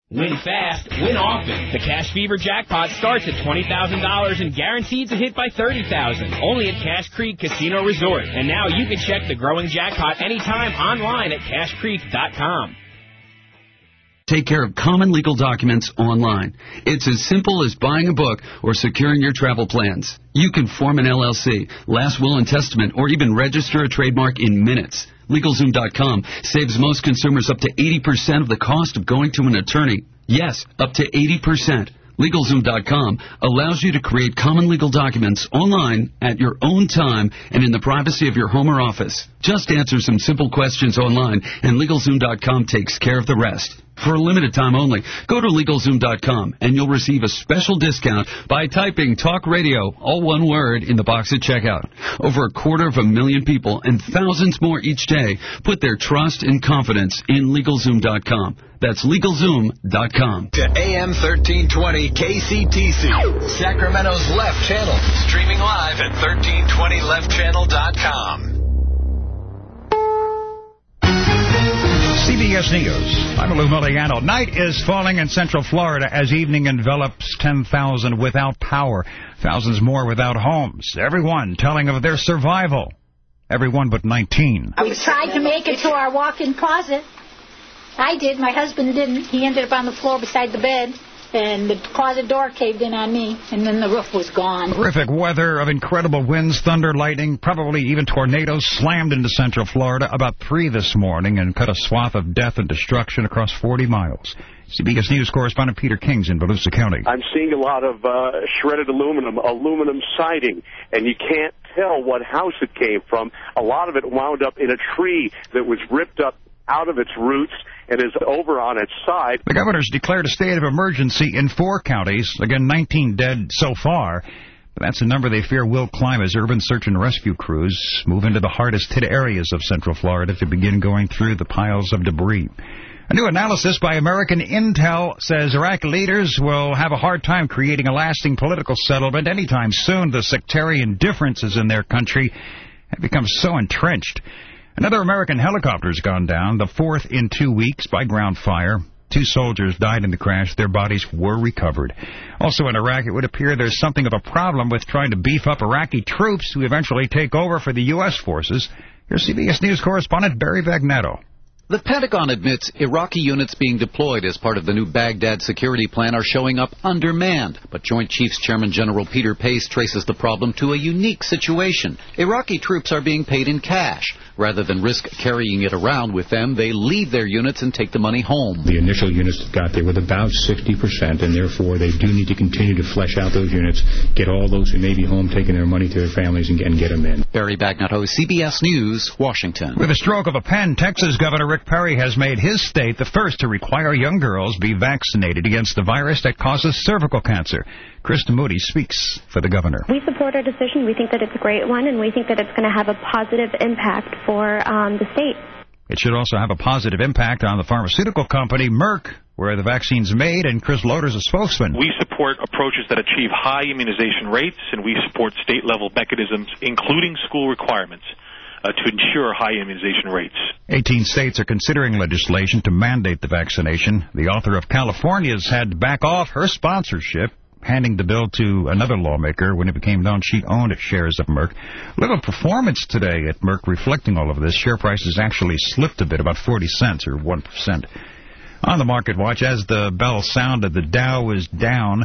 Win fast, win often. The Cash Fever jackpot starts at $20,000 and guaranteed to hit by $30,000. Only at Cash Creek Casino Resort. And now you can check the growing jackpot anytime online at CashCreek.com. Take care of common legal documents online. It's as simple as buying a book or securing your travel plans. You can form an LLC, last will and testament, or even register a trademark in minutes. LegalZoom.com saves most consumers up to 80% of the cost of going to an attorney. Yes, up to 80%. LegalZoom.com allows you to create common legal documents online at your own time and in the privacy of your home or office. Just answer some simple questions online, and LegalZoom.com takes care of the rest. For a limited time only, go to LegalZoom.com, and you'll receive a special discount by typing Talk Radio, all one word, in the box at checkout. Over 250,000 people and thousands more each day put their trust and confidence in LegalZoom.com. That's LegalZoom.com. To AM 1320 KCTC, Sacramento's Left Channel. Streaming live at 1320leftchannel.com. CBS News. I'm Lou Miliano. Night is falling in Central Florida as evening envelops 10,000 without power, thousands more without homes. Everyone telling of their survival. Everyone but 19. We tried to make it to our walk-in closet. I did. My husband didn't. He ended up on the floor beside the bed, and the closet door caved in on me, and then the roof was gone. Horrific weather of incredible winds, thunder, lightning, probably even tornadoes slammed into Central Florida about 3 this morning and cut a swath of death and destruction across 40 miles. CBS News correspondent Peter King's in Volusia County. I'm seeing a lot of shredded aluminum siding, and you can't tell what house it came from. A lot of it wound up in a tree that was ripped up out of its roots and is over on its side. The governor's declared a state of emergency in 4 counties. Again, 19 dead so far. But that's a number they fear will climb as urban search and rescue crews move into the hardest hit areas of Central Florida to begin going through the piles of debris. A new analysis by American Intel says Iraqi leaders will have a hard time creating a lasting political settlement anytime soon. The sectarian differences in their country have become so entrenched. Another American helicopter has gone down, the 4th in 2 weeks, by ground fire. 2 soldiers died in the crash. Their bodies were recovered. Also in Iraq, it would appear there's something of a problem with trying to beef up Iraqi troops who eventually take over for the U.S. forces. Here's CBS News correspondent Barry Bagnetto. The Pentagon admits Iraqi units being deployed as part of the new Baghdad security plan are showing up undermanned. But Joint Chiefs Chairman General Peter Pace traces the problem to a unique situation. Iraqi troops are being paid in cash. Rather than risk carrying it around with them, they leave their units and take the money home. The initial units that got there with about 60%, and therefore they do need to continue to flesh out those units, get all those who may be home taking their money to their families and get them in. Barry Bagnetto, CBS News, Washington. With a stroke of a pen, Texas Governor Rick Perry has made his state the first to require young girls be vaccinated against the virus that causes cervical cancer. Krista Moody speaks for the governor. We support our decision. We think that it's a great one, and we think that it's going to have a positive impact for the state. It should also have a positive impact on the pharmaceutical company Merck, where the vaccine's made, and Chris Loder's a spokesman. We support approaches that achieve high immunization rates, and we support state-level mechanisms, including school requirements, to ensure high immunization rates. 18 states are considering legislation to mandate the vaccination. The author of California's had to back off her sponsorship, handing the bill to another lawmaker. When it became known she owned shares of Merck. Little performance today at Merck reflecting all of this. Share prices actually slipped a bit, about 40 cents or 1%. On the market watch, as the bell sounded, the Dow was down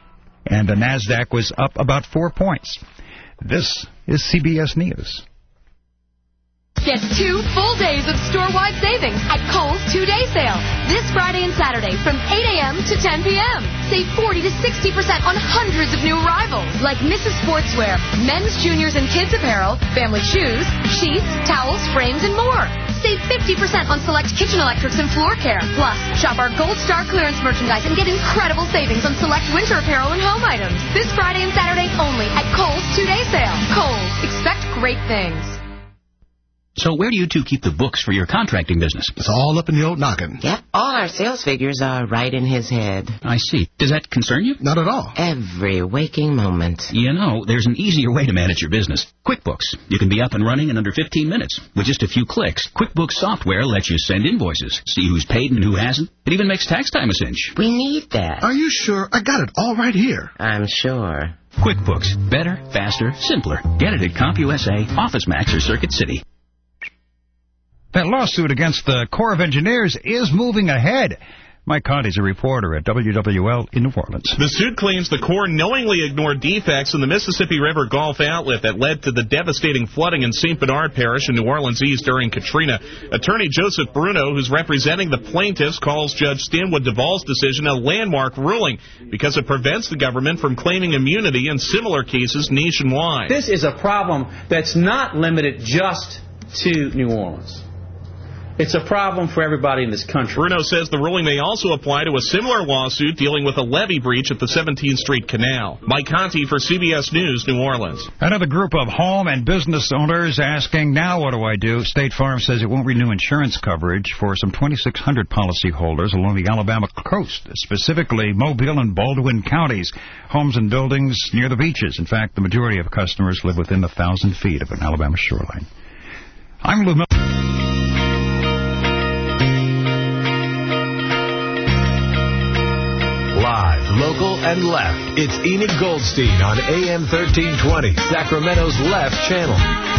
and the NASDAQ was up about 4 points. This is CBS News. Get 2 full days of store-wide savings at Kohl's 2-day sale. This Friday and Saturday from 8 a.m. to 10 p.m. Save 40 to 60% on hundreds of new arrivals, like Mrs. Sportswear, men's, juniors, and kids apparel, family shoes, sheets, towels, frames, and more. Save 50% on select kitchen electrics and floor care. Plus, shop our Gold Star clearance merchandise and get incredible savings on select winter apparel and home items. This Friday and Saturday only at Kohl's 2-day sale. Kohl's. Expect great things. So where do you two keep the books for your contracting business? It's all up in the old noggin. Yep, all our sales figures are right in his head. I see. Does that concern you? Not at all. Every waking moment. You know, there's an easier way to manage your business. QuickBooks. You can be up and running in under 15 minutes. With just a few clicks, QuickBooks software lets you send invoices, see who's paid and who hasn't. It even makes tax time a cinch. We need that. Are you sure? I got it all right here. I'm sure. QuickBooks. Better, faster, simpler. Get it at CompUSA, OfficeMax, or Circuit City. That lawsuit against the Corps of Engineers is moving ahead. Mike Conti's a reporter at WWL in New Orleans. The suit claims the Corps knowingly ignored defects in the Mississippi River Gulf outlet that led to the devastating flooding in St. Bernard Parish in New Orleans East during Katrina. Attorney Joseph Bruno, who's representing the plaintiffs, calls Judge Stanwood Duvall's decision a landmark ruling because it prevents the government from claiming immunity in similar cases nationwide. This is a problem that's not limited just to New Orleans. It's a problem for everybody in this country. Bruno says the ruling may also apply to a similar lawsuit dealing with a levee breach at the 17th Street Canal. Mike Conti for CBS News, New Orleans. Another group of home and business owners asking, now what do I do? State Farm says it won't renew insurance coverage for some 2,600 policyholders along the Alabama coast, specifically Mobile and Baldwin counties, homes and buildings near the beaches. In fact, the majority of customers live within 1,000 feet of an Alabama shoreline. I'm Lou Miller. Live, local, and left. It's Enid Goldstein on AM 1320, Sacramento's Left Channel.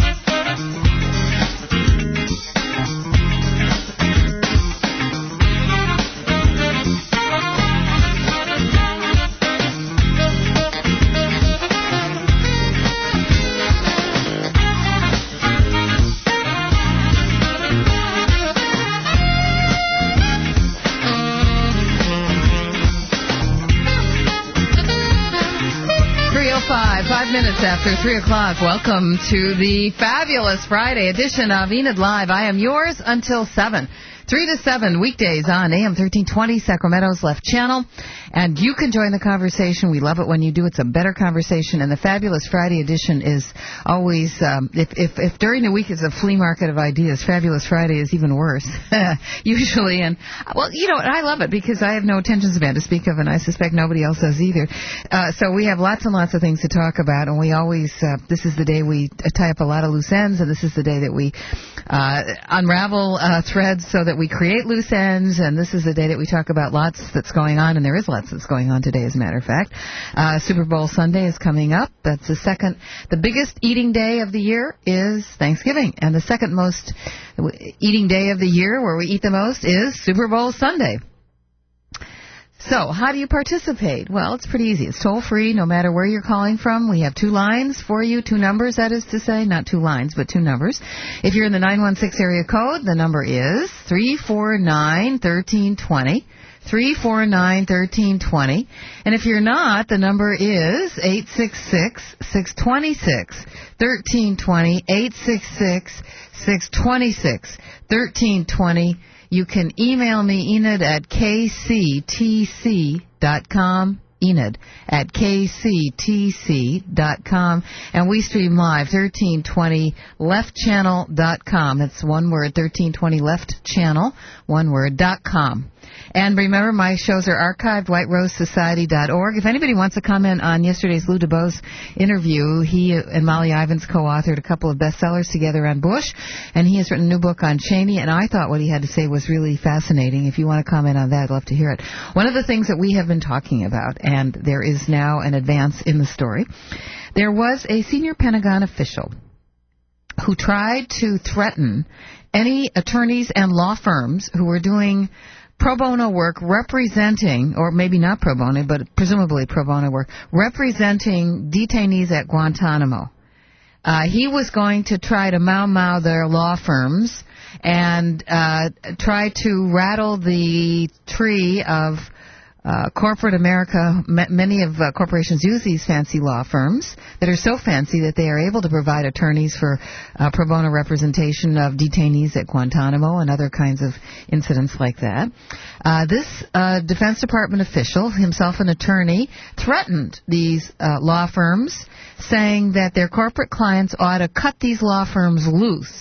Minutes after 3 o'clock. Welcome to the fabulous Friday edition of Enid Live. I am yours until 7. 3 to 7 weekdays on AM 1320, Sacramento's Left Channel. And you can join the conversation. We love it when you do. It's a better conversation. And the fabulous Friday edition is always, if during the week is a flea market of ideas, Fabulous Friday is even worse, usually. And, well, you know, I love it because I have no attention span to speak of, and I suspect nobody else does either. So we have lots and lots of things to talk about, and we always, this is the day we tie up a lot of loose ends, and this is the day that we unravel threads so that we create loose ends, and this is the day that we talk about lots that's going on, and there is lots that's going on today, as a matter of fact. Super Bowl Sunday is coming up. That's the biggest eating day of the year is Thanksgiving, and the second most eating day of the year, where we eat the most, is Super Bowl Sunday. So, how do you participate? Well, it's pretty easy. It's toll-free, no matter where you're calling from. We have 2 lines for you, 2 numbers, that is to say. Not 2 lines, but 2 numbers. If you're in the 916 area code, the number is 349-1320. 349-1320. And if you're not, the number is 866-626-1320. 866-626-1320. You can email me, Enid, at kctc.com. Enid at kctc.com. And we stream live, 1320leftchannel.com. It's one word, 1320leftchannel, one word, .com. And remember, my shows are archived, whiterosesociety.org. If anybody wants to comment on yesterday's Lou DeBose interview, he and Molly Ivins co-authored a couple of bestsellers together on Bush, and he has written a new book on Cheney, and I thought what he had to say was really fascinating. If you want to comment on that, I'd love to hear it. One of the things that we have been talking about, and there is now an advance in the story, there was a senior Pentagon official who tried to threaten any attorneys and law firms who were doing pro bono work representing, or maybe not pro bono, but presumably pro bono work, representing detainees at Guantanamo. He was going to try to mau their law firms and try to rattle the tree of corporate America. Many of corporations use these fancy law firms that are so fancy that they are able to provide attorneys for pro bono representation of detainees at Guantanamo and other kinds of incidents like that. This Defense Department official, himself an attorney, threatened these law firms, saying that their corporate clients ought to cut these law firms loose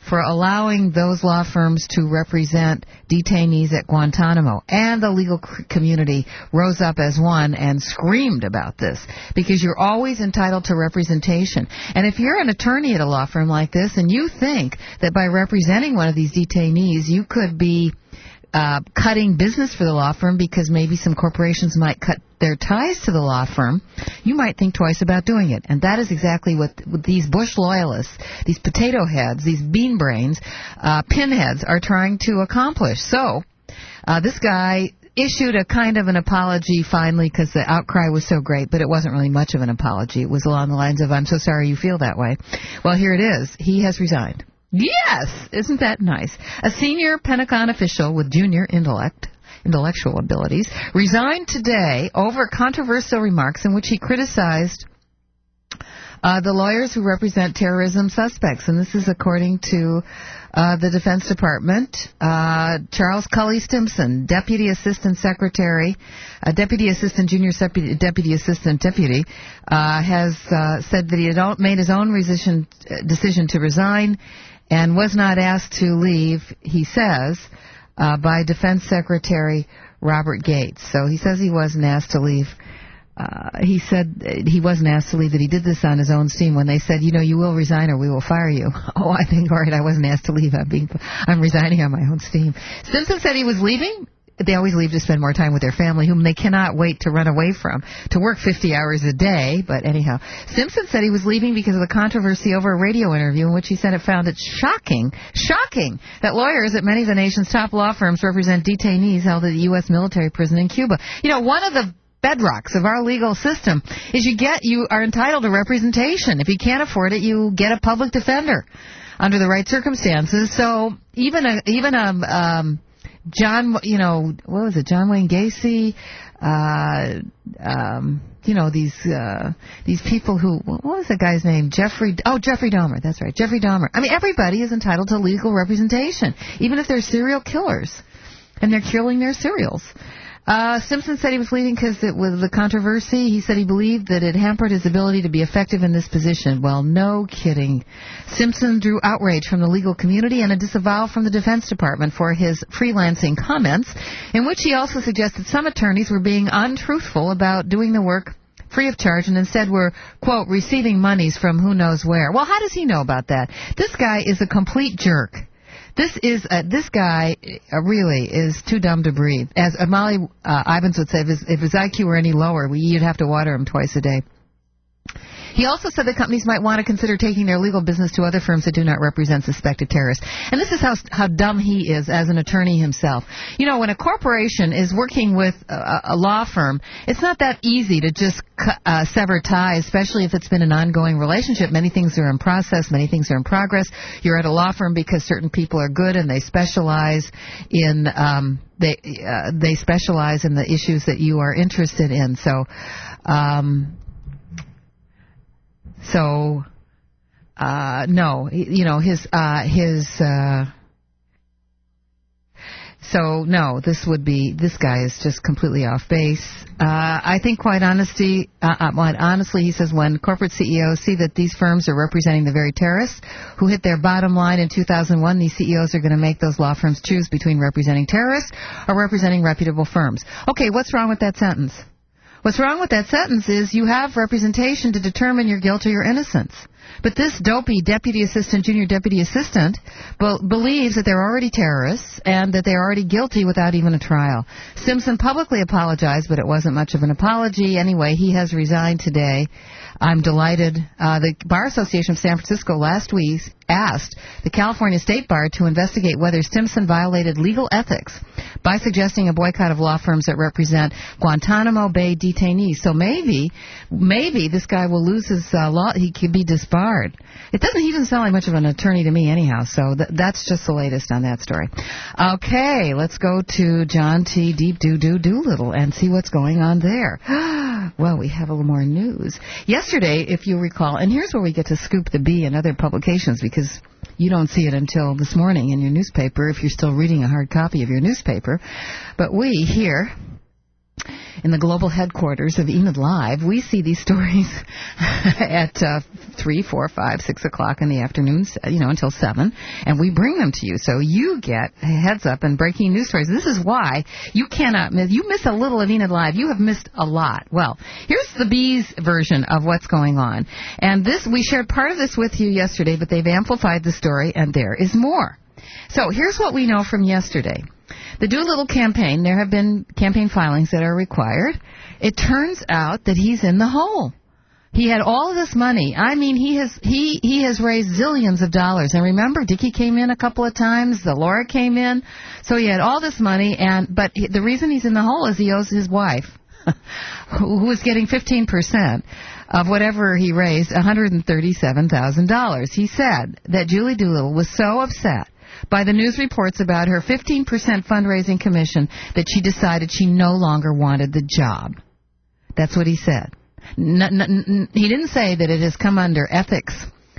for allowing those law firms to represent detainees at Guantanamo. And the legal community rose up as one and screamed about this, because you're always entitled to representation. And if you're an attorney at a law firm like this and you think that by representing one of these detainees you could be cutting business for the law firm because maybe some corporations might cut their ties to the law firm, you might think twice about doing it. And that is exactly what these Bush loyalists, these potato heads, these bean brains, pinheads are trying to accomplish. So this guy issued a kind of an apology finally because the outcry was so great, but it wasn't really much of an apology. It was along the lines of, I'm so sorry you feel that way. Well, here it is. He has resigned. Yes! Isn't that nice? A senior Pentagon official with junior intellectual abilities resigned today over controversial remarks in which he criticized the lawyers who represent terrorism suspects. And this is according to the Defense Department. Charles Cully Stimson, Deputy Assistant Secretary, Deputy Assistant Junior Deputy Assistant Deputy, has said that he had made his own decision to resign and was not asked to leave, he says, by Defense Secretary Robert Gates. So he says he wasn't asked to leave. He said he wasn't asked to leave, that he did this on his own steam when they said, you will resign or we will fire you. Oh, I think, all right, I wasn't asked to leave. I'm resigning on my own steam. Simpson said he was leaving. They always leave to spend more time with their family, whom they cannot wait to run away from, to work 50 hours a day. But anyhow, Simpson said he was leaving because of the controversy over a radio interview in which he said it found it shocking that lawyers at many of the nation's top law firms represent detainees held at a U.S. military prison in Cuba. One of the bedrocks of our legal system is you are entitled to representation. If you can't afford it, you get a public defender under the right circumstances. So even John Wayne Gacy, these people who, what was the guy's name? Jeffrey Dahmer, that's right, Jeffrey Dahmer. I mean, everybody is entitled to legal representation, even if they're serial killers and they're killing their serials. Simpson said he was leaving because it was the controversy. He said he believed that it hampered his ability to be effective in this position. Well, no kidding. Simpson drew outrage from the legal community and a disavowal from the Defense Department for his freelancing comments, in which he also suggested some attorneys were being untruthful about doing the work free of charge and instead were, quote, receiving monies from who knows where. Well, how does he know about that? This guy is a complete jerk. This guy really is too dumb to breathe. As Molly Ivins would say, if his IQ were any lower, you'd have to water him twice a day. He also said that companies might want to consider taking their legal business to other firms that do not represent suspected terrorists. And this is how dumb he is as an attorney himself. When a corporation is working with a law firm, it's not that easy to just sever ties, especially if it's been an ongoing relationship. Many things are in process, many things are in progress. You're at a law firm because certain people are good and they specialize in they specialize in the issues that you are interested in. This guy is just completely off base. I think quite honestly, he says when corporate CEOs see that these firms are representing the very terrorists who hit their bottom line in 2001, these CEOs are going to make those law firms choose between representing terrorists or representing reputable firms. Okay, what's wrong with that sentence? What's wrong with that sentence is you have representation to determine your guilt or your innocence. But this dopey deputy assistant, junior deputy assistant, believes that they're already terrorists and that they're already guilty without even a trial. Simpson publicly apologized, but it wasn't much of an apology. Anyway, he has resigned today. I'm delighted. The Bar Association of San Francisco last week asked the California State Bar to investigate whether Stimson violated legal ethics by suggesting a boycott of law firms that represent Guantanamo Bay detainees. So maybe this guy will lose his law. He could be disbarred. It doesn't even sound like much of an attorney to me anyhow, so that's just the latest on that story. Okay, let's go to John T. Deep Doolittle and see what's going on there. Well, we have a little more news. Yesterday, if you recall, and here's where we get to scoop the bee and other publications because you don't see it until this morning in your newspaper if you're still reading a hard copy of your newspaper. But we here in the global headquarters of Enid Live, we see these stories at 3, 4, 5, 6 o'clock in the afternoon, until 7, and we bring them to you. So you get a heads up and breaking news stories. This is why you cannot miss. You miss a little of Enid Live, you have missed a lot. Well, here's the Bees version of what's going on. And this, we shared part of this with you yesterday, but they've amplified the story, and there is more. So here's what we know from yesterday. The Doolittle campaign, there have been campaign filings that are required. It turns out that he's in the hole. He had all of this money. I mean, he has raised zillions of dollars. And remember, Dickie came in a couple of times. Laura came in. So he had all this money. But the reason he's in the hole is he owes his wife, who was getting 15% of whatever he raised, $137,000. He said that Julie Doolittle was so upset by the news reports about her 15% fundraising commission that she decided she no longer wanted the job. That's what he said. He didn't say that it has come under ethics.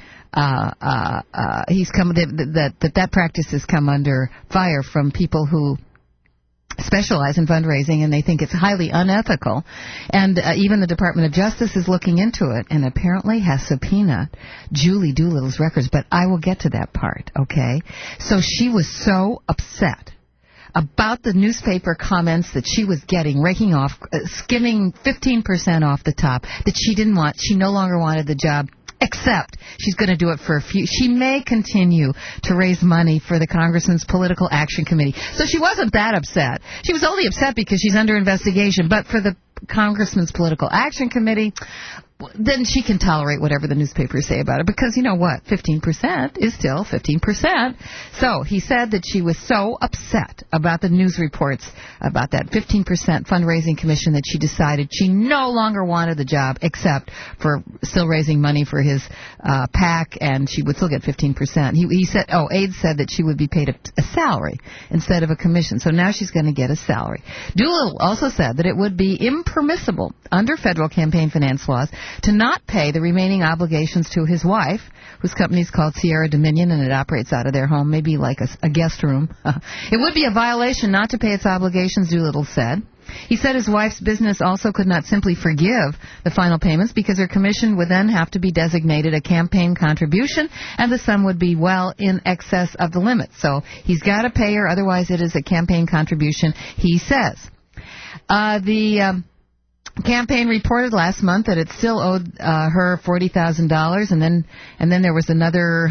That practice has come under fire from people who specialize in fundraising, and they think it's highly unethical. And even the Department of Justice is looking into it and apparently has subpoenaed Julie Doolittle's records. But I will get to that part, okay? So she was so upset about the newspaper comments that she was getting, raking off, skimming 15% off the top, that she no longer wanted the job, except she's going to do it for a few. She may continue to raise money for the Congressman's Political Action Committee. So she wasn't that upset. She was only upset because she's under investigation. But for the Congressman's Political Action Committee, then she can tolerate whatever the newspapers say about it, because you know what? 15% is still 15%. So he said that she was so upset about the news reports about that 15% fundraising commission that she decided she no longer wanted the job, except for still raising money for his PAC, and she would still get 15%. He said, Aides said that she would be paid a salary instead of a commission. So now she's going to get a salary. Doolittle also said that it would be impermissible under federal campaign finance laws to not pay the remaining obligations to his wife, whose company is called Sierra Dominion, and it operates out of their home, maybe like a guest room. It would be a violation not to pay its obligations, Doolittle said. He said his wife's business also could not simply forgive the final payments because her commission would then have to be designated a campaign contribution, and the sum would be well in excess of the limit. So he's got to pay her, otherwise it is a campaign contribution, he says. The campaign reported last month that it still owed her $40,000, and then there was another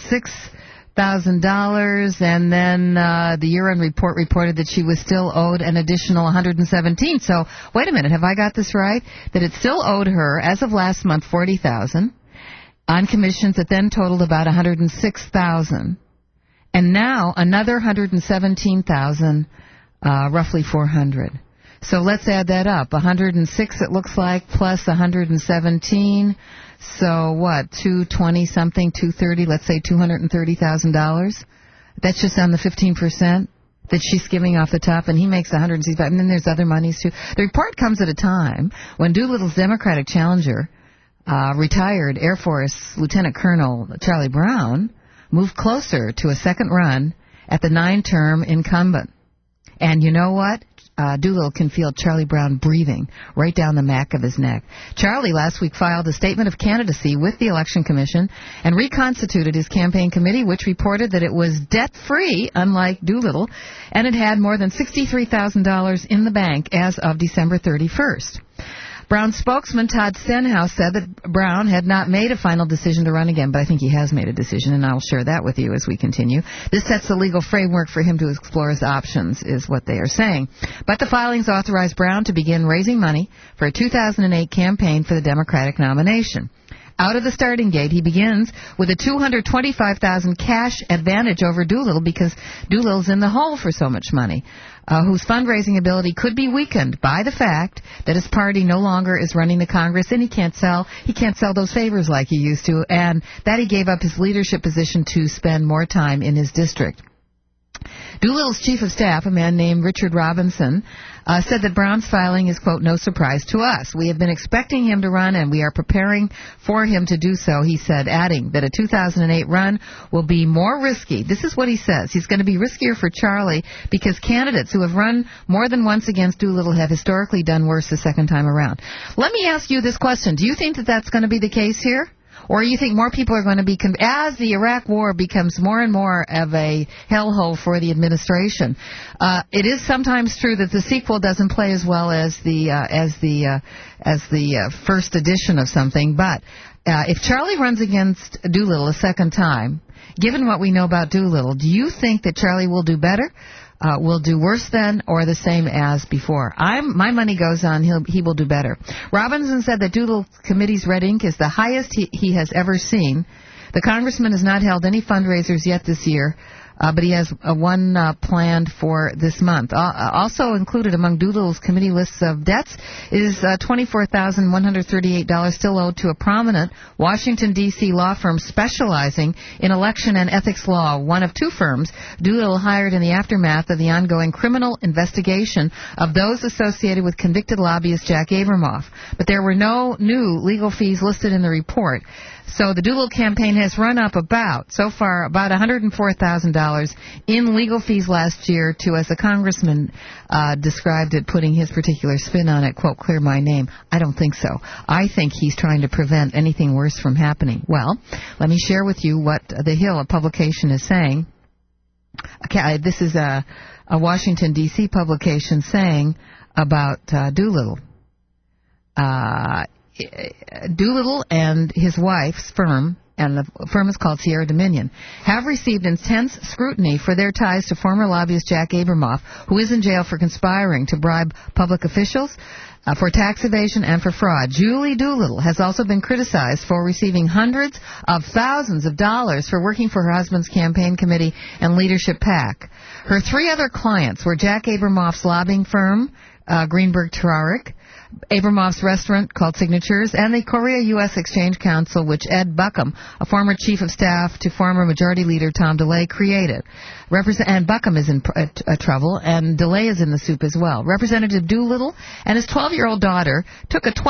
$106,000, and then the year-end report reported that she was still owed an additional $117,000. So wait a minute, have I got this right? That it still owed her, as of last month, $40,000 on commissions that then totaled about $106,000, and now another $117,000, roughly $400,000. So let's add that up. 106 it looks like, plus 117. So what? 220 something, 230. Let's say $230,000. That's just on the 15% that she's skimming off the top, and he makes 165. And then there's other monies too. The report comes at a time when Doolittle's Democratic challenger, retired Air Force Lieutenant Colonel Charlie Brown, moved closer to a second run at the 9-term incumbent. And you know what? Doolittle can feel Charlie Brown breathing right down the back of his neck. Charlie last week filed a statement of candidacy with the Election Commission and reconstituted his campaign committee, which reported that it was debt-free, unlike Doolittle, and it had more than $63,000 in the bank as of December 31st. Brown spokesman Todd Stenhouse said that Brown had not made a final decision to run again, but I think he has made a decision, and I'll share that with you as we continue. This sets the legal framework for him to explore his options, is what they are saying. But the filings authorize Brown to begin raising money for a 2008 campaign for the Democratic nomination. Out of the starting gate, he begins with a $225,000 cash advantage over Doolittle because Doolittle's in the hole for so much money, whose fundraising ability could be weakened by the fact that his party no longer is running the Congress, and he can't sell those favors like he used to, and that he gave up his leadership position to spend more time in his district. Doolittle's chief of staff, a man named Richard Robinson, said that Brown's filing is, quote, no surprise to us. We have been expecting him to run, and we are preparing for him to do so, he said, adding that a 2008 run will be more risky. This is what he says. He's going to be riskier for Charlie because candidates who have run more than once against Doolittle have historically done worse the second time around. Let me ask you this question. Do you think that that's going to be the case here? Or you think more people are going to be, as the Iraq War becomes more and more of a hellhole for the administration? It is sometimes true that the sequel doesn't play as well as the first edition of something. But if Charlie runs against Doolittle a second time, given what we know about Doolittle, do you think that Charlie will do better? Will do worse than or the same as before? My money goes on he will do better. Robinson said that Doolittle's committee's red ink is the highest he has ever seen. The congressman has not held any fundraisers yet this year, but he has one planned for this month. Also included among Doolittle's committee lists of debts is $24,138 still owed to a prominent Washington, D.C. law firm specializing in election and ethics law, one of two firms Doolittle hired in the aftermath of the ongoing criminal investigation of those associated with convicted lobbyist Jack Abramoff. But there were no new legal fees listed in the report. So the Doolittle campaign has run up so far about $104,000 in legal fees last year to, as the congressman described it, putting his particular spin on it, quote, clear my name. I don't think so. I think he's trying to prevent anything worse from happening. Well, let me share with you what The Hill, a publication, is saying. Okay, this is a Washington, D.C. publication saying about Doolittle. Doolittle and his wife's firm, and the firm is called Sierra Dominion, have received intense scrutiny for their ties to former lobbyist Jack Abramoff, who is in jail for conspiring to bribe public officials, for tax evasion and for fraud. Julie Doolittle has also been criticized for receiving hundreds of thousands of dollars for working for her husband's campaign committee and leadership PAC. Her three other clients were Jack Abramoff's lobbying firm, Greenberg Traurig, Abramoff's restaurant called Signatures, and the Korea U.S. Exchange Council, which Ed Buckham, a former chief of staff to former Majority Leader Tom DeLay, created. And Buckham is in trouble, and DeLay is in the soup as well. Representative Doolittle and his 12-year-old daughter took a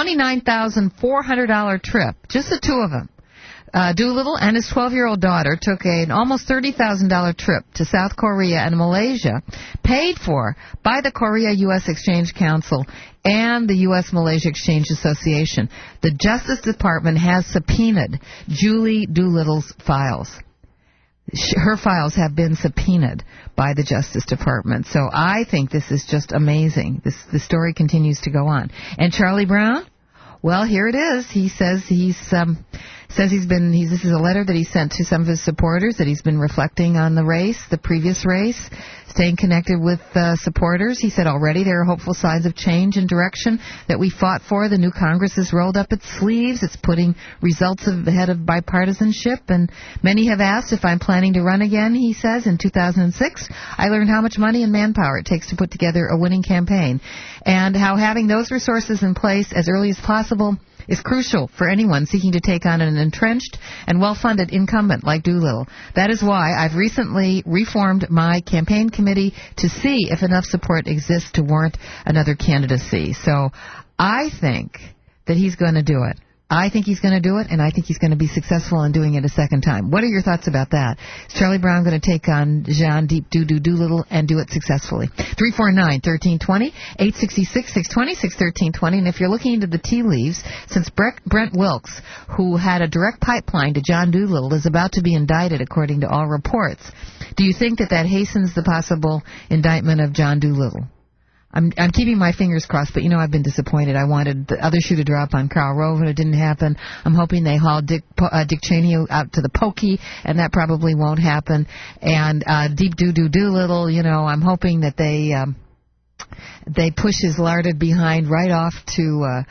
$29,400 trip, just the two of them. Doolittle and his 12-year-old daughter took an almost $30,000 trip to South Korea and Malaysia, paid for by the Korea U.S. Exchange Council and the U.S. Malaysia Exchange Association. The Justice Department has subpoenaed Julie Doolittle's files. Her files have been subpoenaed by the Justice Department. So I think this is just amazing. The story continues to go on. And Charlie Brown? Well, here it is. He says this is a letter that he sent to some of his supporters, that he's been reflecting on the previous race, staying connected with supporters. He said already there are hopeful signs of change and direction that we fought for. The new Congress has rolled up its sleeves. It's putting results ahead of bipartisanship, and many have asked if I'm planning to run again, he says. In 2006, I learned how much money and manpower it takes to put together a winning campaign, and how having those resources in place as early as possible is crucial for anyone seeking to take on an entrenched and well-funded incumbent like Doolittle. That is why I've recently reformed my campaign committee to see if enough support exists to warrant another candidacy. So I think that he's going to do it. I think he's going to do it, and I think he's going to be successful in doing it a second time. What are your thoughts about that? Is Charlie Brown going to take on John Deep Doolittle and do it successfully? 349-1320, 866-620-61320. And if you're looking into the tea leaves, since Brent Wilkes, who had a direct pipeline to John Doolittle, is about to be indicted according to all reports, do you think that hastens the possible indictment of John Doolittle? I'm keeping my fingers crossed, but I've been disappointed. I wanted the other shoe to drop on Karl Rove, and it didn't happen. I'm hoping they haul Dick Cheney out to the pokey, and that probably won't happen. And Deep Doolittle, I'm hoping that they push his larded behind right off to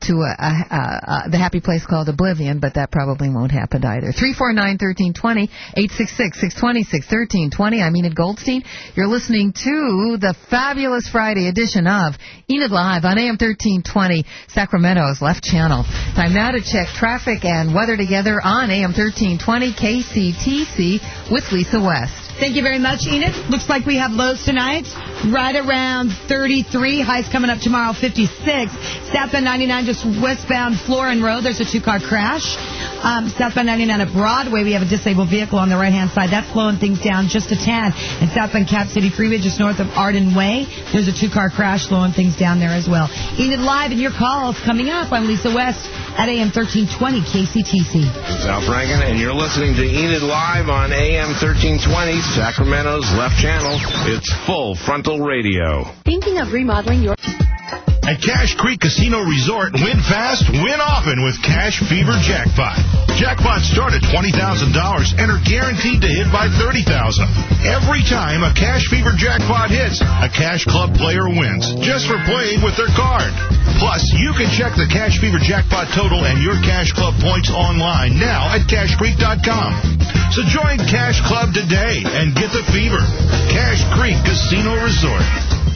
the happy place called Oblivion, but that probably won't happen either. 349-1320, 866-620-61320. I'm Enid Goldstein. You're listening to the fabulous Friday edition of Enid Live on AM 1320, Sacramento's Left Channel. Time now to check traffic and weather together on AM 1320 KCTC with Lisa West. Thank you very much, Enid. Looks like we have lows tonight right around 33. Highs coming up tomorrow, 56. Southbound 99 just westbound Florin Road. There's a two-car crash. Southbound 99 at Broadway, we have a disabled vehicle on the right-hand side. That's slowing things down just a tad. And southbound Cap City Freeway, just north of Arden Way, there's a two-car crash slowing things down there as well. Enid Live and your calls coming up. I'm Lisa West at AM 1320 KCTC. It's Al Franken, and you're listening to Enid Live on AM 1320, Sacramento's left channel. It's full frontal radio. Thinking of remodeling your... At Cash Creek Casino Resort, win fast, win often with Cash Fever Jackpot. Jackpots start at $20,000 and are guaranteed to hit by $30,000. Every time a Cash Fever Jackpot hits, a Cash Club player wins, just for playing with their card. Plus, you can check the Cash Fever Jackpot total and your Cash Club points online now at CashCreek.com. So join Cash Club today and get the fever. Cash Creek Casino Resort.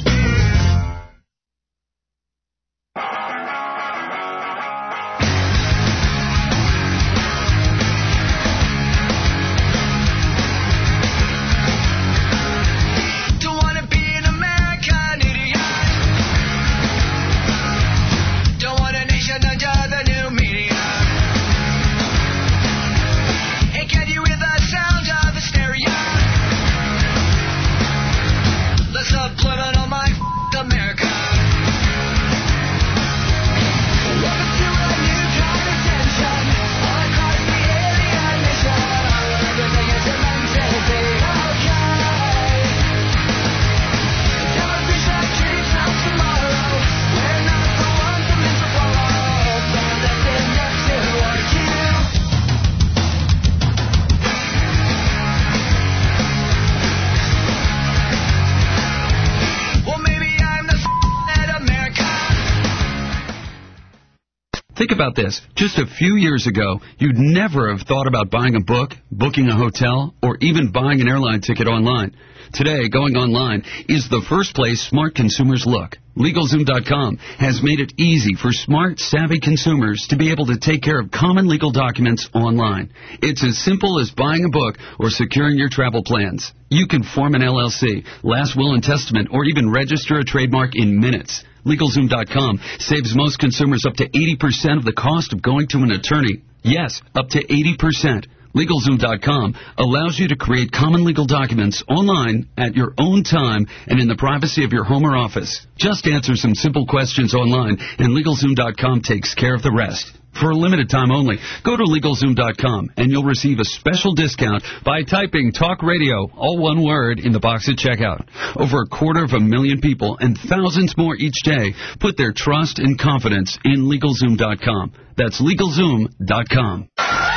Think about this. Just a few years ago, you'd never have thought about buying a book, booking a hotel, or even buying an airline ticket online. Today, going online is the first place smart consumers look. LegalZoom.com has made it easy for smart, savvy consumers to be able to take care of common legal documents online. It's as simple as buying a book or securing your travel plans. You can form an LLC, last will and testament, or even register a trademark in minutes. LegalZoom.com saves most consumers up to 80% of the cost of going to an attorney. Yes, up to 80%. LegalZoom.com allows you to create common legal documents online at your own time and in the privacy of your home or office. Just answer some simple questions online, and LegalZoom.com takes care of the rest. For a limited time only, go to LegalZoom.com, and you'll receive a special discount by typing Talk Radio, all one word, in the box at checkout. Over 250,000 people and thousands more each day put their trust and confidence in LegalZoom.com. That's LegalZoom.com.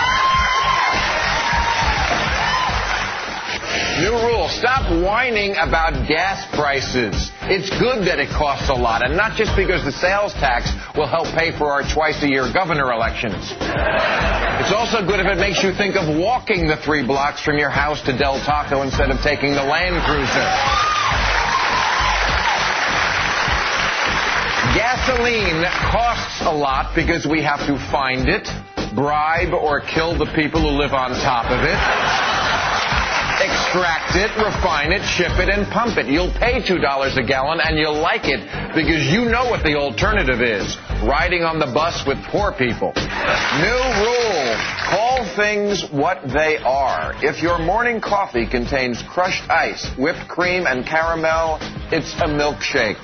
New rule, stop whining about gas prices. It's good that it costs a lot, and not just because the sales tax will help pay for our twice-a-year governor elections. It's also good if it makes you think of walking the 3 blocks from your house to Del Taco instead of taking the Land Cruiser. Gasoline costs a lot because we have to find it, bribe or kill the people who live on top of it, extract it, refine it, ship it, and pump it. You'll pay $2 a gallon, and you'll like it because you know what the alternative is. Riding on the bus with poor people. New rule. Call things what they are. If your morning coffee contains crushed ice, whipped cream, and caramel, it's a milkshake.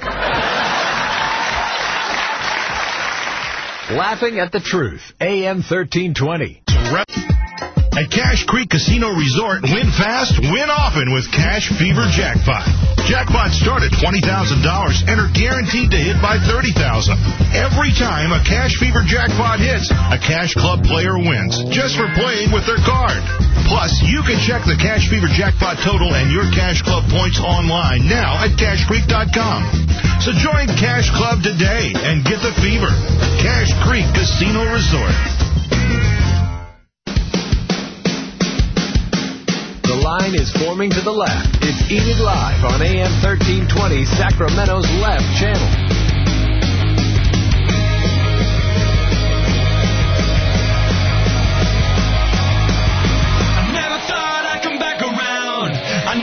Laughing at the Truth, AM 1320. At Cash Creek Casino Resort, win fast, win often with Cash Fever Jackpot. Jackpots start at $20,000 and are guaranteed to hit by $30,000. Every time a Cash Fever Jackpot hits, a Cash Club player wins, just for playing with their card. Plus, you can check the Cash Fever Jackpot total and your Cash Club points online now at CashCreek.com. So join Cash Club today and get the fever. Cash Creek Casino Resort. The line is forming to the left. It's Enid Live on AM 1320, Sacramento's left channel. I never thought I'd come back around. I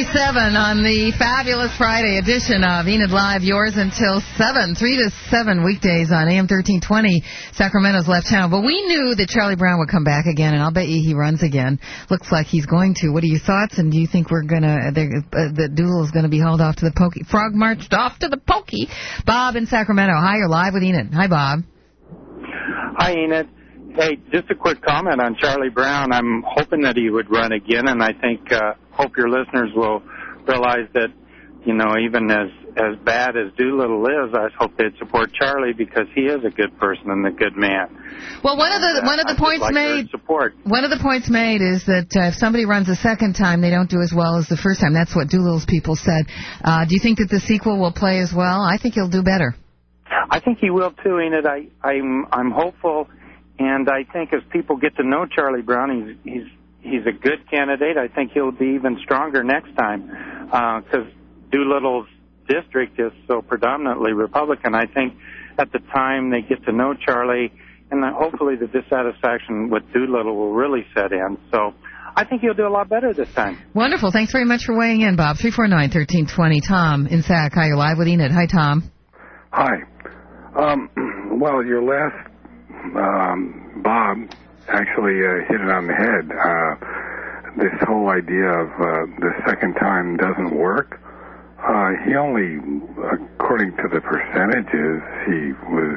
6:47 on the fabulous Friday edition of Enid Live, yours until 7, 3 to 7 weekdays on AM 1320, Sacramento's left channel. But we knew that Charlie Brown would come back again, and I'll bet you he runs again. Looks like he's going to. What are your thoughts, and do you think that Doolittle's going to be hauled off to the pokey? Frog marched off to the pokey. Bob in Sacramento. Hi, you're live with Enid. Hi, Bob. Hi, Enid. Hey, just a quick comment on Charlie Brown. I'm hoping that he would run again, and I think hope your listeners will realize that, you know, even as bad as Doolittle is, I hope they'd support Charlie because he is a good person and a good man. Well, one of the points made is that if somebody runs a second time, they don't do as well as the first time. That's what Doolittle's people said. Do you think that the sequel will play as well? I think he'll do better. I think he will too, Enid. I'm hopeful. And I think as people get to know Charlie Brown, he's a good candidate. I think he'll be even stronger next time because Doolittle's district is so predominantly Republican. I think at the time they get to know Charlie, and hopefully the dissatisfaction with Doolittle will really set in. So I think he'll do a lot better this time. Wonderful. Thanks very much for weighing in, Bob. 349-1320. Tom in Sac. Hi, you're live with Enid. Hi, Tom. Hi. Well, your last Bob actually hit it on the head. This whole idea of the second time doesn't work. He only, according to the percentages, he was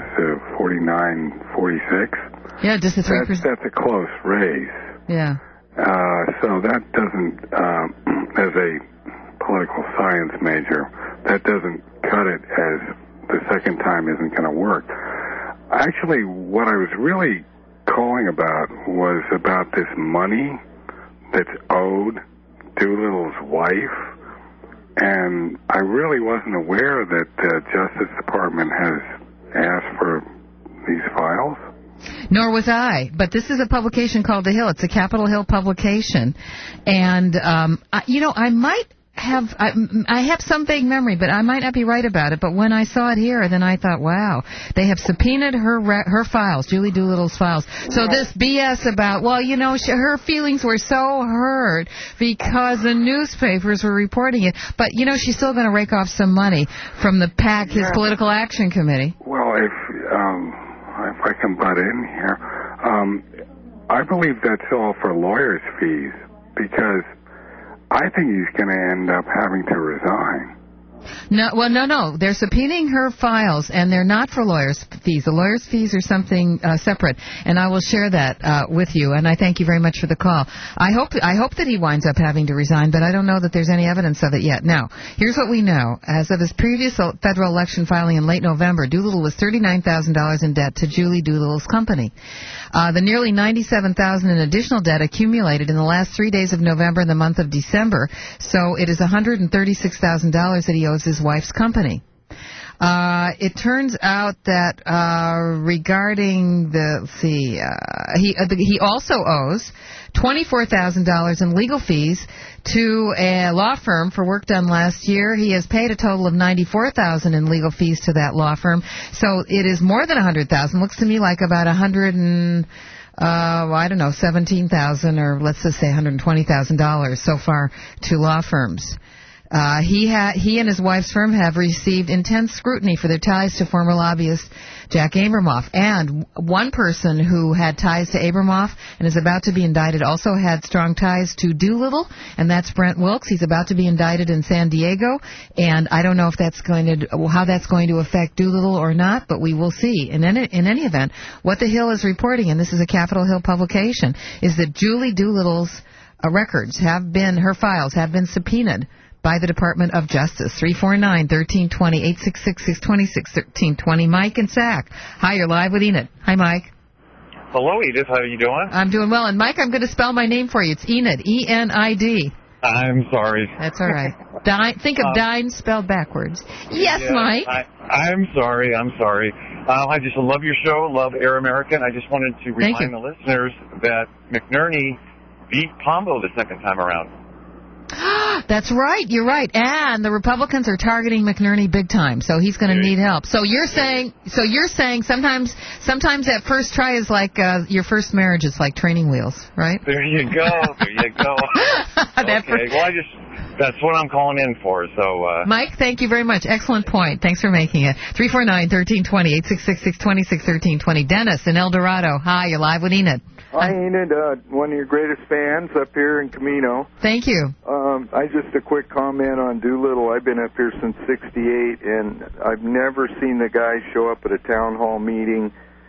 49-46. Yeah, just a 3%. That's a close race. Yeah. So that doesn't, as a political science major, that doesn't cut it as the second time isn't going to work. Actually, what I was really calling about was about this money that's owed Doolittle's wife, and I really wasn't aware that the Justice Department has asked for these files. Nor was I, but this is a publication called The Hill. It's a Capitol Hill publication, and I might have I have some vague memory, but I might not be right about it. But when I saw it here, then I thought, wow, they have subpoenaed her files, Julie Doolittle's files. So this BS about, well, you know, her feelings were so hurt because the newspapers were reporting it. But, you know, she's still going to rake off some money from the PAC, his Political Action Committee. Well, if I can butt in here, I believe that's all for lawyers' fees because I think he's going to end up having to resign. No. They're subpoenaing her files, and they're not for lawyers' fees. The lawyers' fees are something separate, and I will share that with you. And I thank you very much for the call. I hope that he winds up having to resign, but I don't know that there's any evidence of it yet. Now, here's what we know. As of his previous federal election filing in late November, Doolittle was $39,000 in debt to Julie Doolittle's company. The nearly $97,000 in additional debt accumulated in the last 3 days of November and the month of December, so it is $136,000 that he owes his wife's company. It turns out that regarding he also owes $24,000 in legal fees to a law firm for work done last year. He has paid a total of $94,000 in legal fees to that law firm. So it is more than $100,000. Looks to me like about $17,000 or let's just say $120,000 so far to law firms. He and his wife's firm have received intense scrutiny for their ties to former lobbyist Jack Abramoff. And one person who had ties to Abramoff and is about to be indicted also had strong ties to Doolittle, and that's Brent Wilkes. He's about to be indicted in San Diego, and I don't know if how that's going to affect Doolittle or not, but we will see. In any event, what The Hill is reporting, and this is a Capitol Hill publication, is that Julie Doolittle's records her files have been subpoenaed by the Department of Justice. 349-1320, 866-626-1320. Mike and Sac. Hi, you're live with Enid. Hi, Mike. Hello, Edith. How are you doing? I'm doing well. And, Mike, I'm going to spell my name for you. It's Enid, E-N-I-D. I'm sorry. That's all right. Think of Dine spelled backwards. Yes, Mike. I'm sorry. I just love your show, love Air America, and I just wanted to remind the listeners that McNerney beat Pombo the second time around. That's right. You're right. And the Republicans are targeting McNerney big time, so he's going to need help. So you're saying sometimes that first try is like your first marriage is like training wheels, right? There you go. Okay. Well, that's what I'm calling in for. So, Mike, thank you very much. Excellent point. Thanks for making it. 349-1320, 866-626-1320. Dennis in El Dorado. Hi, you're live with Enid. Hi, Enid. One of your greatest fans up here in Camino. Thank you. Just a quick comment on Doolittle. I've been up here since '68, and I've never seen the guy show up at a town hall meeting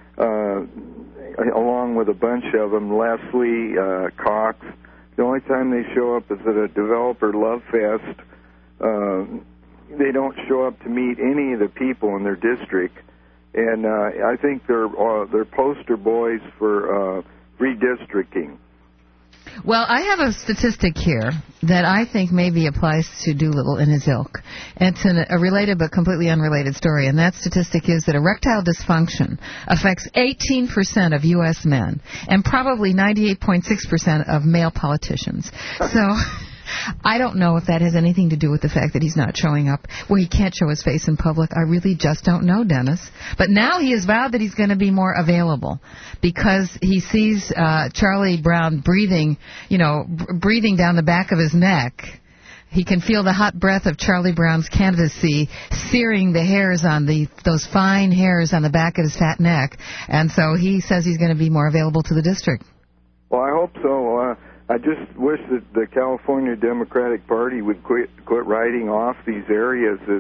along with a bunch of them. Leslie, Cox. The only time they show up is at a developer love fest. They don't show up to meet any of the people in their district, and I think they're poster boys for redistricting. Well, I have a statistic here that I think maybe applies to Doolittle and his ilk. It's a related but completely unrelated story, and that statistic is that erectile dysfunction affects 18% of U.S. men and probably 98.6% of male politicians. So I don't know if that has anything to do with the fact that he's not showing up, where he can't show his face in public. I really just don't know, Dennis. But now he has vowed that he's going to be more available because he sees Charlie Brown breathing down the back of his neck. He can feel the hot breath of Charlie Brown's candidacy searing the hairs on those fine hairs on the back of his fat neck. And so he says he's going to be more available to the district. Well, I hope so. I just wish that the California Democratic Party would quit writing off these areas as,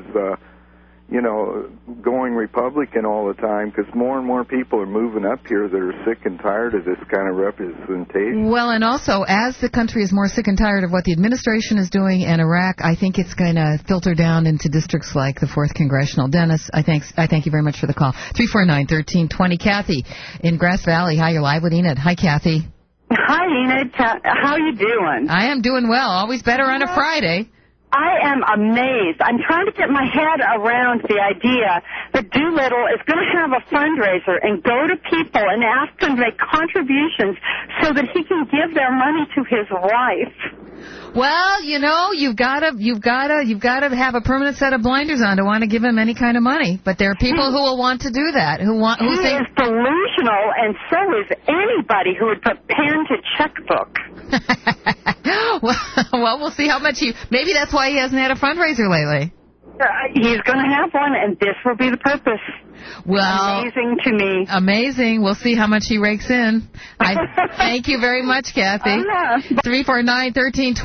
going Republican all the time, because more and more people are moving up here that are sick and tired of this kind of representation. Well, and also, as the country is more sick and tired of what the administration is doing in Iraq, I think it's going to filter down into districts like the 4th Congressional. Dennis, I thank you very much for the call. 349-1320. Kathy in Grass Valley. Hi, you're live with Enid. Hi, Kathy. Hi, Enid. How are you doing? I am doing well. Always better on a Friday. I am amazed. I'm trying to get my head around the idea that Doolittle is going to have a fundraiser and go to people and ask them to make contributions so that he can give their money to his wife. Well, you've got to have a permanent set of blinders on to want to give him any kind of money. But there are people who will want to do that. He is delusional, and so is anybody who would put pen to checkbook. Well, we'll see how much maybe that's why he hasn't had a fundraiser lately. He's going to have one, and this will be the purpose. Well, amazing to me. Amazing. We'll see how much he rakes in. Thank you very much, Kathy. 349-1320,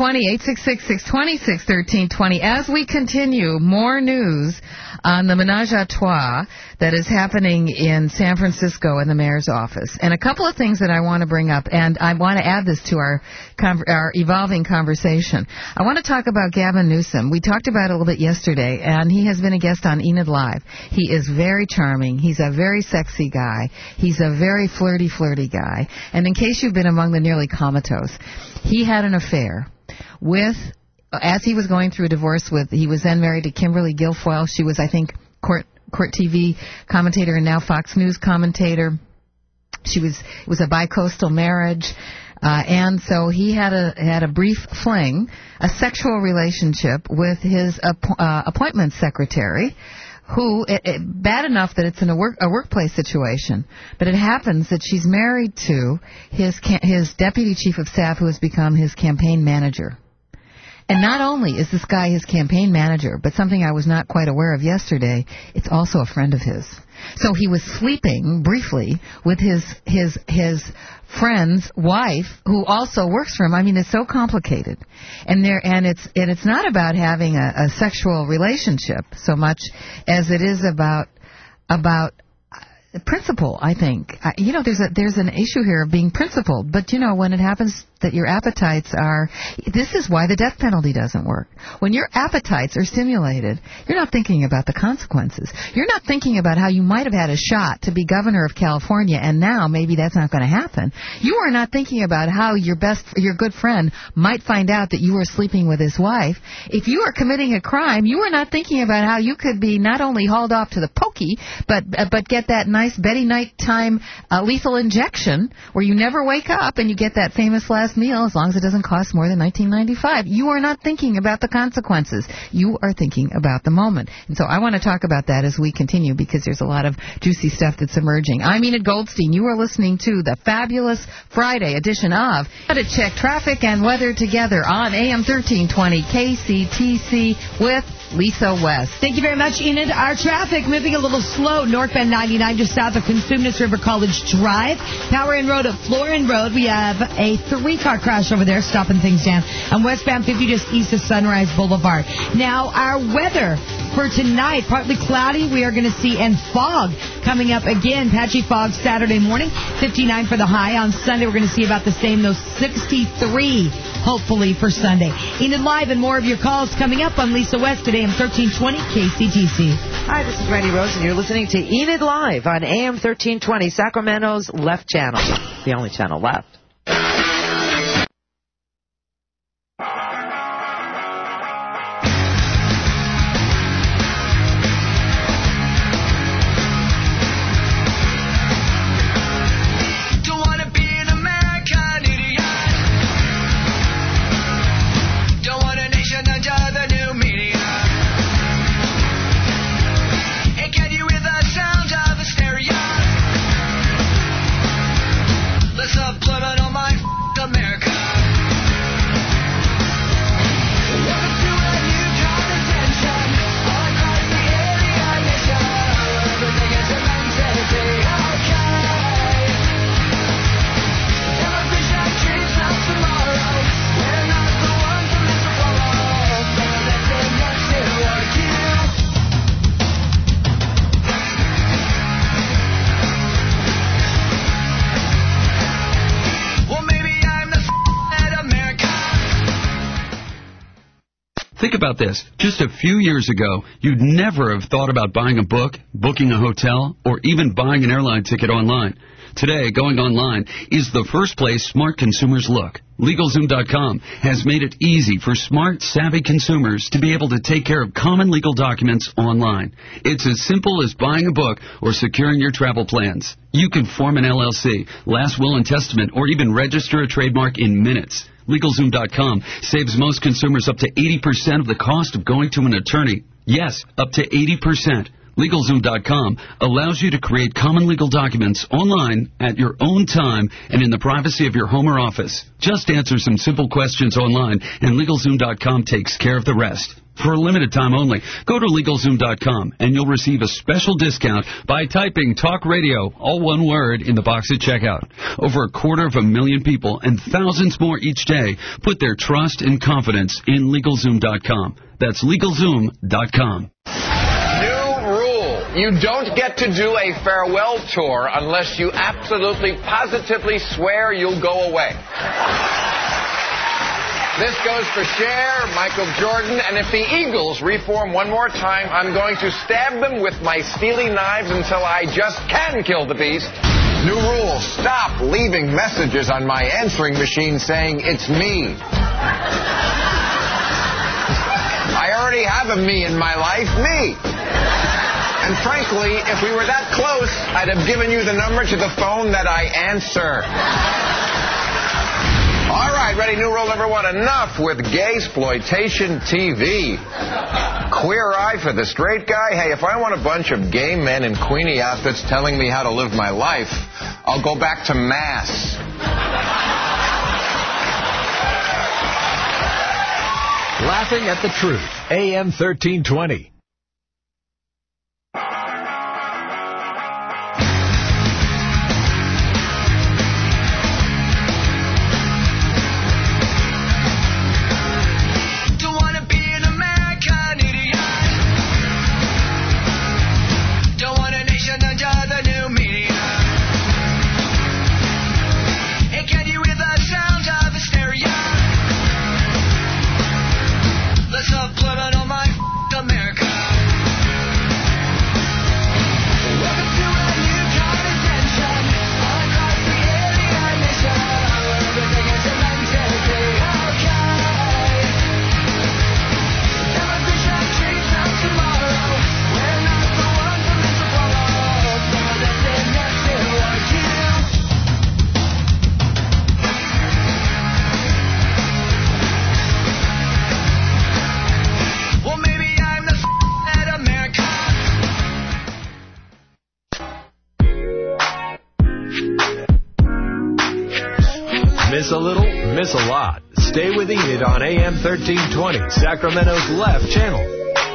866-626-1320. As we continue, more news on the menage a trois that is happening in San Francisco in the mayor's office. And a couple of things that I want to bring up, and I want to add this to our evolving conversation. I want to talk about Gavin Newsom. We talked about it a little bit yesterday, and he has been a guest on Enid Live. He is very charming. He's a very sexy guy. He's a very flirty guy. And in case you've been among the nearly comatose, he had an affair with, as he was going through a divorce he was then married to Kimberly Guilfoyle. She was, I think, Court TV commentator and now Fox News commentator. It was a bi-coastal marriage. And so he had a brief fling, a sexual relationship with his appointments secretary, who, bad enough that it's in a workplace situation, but it happens that she's married to his deputy chief of staff, who has become his campaign manager. And not only is this guy his campaign manager, but something I was not quite aware of yesterday, it's also a friend of his. So he was sleeping briefly with his friend's wife, who also works for him. I mean, it's so complicated. And it's not about having a sexual relationship so much as it is about principle, I think. There's an issue here of being principled, but when it happens that your appetites this is why the death penalty doesn't work. When your appetites are stimulated, you're not thinking about the consequences. You're not thinking about how you might have had a shot to be governor of California, and now maybe that's not going to happen. You are not thinking about how your good friend might find out that you were sleeping with his wife. If you are committing a crime, you are not thinking about how you could be not only hauled off to the pokey, but get that nice Betty nighttime lethal injection where you never wake up and you get that famous last first-class meal as long as it doesn't cost more than $19.95. You are not thinking about the consequences. You are thinking about the moment. And so I want to talk about that as we continue because there's a lot of juicy stuff that's emerging. I'm Enid Goldstein. You are listening to the fabulous Friday edition of How to Check Traffic and Weather Together on AM 1320 KCTC with Lisa West. Thank you very much, Enid. Our traffic moving a little slow. Northbound 99 just south of Consumnes River College Drive. Power Inn Road at Florin Road. We have a 3-car crash over there, stopping things down. And westbound 50 just east of Sunrise Boulevard. Now, our weather for tonight, partly cloudy. We are going to see, and fog coming up again. Patchy fog Saturday morning, 59 for the high. On Sunday, we're going to see about the same, though, 63, hopefully, for Sunday. Enid Live and more of your calls coming up on Lisa West today. AM 1320 KCTC. Hi, this is Randy Rose, and you're listening to Enid Live on AM 1320, Sacramento's left channel, the only channel left. Think about this. Just a few years ago, you'd never have thought about buying a book, booking a hotel, or even buying an airline ticket online. Today, going online is the first place smart consumers look. LegalZoom.com has made it easy for smart, savvy consumers to be able to take care of common legal documents online. It's as simple as buying a book or securing your travel plans. You can form an LLC, last will and testament, or even register a trademark in minutes. LegalZoom.com saves most consumers up to 80% of the cost of going to an attorney. Yes, up to 80%. LegalZoom.com allows you to create common legal documents online at your own time and in the privacy of your home or office. Just answer some simple questions online, and LegalZoom.com takes care of the rest. For a limited time only, go to LegalZoom.com, and you'll receive a special discount by typing Talk Radio, all one word, in the box at checkout. Over 250,000 people and thousands more each day put their trust and confidence in LegalZoom.com. That's LegalZoom.com. You don't get to do a farewell tour unless you absolutely, positively swear you'll go away. This goes for Cher, Michael Jordan, and if the Eagles reform one more time, I'm going to stab them with my steely knives until I just can kill the beast. New rule, stop leaving messages on my answering machine saying it's me. I already have a me in my life, me. And frankly, if we were that close, I'd have given you the number to the phone that I answer. All right, ready, new rule number 1. Enough with gay-sploitation TV. Queer eye for the straight guy? Hey, if I want a bunch of gay men in Queenie outfits telling me how to live my life, I'll go back to Mass. Laughing at the Truth, AM 1320. Let's up, put it on my America. Miss a little, miss a lot. Stay with Enid on AM 1320, Sacramento's Left Channel.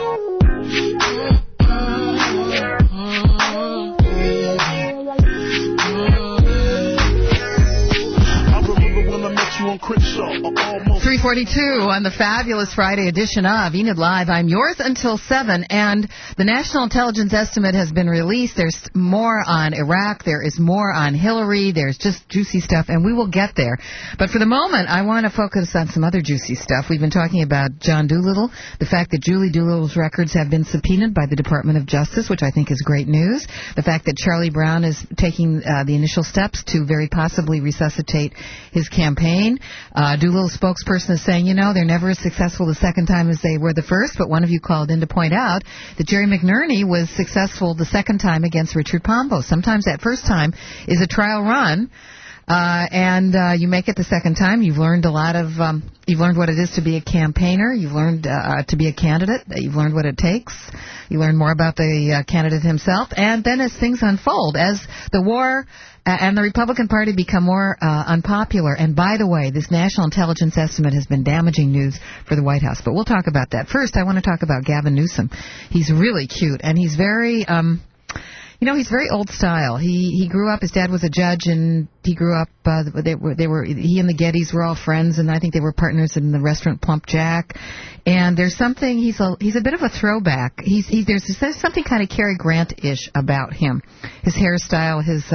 on Crenshaw. 3:42 on the fabulous Friday edition of Enid Live. I'm yours until 7, and the National Intelligence Estimate has been released. There's more on Iraq. There is more on Hillary. There's just juicy stuff, and we will get there. But for the moment, I want to focus on some other juicy stuff. We've been talking about John Doolittle, the fact that Julie Doolittle's records have been subpoenaed by the Department of Justice, which I think is great news. The fact that Charlie Brown is taking the initial steps to very possibly resuscitate his campaign. Doolittle's spokesperson is saying, they're never as successful the second time as they were the first, but one of you called in to point out that Jerry McNerney was successful the second time against Richard Pombo. Sometimes that first time is a trial run, and you make it the second time. You've learned a lot of, you've learned what it is to be a campaigner. You've learned to be a candidate. You've learned what it takes. You learn more about the candidate himself. And then as things unfold, as the war and the Republican Party become more unpopular. And by the way, this National Intelligence Estimate has been damaging news for the White House. But we'll talk about that. First, I want to talk about Gavin Newsom. He's really cute, and he's very... he's very old style. He grew up. His dad was a judge, and he grew up. He and the Gettys were all friends, and I think they were partners in the restaurant Plump Jack. And there's something. He's a bit of a throwback. There's something kind of Cary Grant-ish about him. His hairstyle, his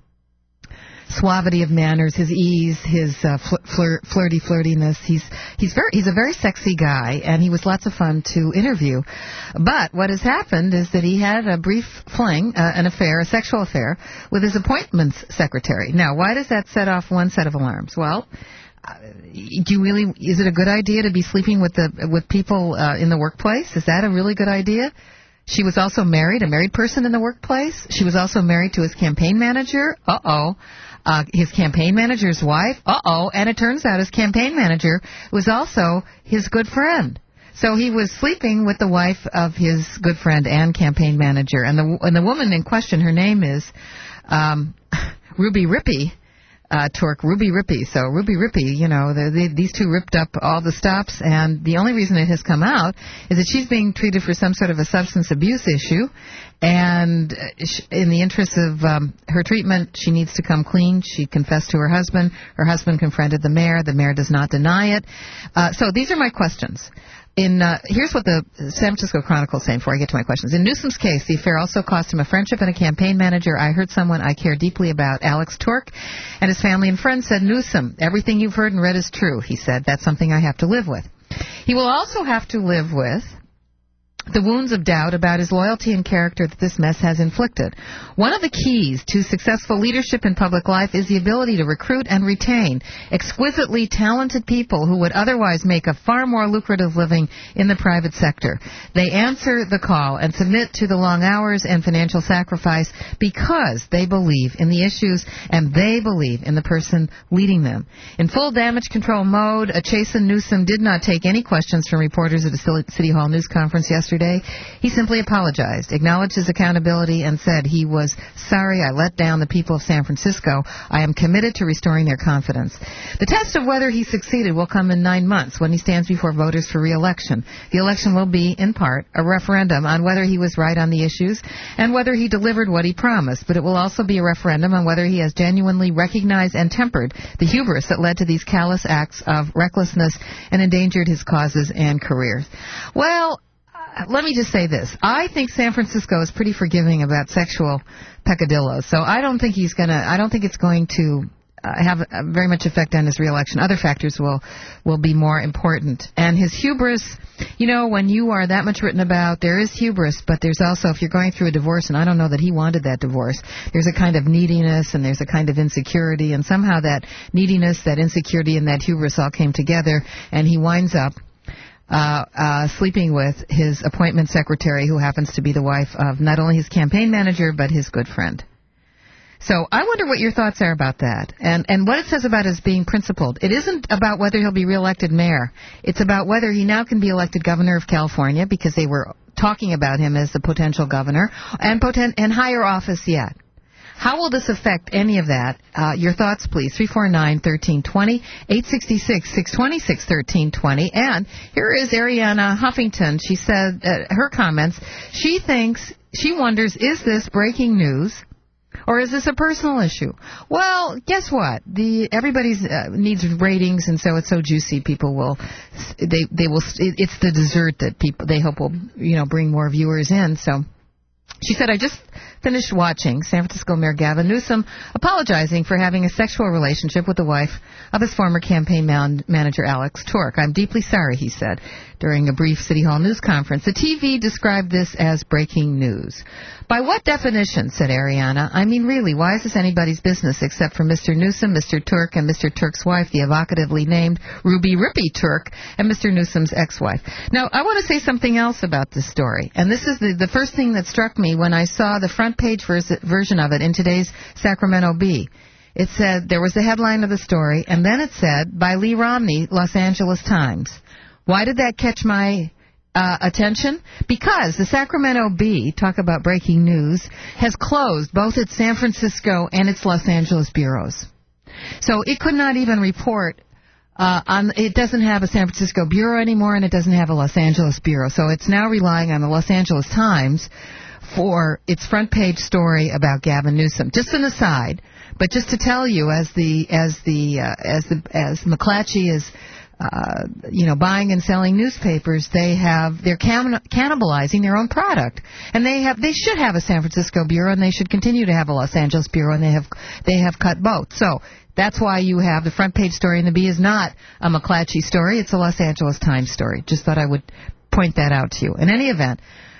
suavity of manners, his ease, his flirtiness. He's a very sexy guy, and he was lots of fun to interview. But what has happened is that he had a brief fling, a sexual affair, with his appointments secretary. Now, why does that set off one set of alarms? Well, is it a good idea to be sleeping with people in the workplace? Is that a really good idea? She was also married, a married person in the workplace. She was also married to his campaign manager. His campaign manager's wife. And it turns out his campaign manager was also his good friend. So he was sleeping with the wife of his good friend and campaign manager. And the woman in question, her name is Ruby Rippey. Ruby Rippey. So Ruby Rippey, these two ripped up all the stops, and the only reason it has come out is that she's being treated for some sort of a substance abuse issue, and in the interest of her treatment, she needs to come clean. She confessed to her husband. Her husband confronted the mayor. The mayor does not deny it. So these are my questions. Here's what the San Francisco Chronicle is saying before I get to my questions. In Newsom's case, the affair also cost him a friendship and a campaign manager. I heard someone I care deeply about, Alex Tork, and his family and friends said, Newsom, everything you've heard and read is true. He said, that's something I have to live with. He will also have to live with the wounds of doubt about his loyalty and character that this mess has inflicted. One of the keys to successful leadership in public life is the ability to recruit and retain exquisitely talented people who would otherwise make a far more lucrative living in the private sector. They answer the call and submit to the long hours and financial sacrifice because they believe in the issues and they believe in the person leading them. In full damage control mode, Chasen Newsom did not take any questions from reporters at a City Hall news conference yesterday. He simply apologized, acknowledged his accountability, and said he was sorry I let down the people of San Francisco. I am committed to restoring their confidence. The test of whether he succeeded will come in 9 months when he stands before voters for re-election. The election will be, in part, a referendum on whether he was right on the issues and whether he delivered what he promised, but it will also be a referendum on whether he has genuinely recognized and tempered the hubris that led to these callous acts of recklessness and endangered his causes and careers. Well, let me just say this. I think San Francisco is pretty forgiving about sexual peccadillos, so I don't think it's going to have very much effect on his reelection. Other factors will be more important. And his hubris, when you are that much written about, there is hubris, but there's also, if you're going through a divorce, and I don't know that he wanted that divorce, there's a kind of neediness and there's a kind of insecurity, and somehow that neediness, that insecurity, and that hubris all came together, and he winds up sleeping with his appointment secretary, who happens to be the wife of not only his campaign manager, but his good friend. So I wonder what your thoughts are about that, and what it says about his being principled. It isn't about whether he'll be reelected mayor. It's about whether he now can be elected governor of California, because they were talking about him as the potential governor, and higher office yet. How will this affect any of that? Your thoughts, please. 349-1320, 866-626-1320. And here is Ariana Huffington. She said her comments. She wonders, is this breaking news? Or is this a personal issue? Well, guess what? Everybody needs ratings, and so it's so juicy. People will, they will. It's the dessert that they hope will, bring more viewers in. So she said, I just finished watching San Francisco Mayor Gavin Newsom apologizing for having a sexual relationship with the wife of his former campaign manager, Alex Tork. I'm deeply sorry, he said during a brief City Hall news conference. The TV described this as breaking news. By what definition, said Ariana? I mean, really, why is this anybody's business except for Mr. Newsom, Mr. Turk, and Mr. Turk's wife, the evocatively named Ruby Rippy Turk, and Mr. Newsom's ex-wife? Now, I want to say something else about this story, and this is the first thing that struck me when I saw the front page version of it in today's Sacramento Bee. It said, there was the headline of the story, and then it said, by Lee Romney, Los Angeles Times. Why did that catch my attention? Because the Sacramento Bee, talk about breaking news, has closed both its San Francisco and its Los Angeles bureaus. So it could not even report it doesn't have a San Francisco bureau anymore, and it doesn't have a Los Angeles bureau. So it's now relying on the Los Angeles Times for its front page story about Gavin Newsom. Just an aside, but just to tell you, as McClatchy is buying and selling newspapers, they're cannibalizing their own product, and they should have a San Francisco bureau, and they should continue to have a Los Angeles bureau, and they have cut both. So that's why you have the front page story in the Bee is not a McClatchy story; it's a Los Angeles Times story. Just thought I would point that out to you. In any event,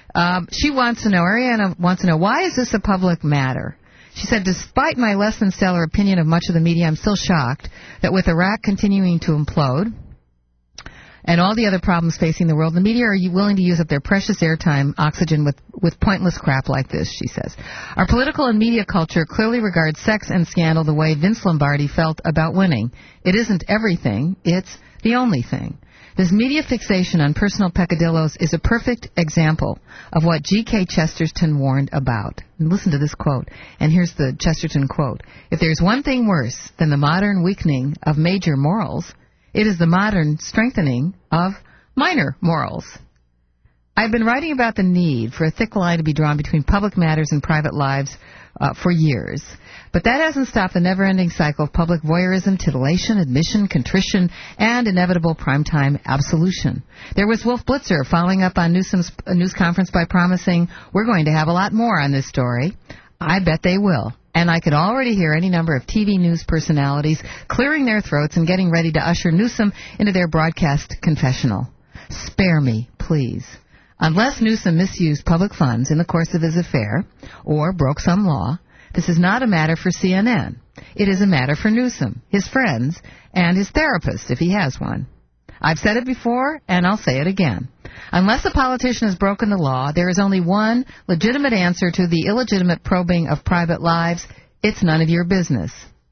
Ariana wants to know, why is this a public matter? She said, despite my less than stellar opinion of much of the media, I'm still shocked that with Iraq continuing to implode and all the other problems facing the world, the media are willing to use up their precious airtime oxygen with pointless crap like this, she says. Our political and media culture clearly regards sex and scandal the way Vince Lombardi felt about winning. It isn't everything, it's the only thing. This media fixation on personal peccadillos is a perfect example of what G.K. Chesterton warned about. And listen to this quote, and here's the Chesterton quote. If there's one thing worse than the modern weakening of major morals, it is the modern strengthening of minor morals. I've been writing about the need for a thick line to be drawn between public matters and private lives for years. But that hasn't stopped the never-ending cycle of public voyeurism, titillation, admission, contrition, and inevitable primetime absolution. There was Wolf Blitzer following up on Newsom's news conference by promising, we're going to have a lot more on this story. I bet they will. And I could already hear any number of TV news personalities clearing their throats and getting ready to usher Newsom into their broadcast confessional. Spare me, please. Unless Newsom misused public funds in the course of his affair or broke some law, this is not a matter for CNN. It is a matter for Newsom, his friends, and his therapist, if he has one. I've said it before, and I'll say it again. Unless a politician has broken the law, there is only one legitimate answer to the illegitimate probing of private lives. It's none of your business.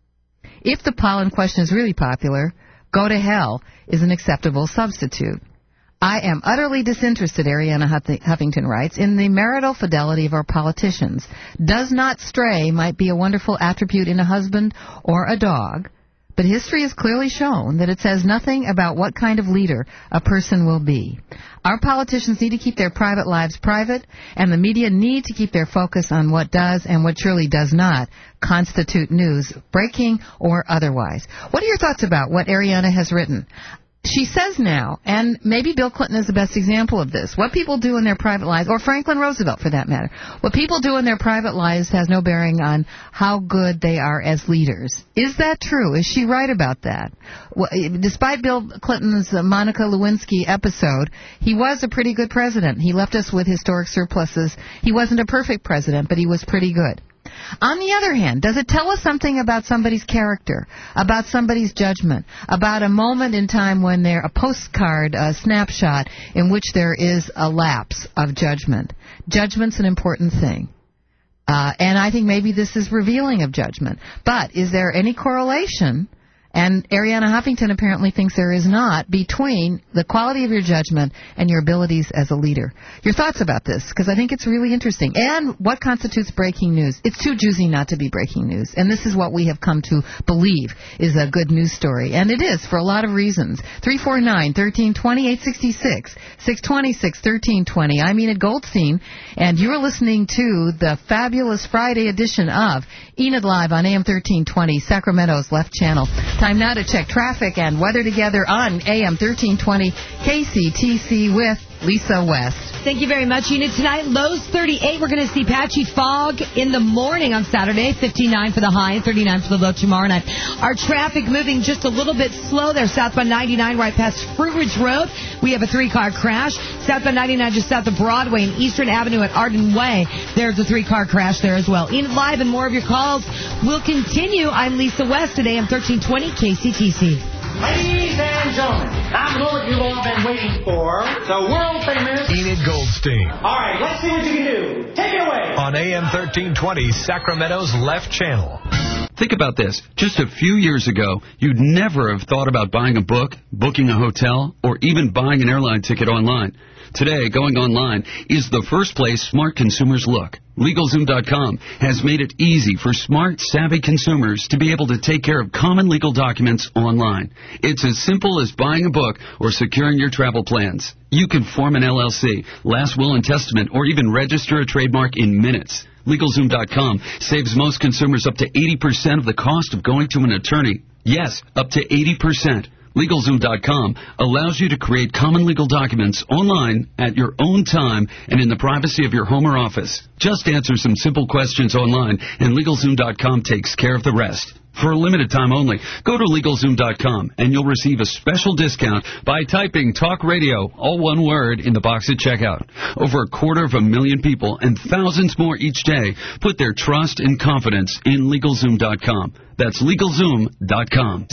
If the pollen question is really popular, go to hell is an acceptable substitute. I am utterly disinterested, Ariana Huffington writes, in the marital fidelity of our politicians. Does not stray might be a wonderful attribute in a husband or a dog, but history has clearly shown that it says nothing about what kind of leader a person will be. Our politicians need to keep their private lives private, and the media need to keep their focus on what does and what surely does not constitute news, breaking or otherwise. What are your thoughts about what Ariana has written? She says now, and maybe Bill Clinton is the best example of this, what people do in their private lives, or Franklin Roosevelt for that matter, what people do in their private lives has no bearing on how good they are as leaders. Is that true? Is she right about that? Well, despite Bill Clinton's Monica Lewinsky episode, he was a pretty good president. He left us with historic surpluses. He wasn't a perfect president, but he was pretty good. On the other hand, does it tell us something about somebody's character, about somebody's judgment, about a moment in time when a postcard, a snapshot in which there is a lapse of judgment? Judgment's an important thing. And I think maybe this is revealing of judgment. But is there any correlation And Arianna Huffington apparently thinks there is not, between the quality of your judgment and your abilities as a leader. Your thoughts about this? Because I think it's really interesting. And what constitutes breaking news? It's too juicy not to be breaking news. And this is what we have come to believe is a good news story. And it is for a lot of reasons. 349-1320-866, 626-1320. I'm Enid Goldstein, and you're listening to the fabulous Friday edition of Enid Live on AM 1320, Sacramento's Left Channel. Time now to check traffic and weather together on AM 1320 KCTC with Lisa West. Thank you very much, Enid. Tonight, lows 38. We're going to see patchy fog in the morning on Saturday, 59 for the high and 39 for the low tomorrow night. Our traffic moving just a little bit slow there. Southbound 99 right past Fruit Ridge Road. We have a 3-car crash. Southbound 99 just south of Broadway and Eastern Avenue at Arden Way. There's a 3-car crash there as well. Enid Live and more of your calls will continue. I'm Lisa West at AM 1320 KCTC. Ladies and gentlemen, I'm the Lord you've all been waiting for, the world-famous Enid Goldstein. All right, let's see what you can do. Take it away. On AM 1320, Sacramento's Left Channel. Think about this. Just a few years ago, you'd never have thought about buying a book, booking a hotel, or even buying an airline ticket online. Today, going online is the first place smart consumers look. LegalZoom.com has made it easy for smart, savvy consumers to be able to take care of common legal documents online. It's as simple as buying a book or securing your travel plans. You can form an LLC, last will and testament, or even register a trademark in minutes. LegalZoom.com saves most consumers up to 80% of the cost of going to an attorney. Yes, up to 80%. LegalZoom.com allows you to create common legal documents online at your own time and in the privacy of your home or office. Just answer some simple questions online, and LegalZoom.com takes care of the rest. For a limited time only, go to LegalZoom.com, and you'll receive a special discount by typing Talk Radio, all one word, in the box at checkout. Over 250,000 people and thousands more each day put their trust and confidence in LegalZoom.com. That's LegalZoom.com.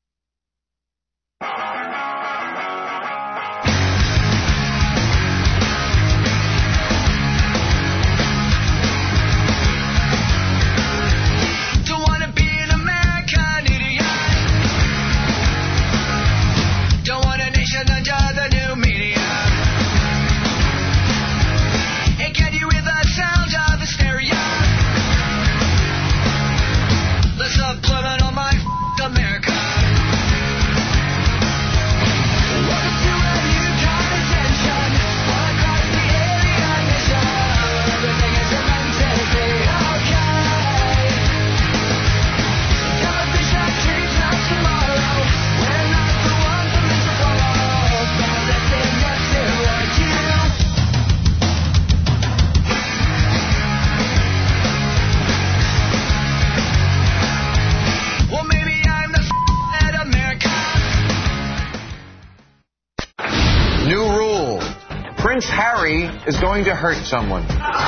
Prince Harry is going to hurt someone.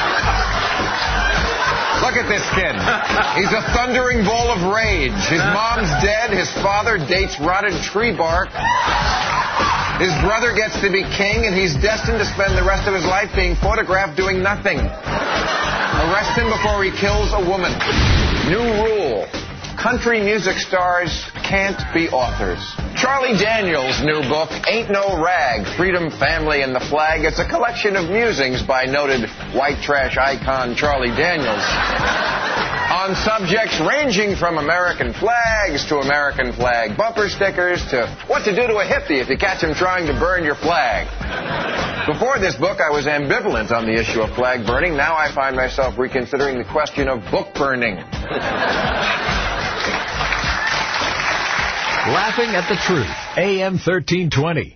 Look at this kid. He's a thundering ball of rage. His mom's dead. His father dates rotted tree bark. His brother gets to be king, and he's destined to spend the rest of his life being photographed doing nothing. Arrest him before he kills a woman. New rule. Country music stars can't be authors. Charlie Daniels' new book, Ain't No Rag, Freedom, Family, and the Flag. It's a collection of musings by noted white trash icon Charlie Daniels on subjects ranging from American flags to American flag bumper stickers to what to do to a hippie if you catch him trying to burn your flag. Before this book, I was ambivalent on the issue of flag burning. Now I find myself reconsidering the question of book burning. Laughing at the Truth, AM 1320.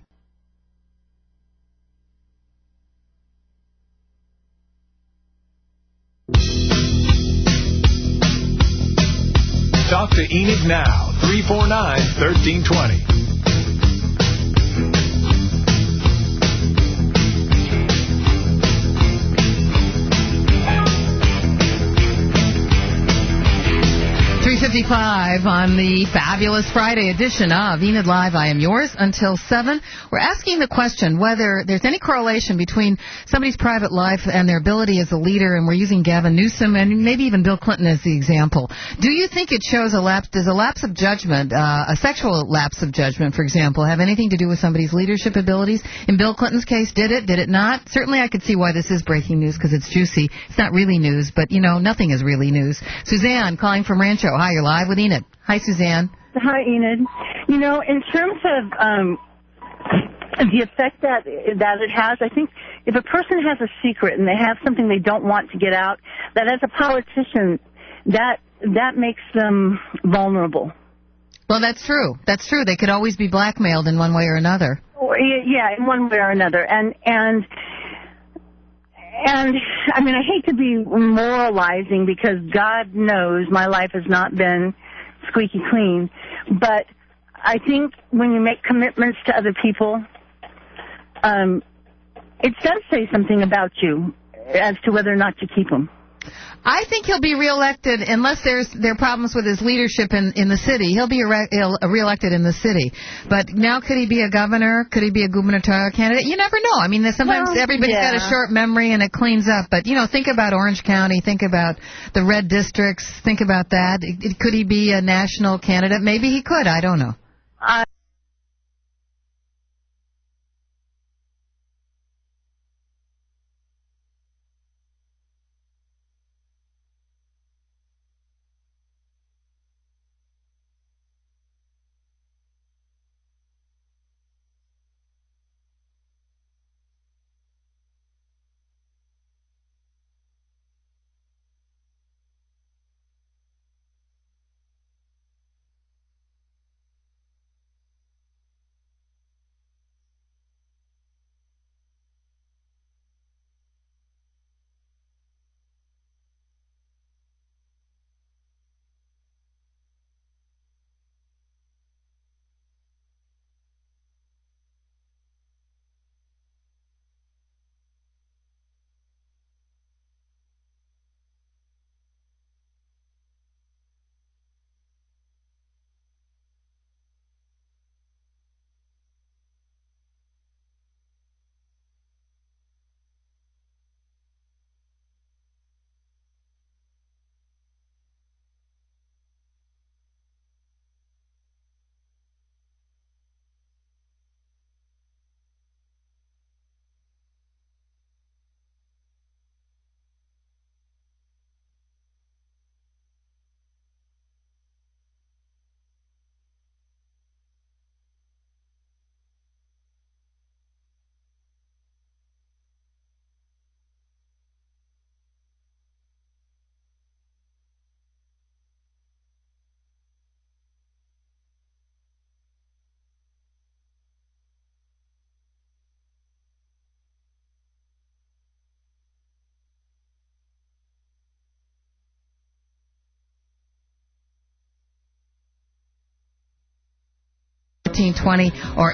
Talk to Enid now, 349-1320. 6:55 on the fabulous Friday edition of Enid Live. I am yours until 7. We're asking the question whether there's any correlation between somebody's private life and their ability as a leader, and we're using Gavin Newsom and maybe even Bill Clinton as the example. Do you think it shows does a lapse of judgment, a sexual lapse of judgment, for example, have anything to do with somebody's leadership abilities? In Bill Clinton's case, did it? Did it not? Certainly I could see why this is breaking news, because it's juicy. It's not really news, but, nothing is really news. Suzanne, calling from Rancho. Hi, you're live with Enid. Hi, Suzanne. Hi, Enid. In terms of the effect that it has, I think if a person has a secret and they have something they don't want to get out, that as a politician, that makes them vulnerable. Well, that's true. That's true. They could always be blackmailed in one way or another. Yeah, in one way or another. And I mean, I hate to be moralizing, because God knows my life has not been squeaky clean. But I think when you make commitments to other people, it does say something about you as to whether or not you keep them. I think he'll be reelected unless there are problems with his leadership in the city. He'll be reelected in the city. But now, could he be a governor? Could he be a gubernatorial candidate? You never know. I mean, sometimes everybody's got a short memory and it cleans up. But, think about Orange County. Think about the red districts. Think about that. Could he be a national candidate? Maybe he could. I don't know. 1320 or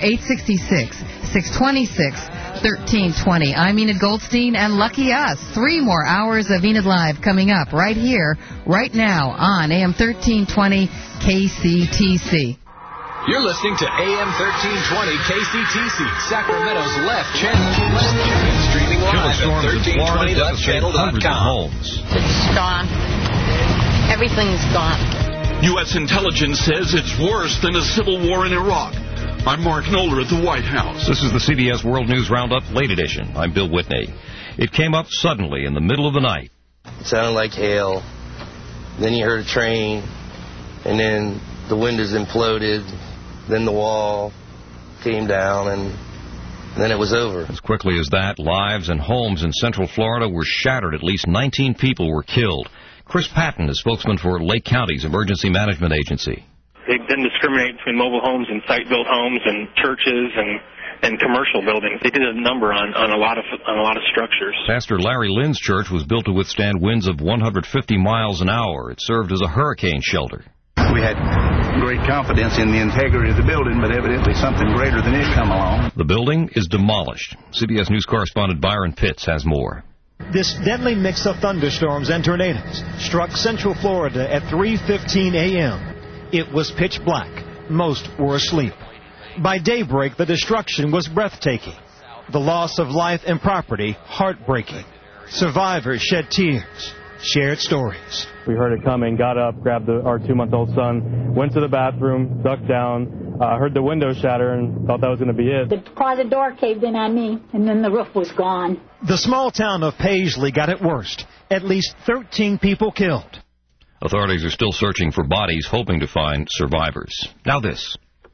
866-626-1320. I'm Enid Goldstein, and lucky us, 3 more hours of Enid Live coming up right here, right now on AM 1320 KCTC. You're listening to AM 1320 KCTC, Sacramento's Left Channel. Streaming live at 1320leftchannel.com. It's gone. Everything's gone. U.S. intelligence says it's worse than a civil war in Iraq. I'm Mark Knoller at the White House. This is the CBS World News Roundup Late Edition. I'm Bill Whitney. It came up suddenly in the middle of the night. It sounded like hail. Then you heard a train, and then the windows imploded. Then the wall came down, and then it was over. As quickly as that, lives and homes in Central Florida were shattered. At least 19 people were killed. Chris Patton is spokesman for Lake County's Emergency Management Agency. They didn't discriminate between mobile homes and site-built homes and churches and commercial buildings. They did a number on a lot of structures. Pastor Larry Lynn's church was built to withstand winds of 150 miles an hour. It served as a hurricane shelter. We had great confidence in the integrity of the building, but evidently something greater than it come along. The building is demolished. CBS News correspondent Byron Pitts has more. This deadly mix of thunderstorms and tornadoes struck Central Florida at 3:15 a.m. It was pitch black. Most were asleep. By daybreak, the destruction was breathtaking. The loss of life and property, heartbreaking. Survivors shed tears, shared stories. We heard it coming, got up, grabbed our 2-month-old son, went to the bathroom, ducked down, heard the window shatter, and thought that was going to be it. The closet door caved in on me, and then the roof was gone. The small town of Paisley got it worst. At least 13 people killed. Authorities are still searching for bodies, hoping to find survivors. Now this.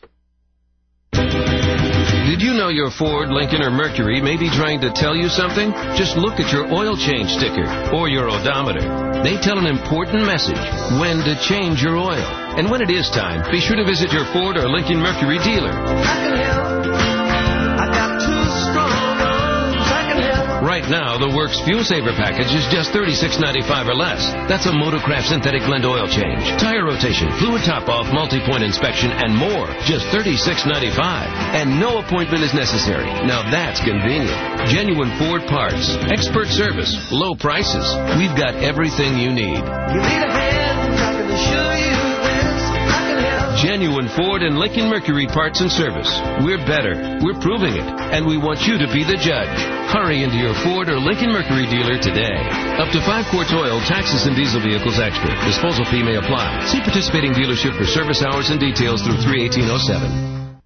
Did you know your Ford, Lincoln, or Mercury may be trying to tell you something? Just look at your oil change sticker or your odometer. They tell an important message, when to change your oil. And when it is time, be sure to visit your Ford or Lincoln Mercury dealer. Right now, the Works Fuel Saver package is just $36.95 or less. That's a Motocraft synthetic blend oil change, tire rotation, fluid top-off, multi-point inspection, and more. Just $36.95. And no appointment is necessary. Now that's convenient. Genuine Ford parts, expert service, low prices. We've got everything you need. You need a hand, I can assure you this. I can help. Genuine Ford and Lincoln Mercury parts and service. We're better. We're proving it. And we want you to be the judge. Hurry into your Ford or Lincoln Mercury dealer today. Up to 5 quarts oil, taxes and diesel vehicles extra. Disposal fee may apply. See participating dealership for service hours and details through 3/18/07.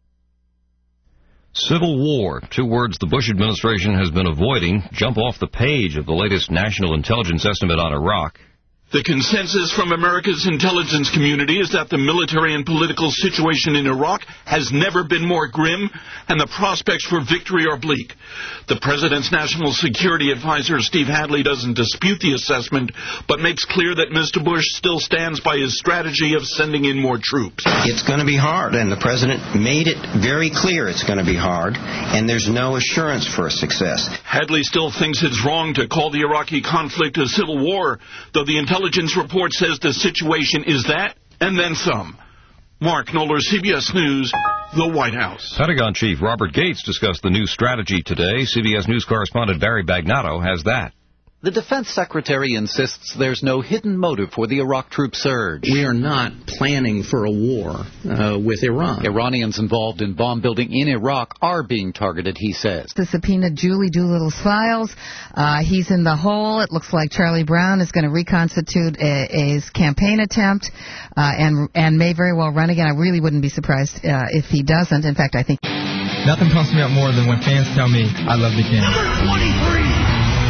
Civil war, 2 words the Bush administration has been avoiding, jump off the page of the latest national intelligence estimate on Iraq. The consensus from America's intelligence community is that the military and political situation in Iraq has never been more grim, and the prospects for victory are bleak. The president's national security advisor, Steve Hadley, doesn't dispute the assessment, but makes clear that Mr. Bush still stands by his strategy of sending in more troops. It's going to be hard, and the president made it very clear it's going to be hard, and there's no assurance for success. Hadley still thinks it's wrong to call the Iraqi conflict a civil war, though the intelligence report says the situation is that and then some. Mark Knoller, CBS News, the White House. Pentagon Chief Robert Gates discussed the new strategy today. CBS News correspondent Barry Bagnato has that. The defense secretary insists there's no hidden motive for the Iraq troop surge. We are not planning for a war with Iran. Iranians involved in bomb building in Iraq are being targeted, he says. The subpoena Julie Doolittle's files. He's in the hole. It looks like Charlie Brown is going to reconstitute his campaign attempt and may very well run again. I really wouldn't be surprised if he doesn't. In fact, I think... Nothing pumps me up more than when fans tell me I love the game. Number 23.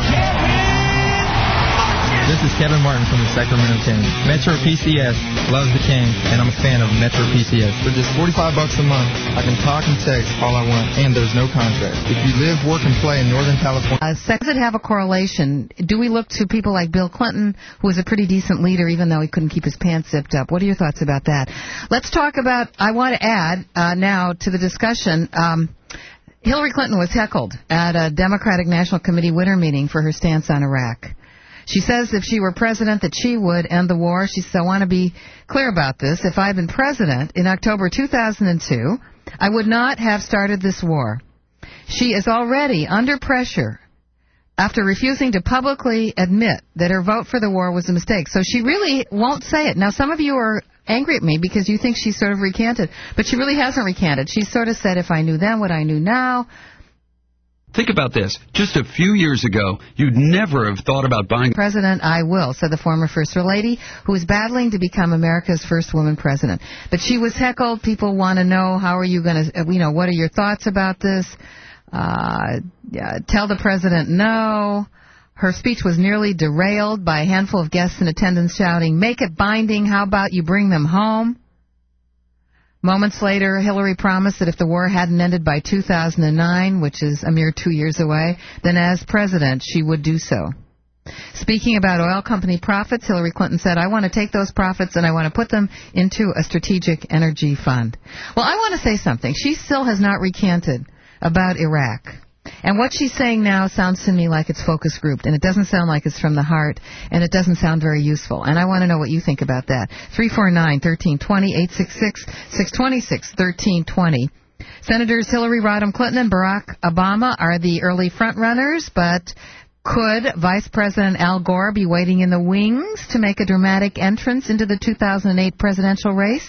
This is Kevin Martin from the Sacramento Kings. Metro PCS loves the Kings, and I'm a fan of Metro PCS. For just $45 a month, I can talk and text all I want, and there's no contract. If you live, work, and play in Northern California... Does it have a correlation? Do we look to people like Bill Clinton, who was a pretty decent leader, even though he couldn't keep his pants zipped up? What are your thoughts about that? Let's talk about... I want to add now to the discussion... Hillary Clinton was heckled at a Democratic National Committee winter meeting for her stance on Iraq. She says if she were president that she would end the war. She says, I want to be clear about this. If I had been president in October 2002, I would not have started this war. She is already under pressure after refusing to publicly admit that her vote for the war was a mistake. So she really won't say it. Now, some of you are angry at me because you think she's sort of recanted, but she really hasn't recanted. She sort of said, if I knew then what I knew now... Think about this. Just a few years ago, you'd never have thought about buying... President, I will, said the former First Lady, who is battling to become America's first woman president. But she was heckled. People want to know, how are you going to, what are your thoughts about this? Tell the president no. Her speech was nearly derailed by a handful of guests in attendance shouting, make it binding, how about you bring them home? Moments later, Hillary promised that if the war hadn't ended by 2009, which is a mere 2 years away, then as president, she would do so. Speaking about oil company profits, Hillary Clinton said, I want to take those profits and I want to put them into a strategic energy fund. Well, I want to say something. She still has not recanted about Iraq. And what she's saying now sounds to me like it's focus grouped, and it doesn't sound like it's from the heart, and it doesn't sound very useful. And I want to know what you think about that. 349-1320, 866-626-1320. Senators Hillary Rodham Clinton and Barack Obama are the early front runners, but Could Vice President Al Gore be waiting in the wings to make a dramatic entrance into the 2008 presidential race?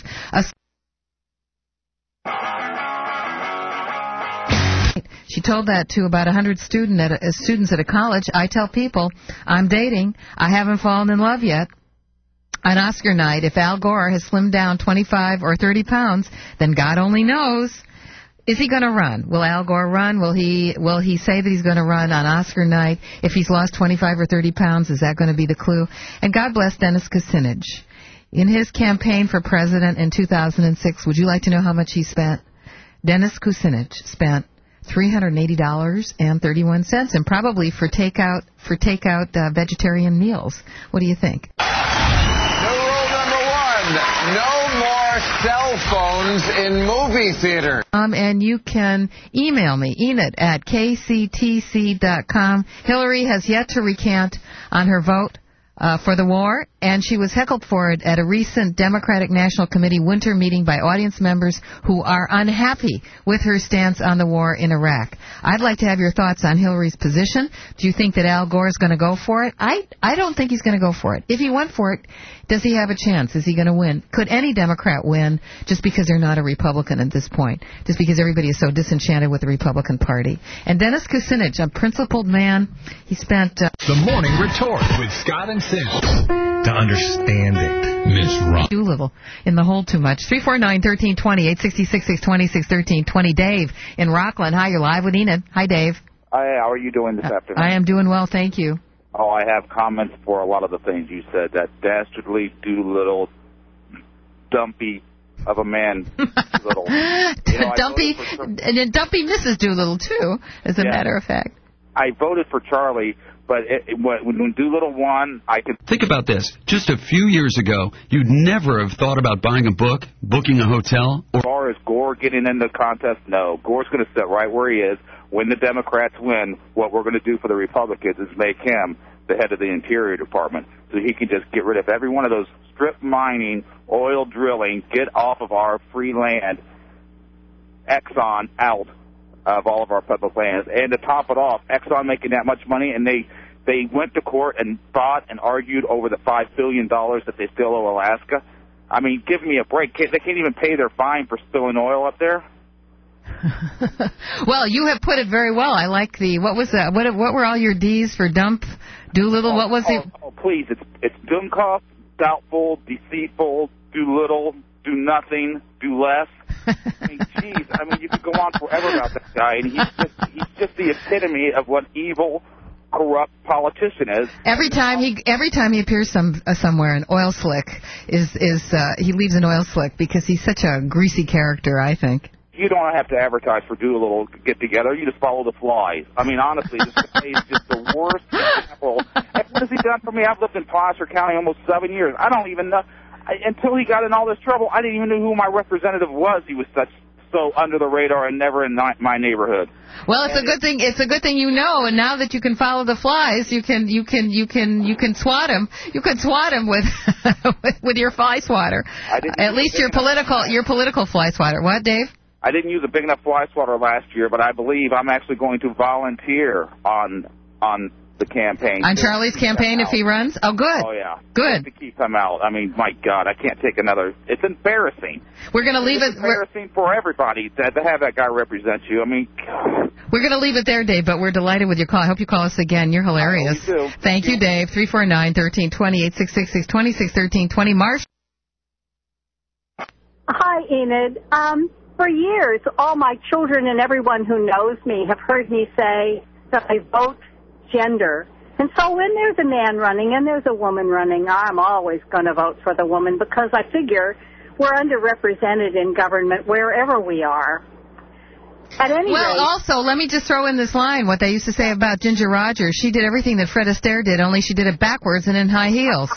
She told that to about 100 students at a college. I tell people, I'm dating. I haven't fallen in love yet. On Oscar night, if Al Gore has slimmed down 25 or 30 pounds, then God only knows. Is he going to run? Will Al Gore run? Will he say that he's going to run on Oscar night? If he's lost 25 or 30 pounds, is that going to be the clue? And God bless Dennis Kucinich. In his campaign for president in 2006, would you like to know how much he spent? Dennis Kucinich spent $380.31, and probably for takeout vegetarian meals. What do you think? New rule number 1: no more cell phones in movie theaters. And you can email me, Enid at kctc.com. Hillary has yet to recant on her vote for the war, and she was heckled for it at a recent Democratic National Committee winter meeting by audience members who are unhappy with her stance on the war in Iraq. I'd like to have your thoughts on Hillary's position. Do you think that Al Gore is going to go for it? I don't think he's going to go for it. If he went for it, does he have a chance? Is he going to win? Could any Democrat win just because they're not a Republican at this point? Just because everybody is so disenchanted with the Republican Party? And Dennis Kucinich, a principled man, he spent... The Morning Retort with Scott and Sim. To understand it, Miss Rock. Doolittle in the hole too much. 349-1320, 866-626-1320. Dave in Rockland. Hi, you're live with Enid. Hi, Dave. Hi, how are you doing this afternoon? I am doing well, thank you. Oh, I have comments for a lot of the things you said. That dastardly Doolittle, dumpy of a man, Doolittle. Dumpy Mrs. Doolittle, too, as a matter of fact. I voted for Charlie, but when Doolittle won, I could... Think about this. Just a few years ago, you'd never have thought about buying a book, booking a hotel, or... As far as Gore getting in the contest, no. Gore's going to sit right where he is. When the Democrats win, what we're going to do for the Republicans is make him the head of the Interior Department, so he can just get rid of every one of those strip mining, oil drilling, get off of our free land, Exxon out of all of our public lands. And to top it off, Exxon making that much money, and they went to court and fought and argued over the $5 billion that they still owe Alaska. I mean, give me a break. They can't even pay their fine for spilling oil up there. Well, you have put it very well. I like the, what was that? What were all your D's for dump, Doolittle? What was it? Oh, please. It's Dummkopf, doubtful, deceitful, do little, do nothing, do less. I mean, geez. I mean, you could go on forever about that guy, and he's just the epitome of what evil, corrupt politician is. Every time he appears somewhere, an oil slick he leaves an oil slick because he's such a greasy character, I think. You don't have to advertise for Doolittle get together. You just follow the flies. I mean, honestly, this guy is just the worst example. And what has he done for me? I've lived in Placer County almost 7 years. I don't even know. Until he got in all this trouble, I didn't even know who my representative was. He was so under the radar and never in my neighborhood. Well, it's a good thing. It's a good thing you know. And now that you can follow the flies, you can swat him. You can swat him with with your fly swatter. At least your political fly swatter. What, Dave? I didn't use a big enough fly swatter last year, but I believe I'm actually going to volunteer on the campaign. On Charlie's campaign if he runs? Oh, good. Oh, yeah. Good. To keep him out. I mean, my God, I can't take another. It's embarrassing. We're going to leave it. It's embarrassing for everybody to have that guy represent you. I mean, God. We're going to leave it there, Dave, but we're delighted with your call. I hope you call us again. You're hilarious. You Thank you, Dave. 349-1320, 866-626-1320. Marsh. Hi, Enid. For years, all my children and everyone who knows me have heard me say that I vote gender. And so when there's a man running and there's a woman running, I'm always going to vote for the woman because I figure we're underrepresented in government wherever we are. At any rate, also, let me just throw in this line, what they used to say about Ginger Rogers. She did everything that Fred Astaire did, only she did it backwards and in high heels.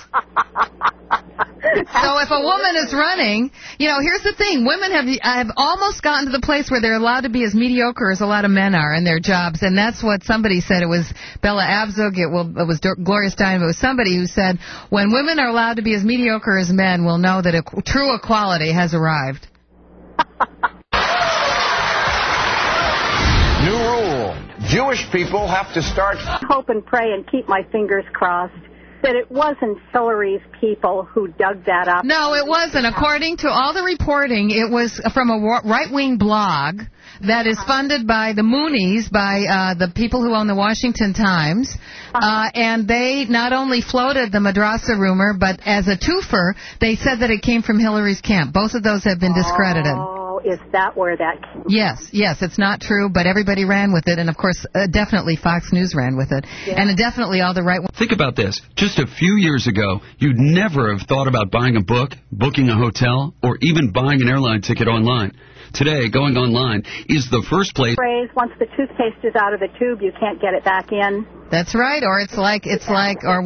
So if a woman is running, here's the thing. Women have almost gotten to the place where they're allowed to be as mediocre as a lot of men are in their jobs. And that's what somebody said. It was Bella Abzug. It was Gloria Steinem. It was somebody who said, when women are allowed to be as mediocre as men, we'll know that true equality has arrived. New rule. people. Jewish people have to start... Hope and pray and keep my fingers crossed that it wasn't Hillary's people who dug that up. No, it wasn't. According to all the reporting, it was from a right-wing blog that is funded by the Moonies, by the people who own the Washington Times. And they not only floated the madrasa rumor, but as a twofer, they said that it came from Hillary's camp. Both of those have been discredited. Oh, is that where that came from? Yes, it's not true, but everybody ran with it, and of course, definitely Fox News ran with it, and definitely all the right... Think about this. Just a few years ago, you'd never have thought about buying a book, booking a hotel, or even buying an airline ticket online. Today, going online is the first place... Once the toothpaste is out of the tube, you can't get it back in. That's right, or or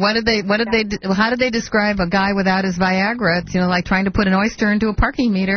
how did they describe a guy without his Viagra? It's, like trying to put an oyster into a parking meter.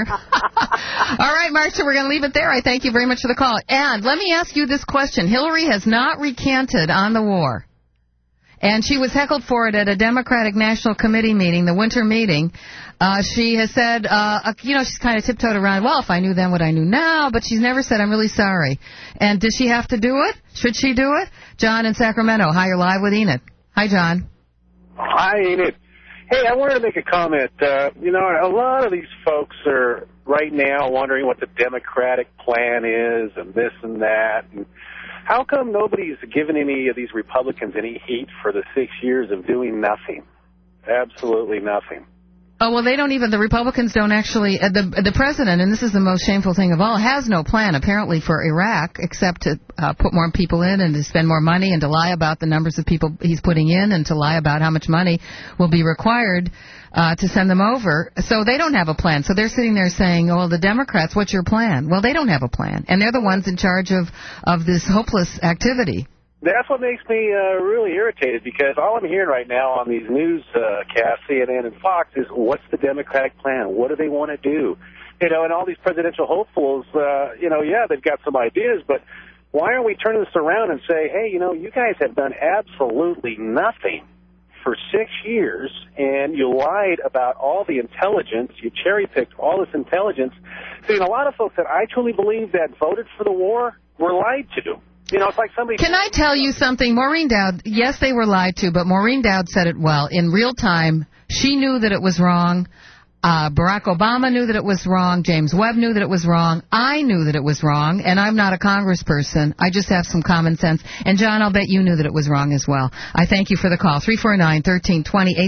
All right, Marcia, we're going to leave it there. I thank you very much for the call. And let me ask you this question. Hillary has not recanted on the war. And she was heckled for it at a Democratic National Committee meeting, the winter meeting. She has said, she's kind of tiptoed around, well, if I knew then what I knew now, but she's never said, I'm really sorry. And does she have to do it? Should she do it? John in Sacramento. Hi, you're live with Enid. Hi, John. Hi, Enid. Hey, I wanted to make a comment. A lot of these folks are right now wondering what the Democratic plan is and this and that. And how come nobody's given any of these Republicans any heat for the 6 years of doing nothing? Absolutely nothing. Oh, well, the Republicans don't actually, the president, and this is the most shameful thing of all, has no plan, apparently, for Iraq, except to put more people in and to spend more money and to lie about the numbers of people he's putting in and to lie about how much money will be required to send them over. So they don't have a plan. So they're sitting there saying, oh, well, the Democrats, what's your plan? Well, they don't have a plan. And they're the ones in charge of this hopeless activity. That's what makes me really irritated, because all I'm hearing right now on these newscasts, CNN and Fox, is what's the Democratic plan? What do they want to do? And all these presidential hopefuls, they've got some ideas, but why aren't we turning this around and say, hey, you guys have done absolutely nothing for 6 years, and you lied about all the intelligence, you cherry-picked all this intelligence. See, a lot of folks that I truly believe that voted for the war were lied to. It's like somebody... Can I tell you something? Maureen Dowd, yes, they were lied to, but Maureen Dowd said it well. In real time, she knew that it was wrong. Barack Obama knew that it was wrong. James Webb knew that it was wrong. I knew that it was wrong, and I'm not a congressperson. I just have some common sense. And, John, I'll bet you knew that it was wrong as well. I thank you for the call. 349-1320,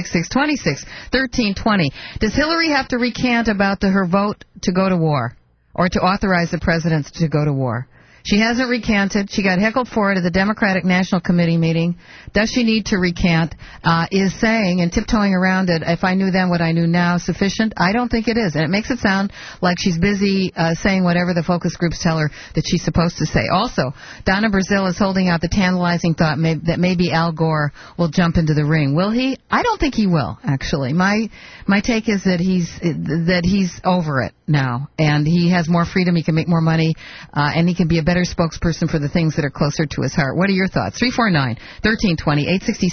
866-626-1320. Does Hillary have to recant about her vote to go to war or to authorize the president to go to war? She hasn't recanted. She got heckled for it at the Democratic National Committee meeting. Does she need to recant? Is saying and tiptoeing around it, if I knew then what I knew now, sufficient? I don't think it is. And it makes it sound like she's busy saying whatever the focus groups tell her that she's supposed to say. Also, Donna Brazil is holding out the tantalizing thought that maybe Al Gore will jump into the ring. Will he? I don't think he will, actually. My take is that he's over it now, and he has more freedom, he can make more money, and he can be a better spokesperson for the things that are closer to his heart. What are your thoughts? 349-1320,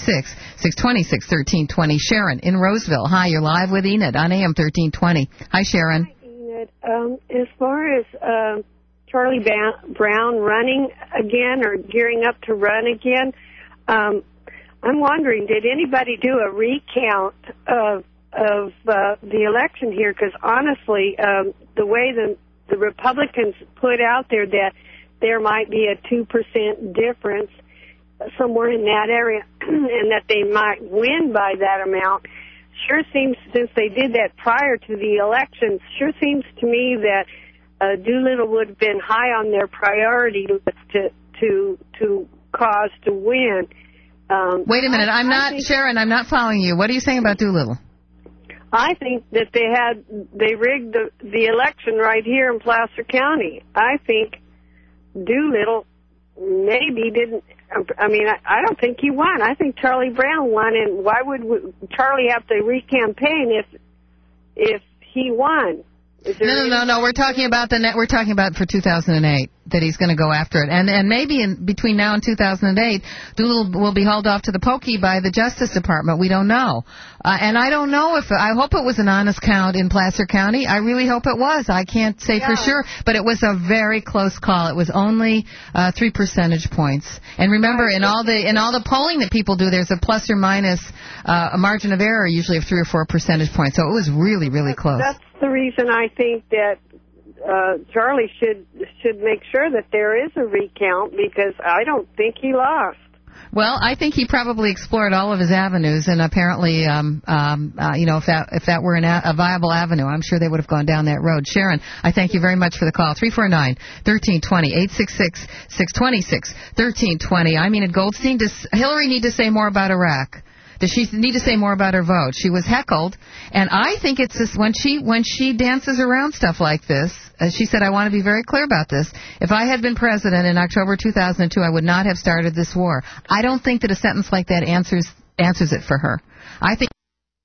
866-626-1320. Sharon in Roseville. Hi, you're live with Enid on AM 1320. Hi, Sharon. Hi, Enid. As far as Charlie Brown running again or gearing up to run again, I'm wondering, did anybody do a recount of the election here? Because honestly, the way the Republicans put out there that there might be a 2% difference somewhere in that area and that they might win by that amount, sure seems, since they did that prior to the elections, sure seems to me that Doolittle would have been high on their priority list to cause to win. Wait a minute. Sharon, I'm not following you. What are you saying about Doolittle? I think that they rigged the election right here in Placer County. I think Doolittle maybe didn't. I mean, I don't think he won. I think Charlie Brown won, and why would Charlie have to re-campaign if he won? No. We're talking about We're talking about for 2008 that he's going to go after it, and maybe between now and 2008, Doolittle will be hauled off to the pokey by the Justice Department. We don't know, and I don't know if I hope it was an honest count in Placer County. I really hope it was. I can't say for sure, but it was a very close call. It was only 3 percentage points. And remember, in all the polling that people do, there's a plus or minus a margin of error usually of 3 or 4 percentage points. So it was really, really close. That's the reason I think that Charlie should make sure that there is a recount, because I don't think he lost. Well, I think he probably explored all of his avenues, and apparently, if that were a viable avenue, I'm sure they would have gone down that road. Sharon, I thank you very much for the call. 349-1320, 866-626-1320. I mean, at Goldstein, does Hillary need to say more about Iraq? Does she need to say more about her vote? She was heckled, and I think it's this, when she dances around stuff like this, she said, I want to be very clear about this. If I had been president in October 2002, I would not have started this war. I don't think that a sentence like that answers it for her. I think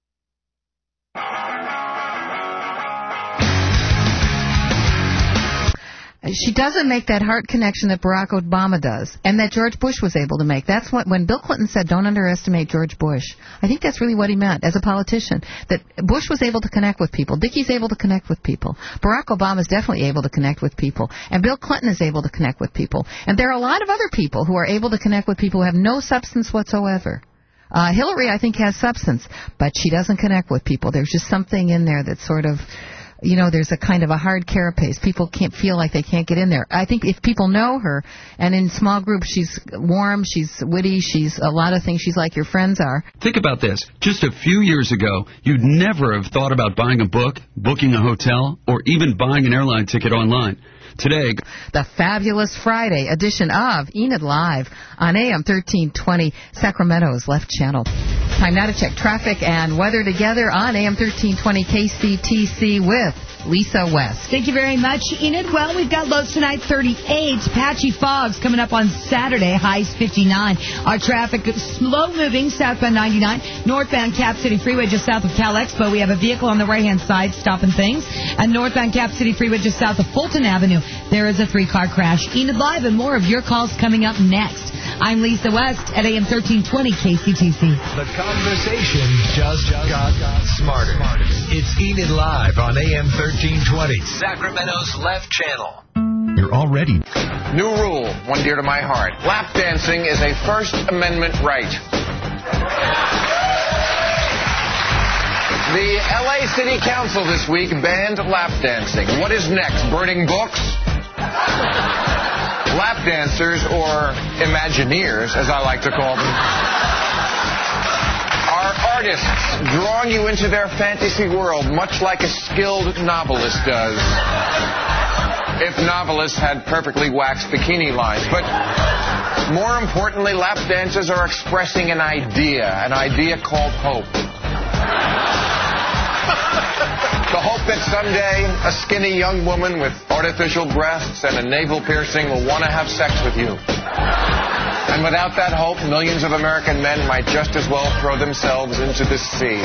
she doesn't make that heart connection that Barack Obama does, and that George Bush was able to make. That's when Bill Clinton said, don't underestimate George Bush. I think that's really what he meant as a politician, that Bush was able to connect with people. Dickey's able to connect with people. Barack Obama is definitely able to connect with people. And Bill Clinton is able to connect with people. And there are a lot of other people who are able to connect with people who have no substance whatsoever. Hillary, I think, has substance, but she doesn't connect with people. There's just something in there that's sort of... there's a kind of a hard carapace. People can't feel like they can't get in there. I think if people know her, and in small groups, she's warm, she's witty, she's a lot of things. She's like your friends are. Think about this. Just a few years ago, you'd never have thought about buying a book, booking a hotel, or even buying an airline ticket online. Today, the fabulous Friday edition of Enid Live on AM 1320, Sacramento's left channel. Time now to check traffic and weather together on AM 1320 KCTC with Lisa West. Thank you very much, Enid. Well, we've got lows tonight, 38. Patchy fogs coming up on Saturday, highs 59. Our traffic slow moving southbound 99, northbound Cap City Freeway just south of Cal Expo. We have a vehicle on the right-hand side stopping things. And northbound Cap City Freeway just south of Fulton Avenue, there is a 3-car crash. Enid Live and more of your calls coming up next. I'm Lisa West at AM 1320 KCTC. The conversation just got smarter. It's Enid Live on AM 1320, Sacramento's left channel. You're all ready. New rule, one dear to my heart. Lap dancing is a First Amendment right. The L.A. City Council this week banned lap dancing. What is next? Burning books? Lap dancers, or Imagineers, as I like to call them, are artists drawing you into their fantasy world, much like a skilled novelist does. If novelists had perfectly waxed bikini lines. But more importantly, lap dancers are expressing an idea called hope. The hope that someday a skinny young woman with artificial breasts and a navel piercing will want to have sex with you. And without that hope, millions of American men might just as well throw themselves into the sea.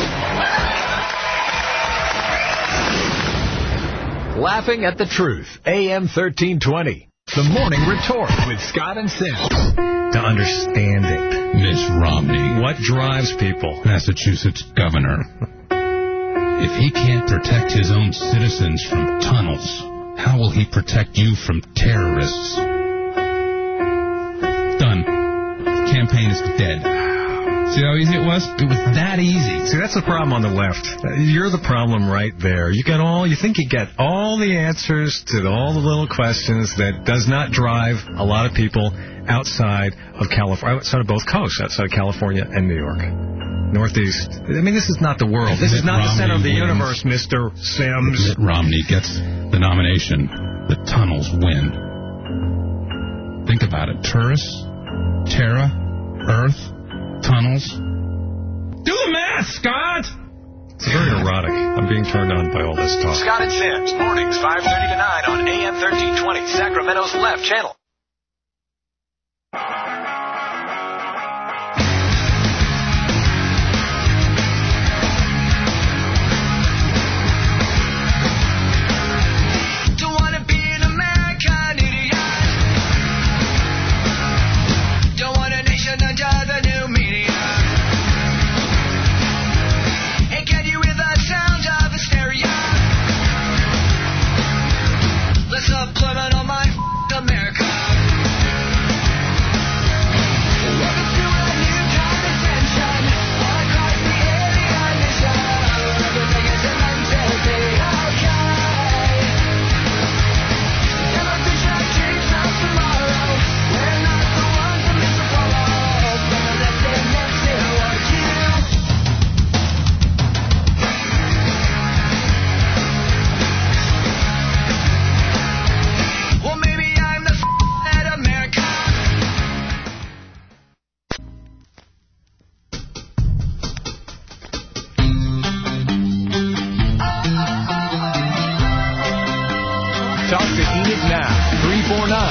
Laughing at the Truth, AM 1320. The Morning Retort with Scott and Sim. To understand it. Miss Romney. What drives people? Massachusetts governor. If he can't protect his own citizens from tunnels, how will he protect you from terrorists? Done. Campaign is dead. See how easy it was? It was that easy. See, that's the problem on the left. You're the problem right there. You think you get all the answers to all the little questions that does not drive a lot of people outside of California, outside of both coasts, outside of California and New York. Northeast. I mean, this is not the world. This is not the center of the universe, Mr. Sims. Mitt Romney gets the nomination. The tunnels win. Think about it. Tourists, Terra, Earth, tunnels. Do the math, Scott! It's very erotic. I'm being turned on by all this talk. Scott and Sims, mornings 5:30 to 9 on AM 1320, Sacramento's left channel.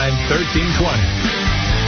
1320.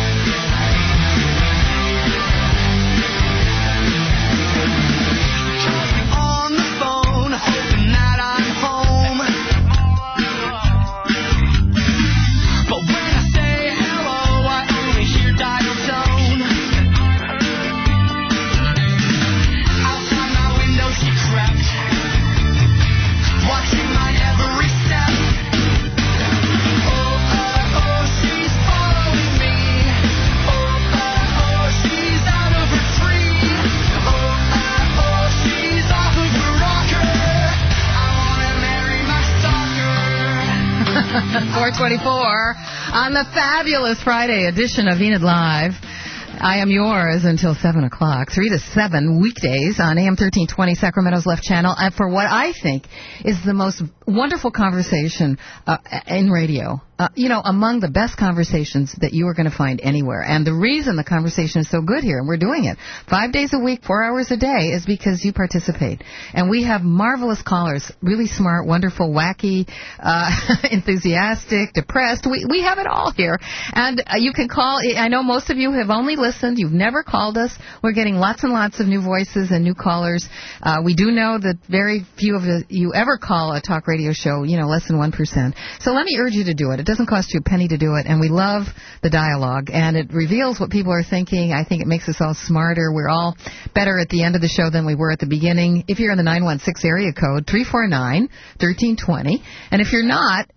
On the fabulous Friday edition of Enid Live. I am yours until 7 o'clock, 3 to 7 weekdays on AM 1320, Sacramento's Left Channel, and for what I think is the most wonderful conversation in radio. Among the best conversations that you are going to find anywhere. And the reason the conversation is so good here, and we're doing it 5 days a week, 4 hours a day, is because you participate. And we have marvelous callers, really smart, wonderful, wacky, enthusiastic, depressed. We have it all here. And you can call. I know most of you have only listened. You've never called us. We're getting lots and lots of new voices and new callers. We do know that very few of you ever call a talk radio show, less than 1%. So let me urge you to do it. It doesn't cost you a penny to do it, and we love the dialogue, and it reveals what people are thinking. I think it makes us all smarter. We're all better at the end of the show than we were at the beginning. If you're in the 916 area code, 349-1320, and if you're not,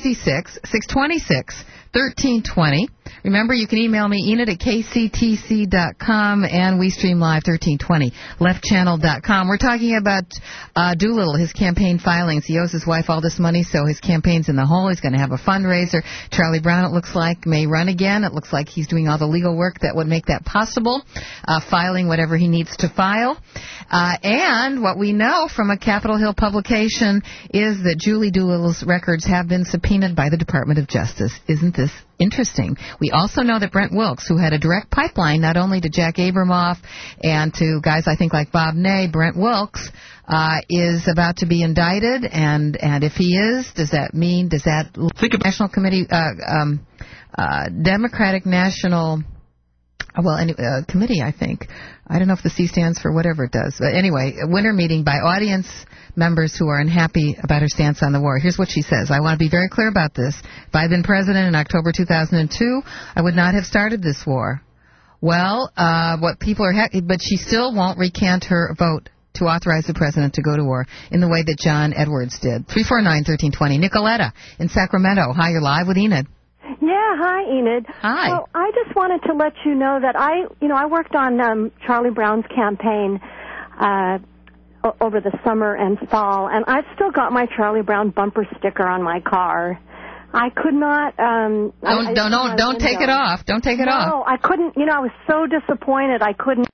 866-626-1320. Remember, you can email me, Enid at kctc.com, and we stream live 1320, leftchannel.com. We're talking about Doolittle, his campaign filings. He owes his wife all this money, so his campaign's in the hole. He's going to have a fundraiser. Charlie Brown, it looks like, may run again. It looks like he's doing all the legal work that would make that possible, filing whatever he needs to file. And what we know from a Capitol Hill publication is that Julie Doolittle's records have been subpoenaed by the Department of Justice. Isn't this interesting? We also know that Brent Wilkes, who had a direct pipeline not only to Jack Abramoff and to guys I think like Bob Ney, Brent Wilkes is about to be indicted, and if he is, does that National Committee, Democratic National, committee, I think. I don't know if the C stands for whatever it does. But anyway, a winter meeting by audience members who are unhappy about her stance on the war. Here's what she says. I want to be very clear about this. If I had been president in October 2002, I would not have started this war. Well, what people are but she still won't recant her vote to authorize the president to go to war in the way that John Edwards did. 349-1320. Nicoletta in Sacramento. Hi, you're live with Enid. Yeah, hi, Enid. Hi. So I just wanted to let you know that I worked on Charlie Brown's campaign over the summer and fall, and I've still got my Charlie Brown bumper sticker on my car. I could not. Don't take it off. Don't take it off. No, I couldn't. I was so disappointed. I couldn't.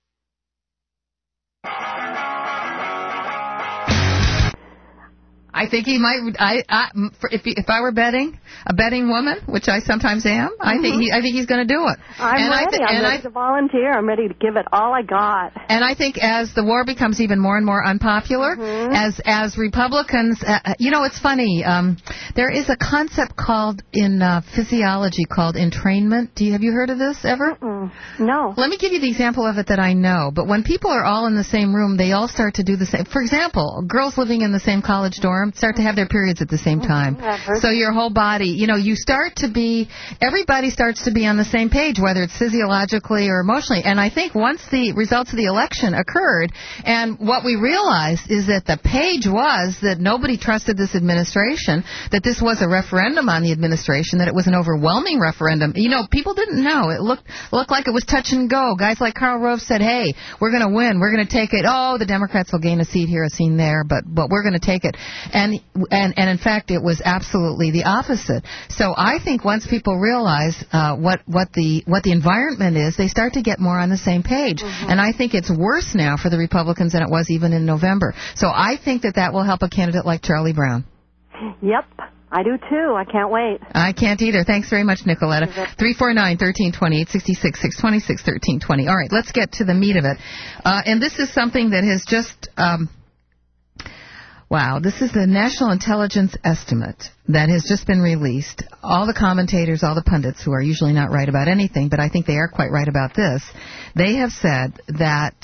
I think he might. If I were betting, a betting woman, which I sometimes am, I think he's going to do it. I'm ready to volunteer. I'm ready to give it all I got. And I think as the war becomes even more and more unpopular, as Republicans, it's funny. There is a concept called in physiology called entrainment. Have you heard of this ever? No. Let me give you the example of it that I know. But when people are all in the same room, they all start to do the same. For example, girls living in the same college dorm start to have their periods at the same time. So your whole body, everybody starts to be on the same page, whether it's physiologically or emotionally. And I think once the results of the election occurred, and what we realized is that the page was that nobody trusted this administration, that this was a referendum on the administration, that it was an overwhelming referendum. People didn't know. It looked like it was touch and go. Guys like Karl Rove said, hey, we're going to win. We're going to take it. Oh, the Democrats will gain a seat here, a seat there, but we're going to take it. And in fact, it was absolutely the opposite. So I think once people realize what the environment is, they start to get more on the same page. And I think it's worse now for the Republicans than it was even in November. So I think that will help a candidate like Charlie Brown. Yep. I do, too. I can't wait. I can't either. Thanks very much, Nicoletta. 349-1320, 866-626-1320. All right, let's get to the meat of it. And this is something that has just... Wow, this is the National Intelligence Estimate that has just been released. All the commentators, all the pundits, who are usually not right about anything, but I think they are quite right about this, they have said that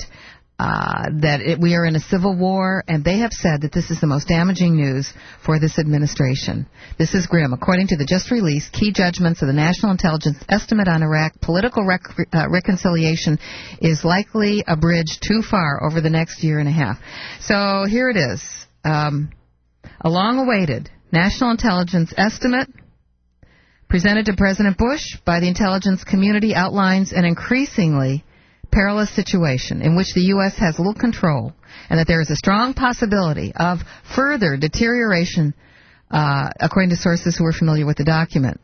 we are in a civil war, and they have said that this is the most damaging news for this administration. This is grim. According to the just released key judgments of the National Intelligence Estimate on Iraq, political reconciliation is likely a bridge too far over the next year and a half. So here it is. A long-awaited National Intelligence Estimate presented to President Bush by the intelligence community outlines an increasingly perilous situation in which the U.S. has little control, and that there is a strong possibility of further deterioration, according to sources who are familiar with the document.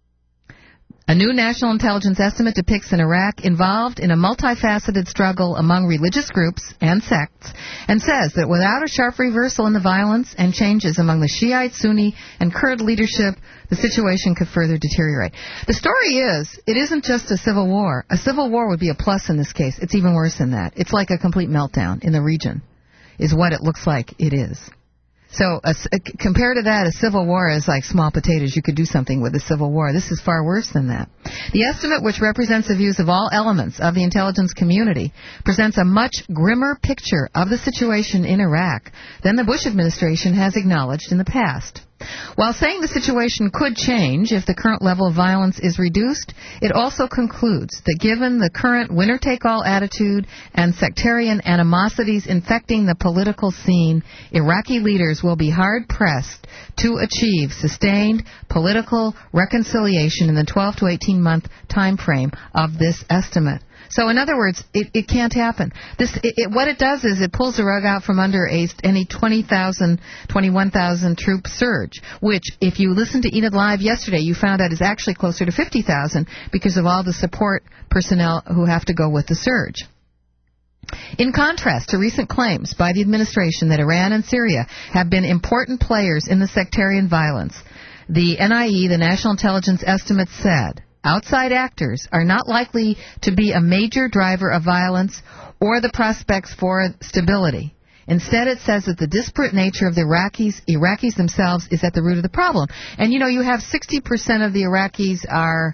A new national intelligence estimate depicts an Iraq involved in a multifaceted struggle among religious groups and sects, and says that without a sharp reversal in the violence and changes among the Shiite, Sunni, and Kurd leadership, the situation could further deteriorate. The story is, it isn't just a civil war. A civil war would be a plus in this case. It's even worse than that. It's like a complete meltdown in the region, is what it looks like it is. So compared to that, a civil war is like small potatoes. You could do something with a civil war. This is far worse than that. The estimate, which represents the views of all elements of the intelligence community, presents a much grimmer picture of the situation in Iraq than the Bush administration has acknowledged in the past. While saying the situation could change if the current level of violence is reduced, it also concludes that given the current winner-take-all attitude and sectarian animosities infecting the political scene, Iraqi leaders will be hard-pressed to achieve sustained political reconciliation in the 12 to 18-month time frame of this estimate. So, in other words, it can't happen. What it does is it pulls the rug out from under any 20,000, 21,000 troop surge, which, if you listened to Enid Live yesterday, you found out is actually closer to 50,000 because of all the support personnel who have to go with the surge. In contrast to recent claims by the administration that Iran and Syria have been important players in the sectarian violence, the NIE, the National Intelligence Estimate, said outside actors are not likely to be a major driver of violence or the prospects for stability. Instead, it says that the disparate nature of the Iraqis themselves is at the root of the problem. And, you have 60% of the Iraqis are,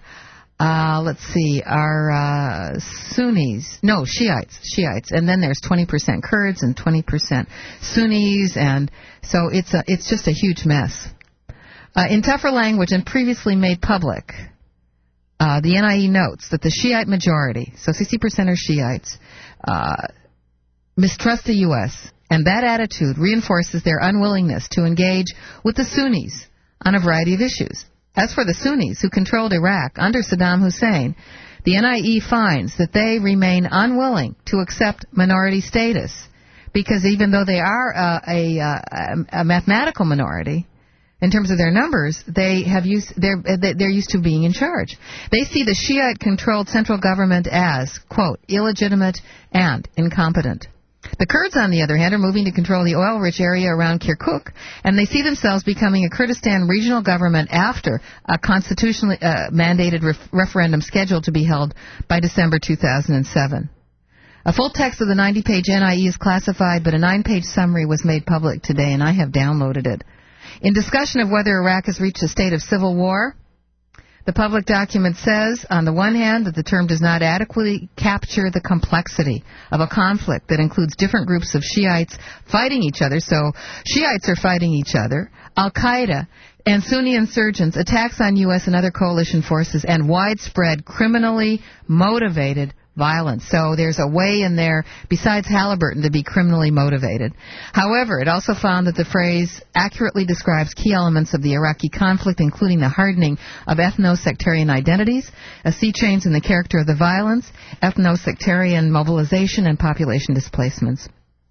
Sunnis. No, Shiites. And then there's 20% Kurds and 20% Sunnis. And so it's just a huge mess. In tougher language and previously made public, the NIE notes that the Shiite majority, so 60% are Shiites, mistrust the U.S., and that attitude reinforces their unwillingness to engage with the Sunnis on a variety of issues. As for the Sunnis who controlled Iraq under Saddam Hussein, the NIE finds that they remain unwilling to accept minority status because even though they are a mathematical minority, in terms of their numbers, they're used to being in charge. They see the Shiite-controlled central government as, quote, illegitimate and incompetent. The Kurds, on the other hand, are moving to control the oil-rich area around Kirkuk, and they see themselves becoming a Kurdistan regional government after a constitutionally mandated referendum scheduled to be held by December 2007. A full text of the 90-page NIE is classified, but a 9-page summary was made public today, and I have downloaded it. In discussion of whether Iraq has reached a state of civil war, the public document says, on the one hand, that the term does not adequately capture the complexity of a conflict that includes different groups of Shiites fighting each other. So Shiites are fighting each other, Al-Qaeda and Sunni insurgents, attacks on U.S. and other coalition forces, and widespread criminally motivated violence. So there's a way in there, besides Halliburton, to be criminally motivated. However, it also found that the phrase accurately describes key elements of the Iraqi conflict, including the hardening of ethno-sectarian identities, a sea change in the character of the violence, ethno-sectarian mobilization, and population displacements.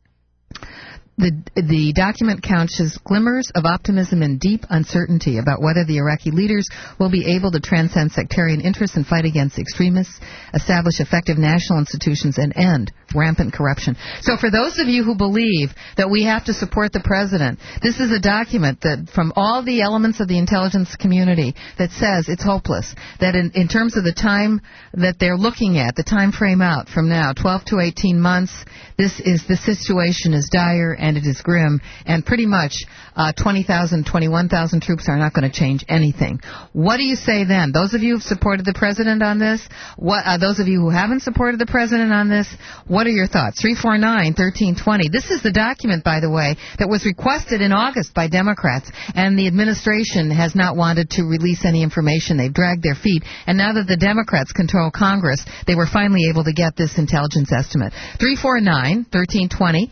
The document couches glimmers of optimism and deep uncertainty about whether the Iraqi leaders will be able to transcend sectarian interests and fight against extremists, establish effective national institutions, and end rampant corruption. So for those of you who believe that we have to support the president, this is a document that from all the elements of the intelligence community that says it's hopeless, that in terms of the time that they're looking at, the time frame out from now, 12 to 18 months, the situation is dire and it is grim, and pretty much 20,000, 21,000 troops are not going to change anything. What do you say then? Those of you who have supported the president on this, those of you who haven't supported the president on this, what are your thoughts? 349-1320. This is the document, by the way, that was requested in August by Democrats, and the administration has not wanted to release any information. They've dragged their feet, and now that the Democrats control Congress, they were finally able to get this intelligence estimate. 349-1320,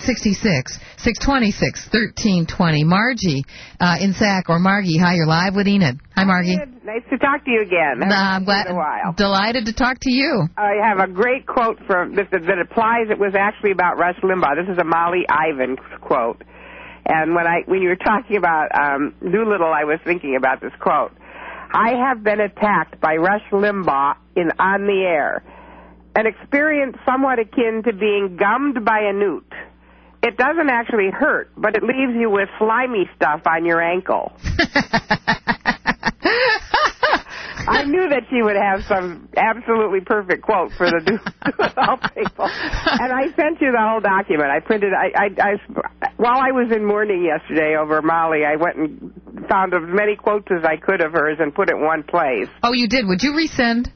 866-626-1320. Margie in Sac, or Margie, hi, you're live with Enid. Hi, Margie. Nice to talk to you again. I'm glad, a while. Delighted to talk to you. I have a great quote from that applies. It was actually about Rush Limbaugh. This is a Molly Ivins quote. And when you were talking about Doolittle, I was thinking about this quote. I have been attacked by Rush Limbaugh on the air. An experience somewhat akin to being gummed by a newt. It doesn't actually hurt, but it leaves you with slimy stuff on your ankle. I knew that she would have some absolutely perfect quote for the Doolittle people. And I sent you the whole document. I printed while I was in mourning yesterday over Molly, I went and found as many quotes as I could of hers and put it in one place. Oh, you did? Would you resend?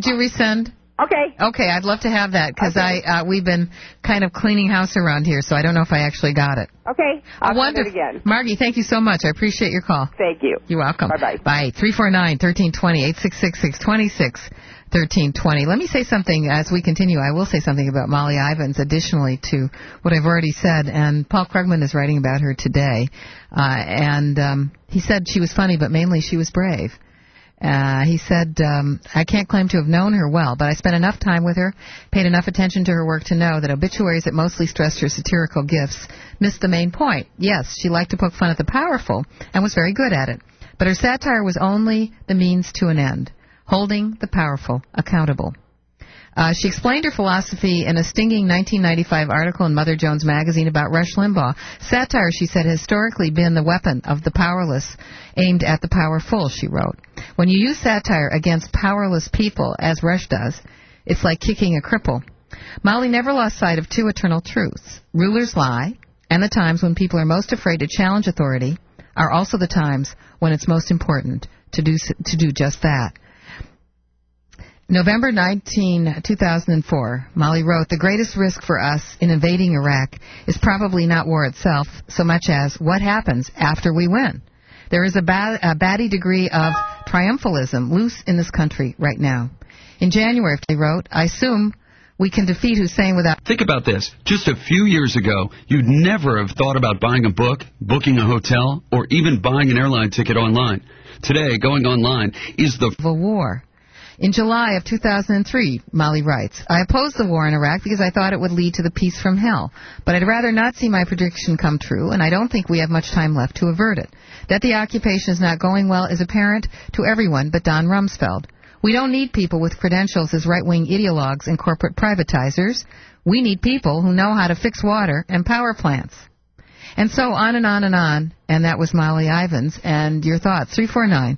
Okay. Okay, I'd love to have that, because we've been kind of cleaning house around here, so I don't know if I actually got it. Okay, I'll send it again. Margie, thank you so much. I appreciate your call. Thank you. You're welcome. Bye-bye. Bye. 349-1320, 866-626-1320. Let me say something as we continue. I will say something about Molly Ivins, additionally to what I've already said, and Paul Krugman is writing about her today. He said she was funny, but mainly she was brave. He said, I can't claim to have known her well, but I spent enough time with her, paid enough attention to her work to know that obituaries that mostly stressed her satirical gifts missed the main point. Yes, she liked to poke fun at the powerful and was very good at it, but her satire was only the means to an end, holding the powerful accountable. She explained her philosophy in a stinging 1995 article in Mother Jones magazine about Rush Limbaugh. Satire, she said, has historically been the weapon of the powerless, aimed at the powerful, she wrote. When you use satire against powerless people, as Rush does, it's like kicking a cripple. Molly never lost sight of two eternal truths. Rulers lie, and the times when people are most afraid to challenge authority are also the times when it's most important to do just that. November 2004, Molly wrote, the greatest risk for us in invading Iraq is probably not war itself so much as what happens after we win. There is a batty degree of triumphalism loose in this country right now. In January, she wrote, I assume we can defeat Hussein without... Think about this. Just a few years ago, you'd never have thought about buying a book, booking a hotel, or even buying an airline ticket online. Today, going online is the war. In July of 2003, Molly writes, I opposed the war in Iraq because I thought it would lead to the peace from hell. But I'd rather not see my prediction come true, and I don't think we have much time left to avert it. That the occupation is not going well is apparent to everyone but Don Rumsfeld. We don't need people with credentials as right-wing ideologues and corporate privatizers. We need people who know how to fix water and power plants. And so on and on and on. And that was Molly Ivins. And your thoughts, 349-1320,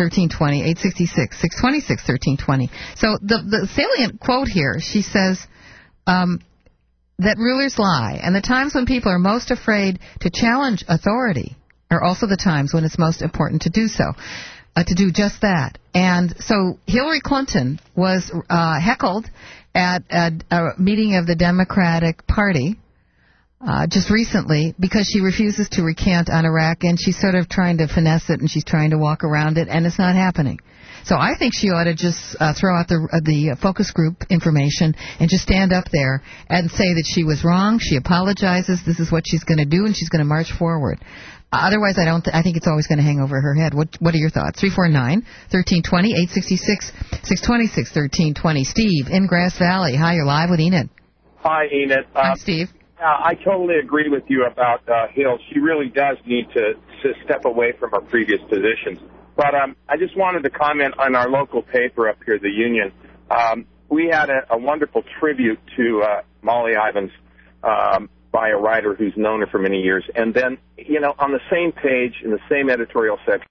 866-626-1320. So the salient quote here, she says that rulers lie, and the times when people are most afraid to challenge authority are also the times when it's most important to do so, to do just that. And so Hillary Clinton was heckled at a meeting of the Democratic Party just recently because she refuses to recant on Iraq, and she's sort of trying to finesse it, and she's trying to walk around it, and it's not happening. So I think she ought to just throw out the focus group information and just stand up there and say that she was wrong, she apologizes, this is what she's going to do, and she's going to march forward. Otherwise, I think it's always going to hang over her head. What are your thoughts? 349-1320, 866-626-1320. Steve in Grass Valley. Hi, you're live with Enid. Hi, Enid. Hi, Steve. I totally agree with you about Hill. She really does need to step away from her previous positions. But I just wanted to comment on our local paper up here, the Union. We had a wonderful tribute to Molly Ivins by a writer who's known her for many years. And then, you know, on the same page, in the same editorial section,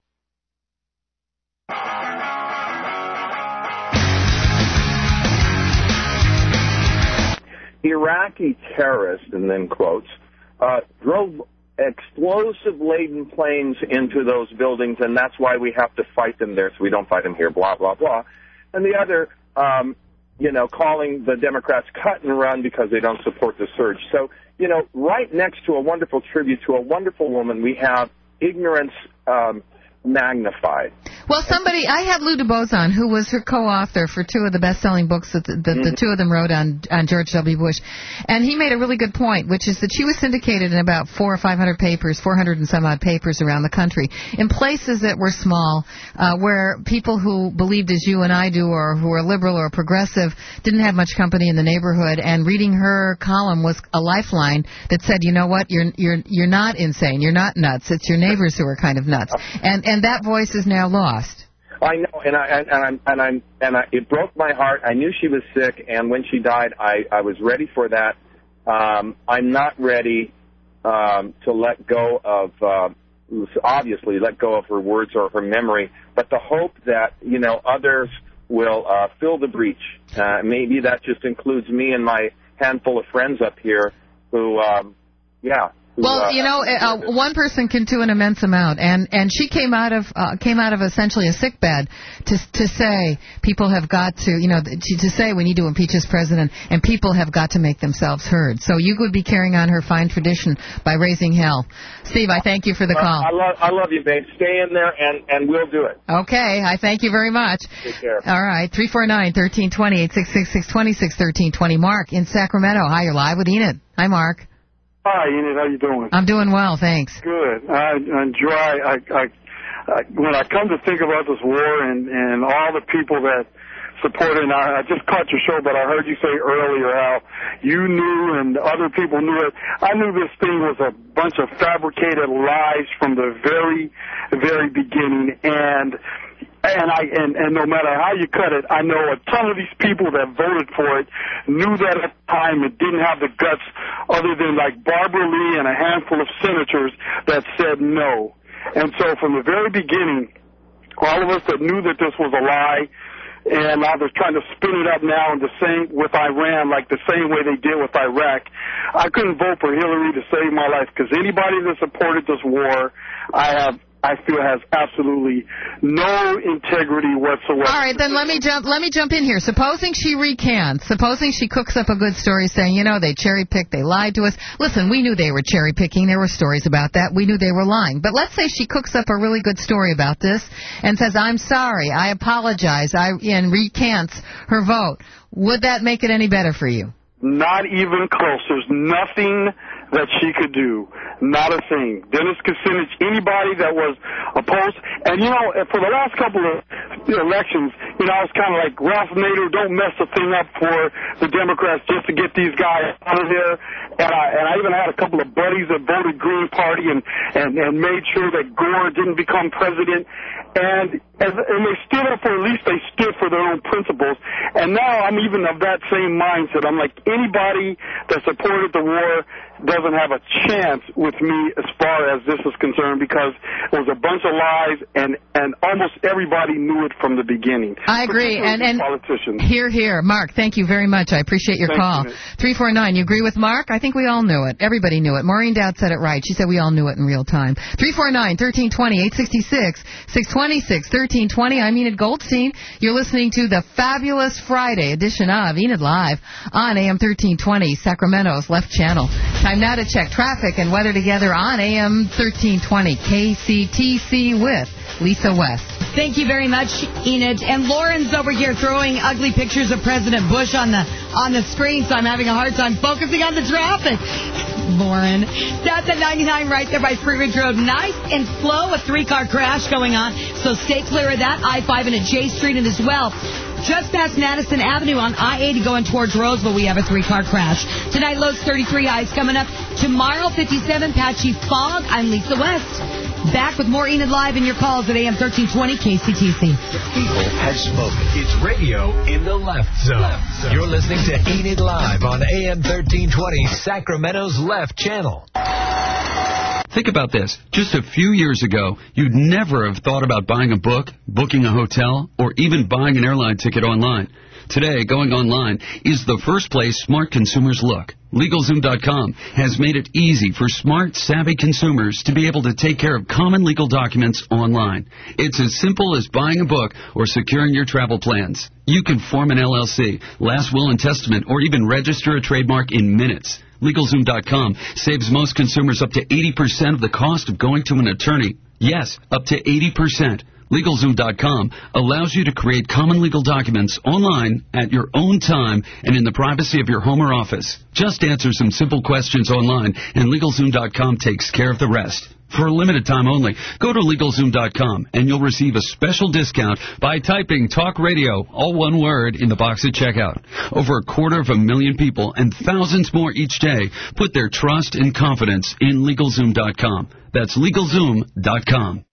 Iraqi terrorists, and then quotes, drove explosive-laden planes into those buildings, and that's why we have to fight them there, so we don't fight them here, blah, blah, blah. And the other, calling the Democrats cut and run because they don't support the surge. So, right next to a wonderful tribute to a wonderful woman, we have ignorance magnified. Well, I had Lou DuBose on, who was her co-author for two of the best-selling books that the two of them wrote on George W. Bush. And he made a really good point, which is that she was syndicated in about 400 or 500 papers, 400 and some odd papers around the country, in places that were small, where people who believed as you and I do, or who are liberal or progressive, didn't have much company in the neighborhood. And reading her column was a lifeline that said, you know what, you're not insane, you're not nuts. It's your neighbors who are kind of nuts. And that voice is now lost. I know, and it broke my heart. I knew she was sick, and when she died, I was ready for that. I'm not ready to let go of, obviously, let go of her words or her memory, but the hope that, others will fill the breach. Maybe that just includes me and my handful of friends up here who, one person can do an immense amount, and she came out of essentially a sick bed to say people have got to say we need to impeach this president, and people have got to make themselves heard. So you could be carrying on her fine tradition by raising hell. Steve, I thank you for the call. I love you, babe. Stay in there, and we'll do it. Okay, I thank you very much. Take care. All right, 349-1320, 866-626-1320. Mark in Sacramento. Hi, you're live with Enid. Hi, Mark. Hi, Enid. How you doing? I'm doing well, thanks. Good. I enjoy. When I come to think about this war and all the people that support it, and I just caught your show, but I heard you say earlier how you knew and other people knew it. I knew this thing was a bunch of fabricated lies from the very, very beginning, and no matter how you cut it, I know a ton of these people that voted for it knew that at the time it didn't have the guts other than like Barbara Lee and a handful of senators that said no. And so from the very beginning, all of us that knew that this was a lie, and I was trying to spin it up now in the same with Iran, like the same way they did with Iraq. I couldn't vote for Hillary to save my life because anybody that supported this war, I feel has absolutely no integrity whatsoever. All right, then let me jump in here. Supposing she recants, supposing she cooks up a good story saying, they cherry-picked, they lied to us. Listen, we knew they were cherry-picking. There were stories about that. We knew they were lying. But let's say she cooks up a really good story about this and says, I'm sorry, I apologize, and recants her vote. Would that make it any better for you? Not even close. There's nothing that she could do. Not a thing. Dennis Kucinich, anybody that was opposed. And, for the last couple of elections, I was kind of like, Ralph Nader, don't mess the thing up for the Democrats just to get these guys out of there. And I even had a couple of buddies that voted Green Party and made sure that Gore didn't become president. And they stood up, or at least they stood for their own principles. And now I'm even of that same mindset. I'm like, anybody that supported the war doesn't have a chance with me as far as this is concerned because it was a bunch of lies, and almost everybody knew it from the beginning. I agree. And politicians. Here. Mark, thank you very much. I appreciate your call. 349, you agree with Mark? I think we all knew it. Everybody knew it. Maureen Dowd said it right. She said we all knew it in real time. 349-1320, 866-626-1320. I'm Enid Goldstein. You're listening to the fabulous Friday edition of Enid Live on AM 1320, Sacramento's left channel. Time now to check traffic and weather together on AM 1320 KCTC with Lisa West. Thank you very much, Enid. And Lauren's over here throwing ugly pictures of President Bush on the screen, so I'm having a hard time focusing on the traffic. Lauren. That's at 99 right there by Free Ridge Road. Nice and slow, a 3-car crash going on, so stay clear of that. I-5 and at J Street, and as well, just past Madison Avenue on I-80 going towards Roseville, we have a 3-car crash. Tonight, lows 33, highs coming up. Tomorrow, 57, patchy fog. I'm Lisa West. Back with more Enid Live in your calls at AM 1320 KCTC. The people have spoken. It's radio in the left zone. You're listening to Enid Live on AM 1320, Sacramento's left channel. Think about this. Just a few years ago, you'd never have thought about buying a book, booking a hotel, or even buying an airline ticket online. Today, going online is the first place smart consumers look. LegalZoom.com has made it easy for smart, savvy consumers to be able to take care of common legal documents online. It's as simple as buying a book or securing your travel plans. You can form an LLC, last will and testament, or even register a trademark in minutes. LegalZoom.com saves most consumers up to 80% of the cost of going to an attorney. Yes, up to 80%. LegalZoom.com allows you to create common legal documents online at your own time and in the privacy of your home or office. Just answer some simple questions online, and LegalZoom.com takes care of the rest. For a limited time only, go to LegalZoom.com, and you'll receive a special discount by typing Talk Radio, all one word, in the box at checkout. Over 250,000 people and thousands more each day put their trust and confidence in LegalZoom.com. That's LegalZoom.com.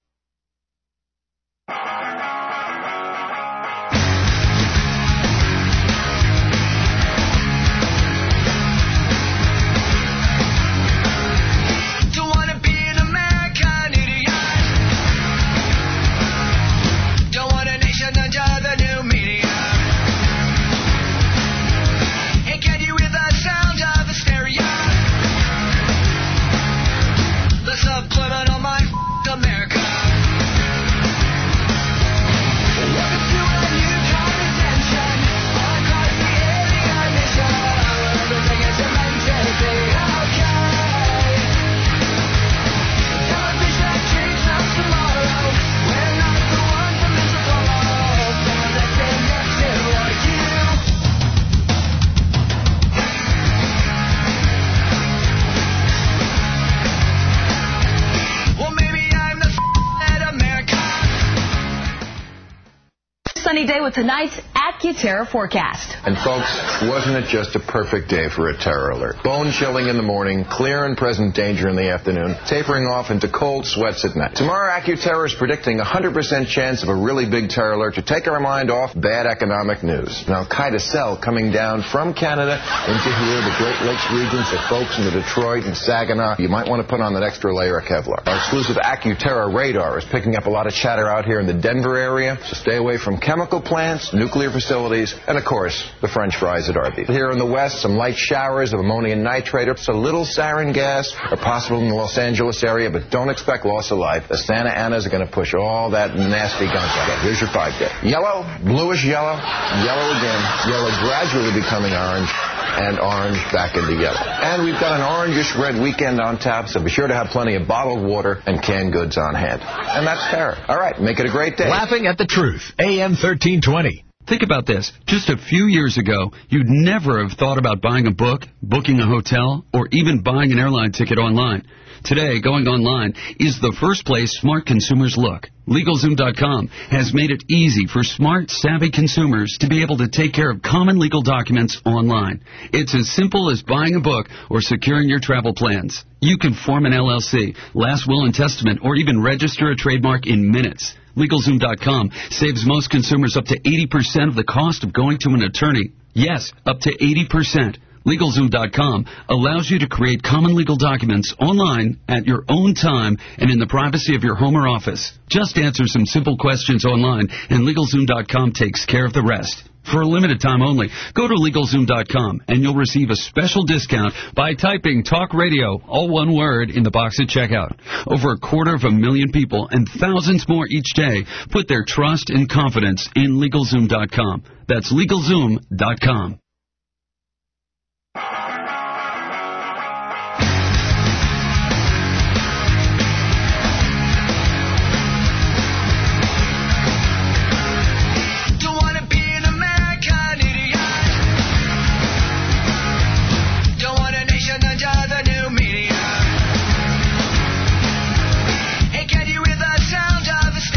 Sunny day with tonight's AccuTerror forecast. And folks, wasn't it just a perfect day for a terror alert? Bone chilling in the morning, clear and present danger in the afternoon, tapering off into cold sweats at night. Tomorrow, AccuTerror is predicting a 100% chance of a really big terror alert to take our mind off bad economic news. An Al-Qaeda cell coming down from Canada into here, the Great Lakes regions, the folks in the Detroit and Saginaw. You might want to put on that extra layer of Kevlar. Our exclusive AccuTerror radar is picking up a lot of chatter out here in the Denver area, so stay away from chemical plants, nuclear facilities, and, of course, the French fries at Arby's. Here in the west, some light showers of ammonium nitrate or a little sarin gas are possible in the Los Angeles area, but don't expect loss of life. The Santa Anas are going to push all that nasty gunk out. Here's your 5-day. Yellow, bluish yellow, yellow again, yellow gradually becoming orange, and orange back into yellow. And we've got an orangish red weekend on tap, so be sure to have plenty of bottled water and canned goods on hand. And that's terror. All right, make it a great day. Laughing at the Truth, AM 1320. Think about this. Just a few years ago, you'd never have thought about buying a book, booking a hotel, or even buying an airline ticket online. Today, going online is the first place smart consumers look. LegalZoom.com has made it easy for smart, savvy consumers to be able to take care of common legal documents online. It's as simple as buying a book or securing your travel plans. You can form an LLC, last will and testament, or even register a trademark in minutes. LegalZoom.com saves most consumers up to 80% of the cost of going to an attorney. Yes, up to 80%. LegalZoom.com allows you to create common legal documents online at your own time and in the privacy of your home or office. Just answer some simple questions online, and LegalZoom.com takes care of the rest. For a limited time only, go to LegalZoom.com, and you'll receive a special discount by typing Talk Radio, all one word, in the box at checkout. Over 250,000 people and thousands more each day put their trust and confidence in LegalZoom.com. That's LegalZoom.com.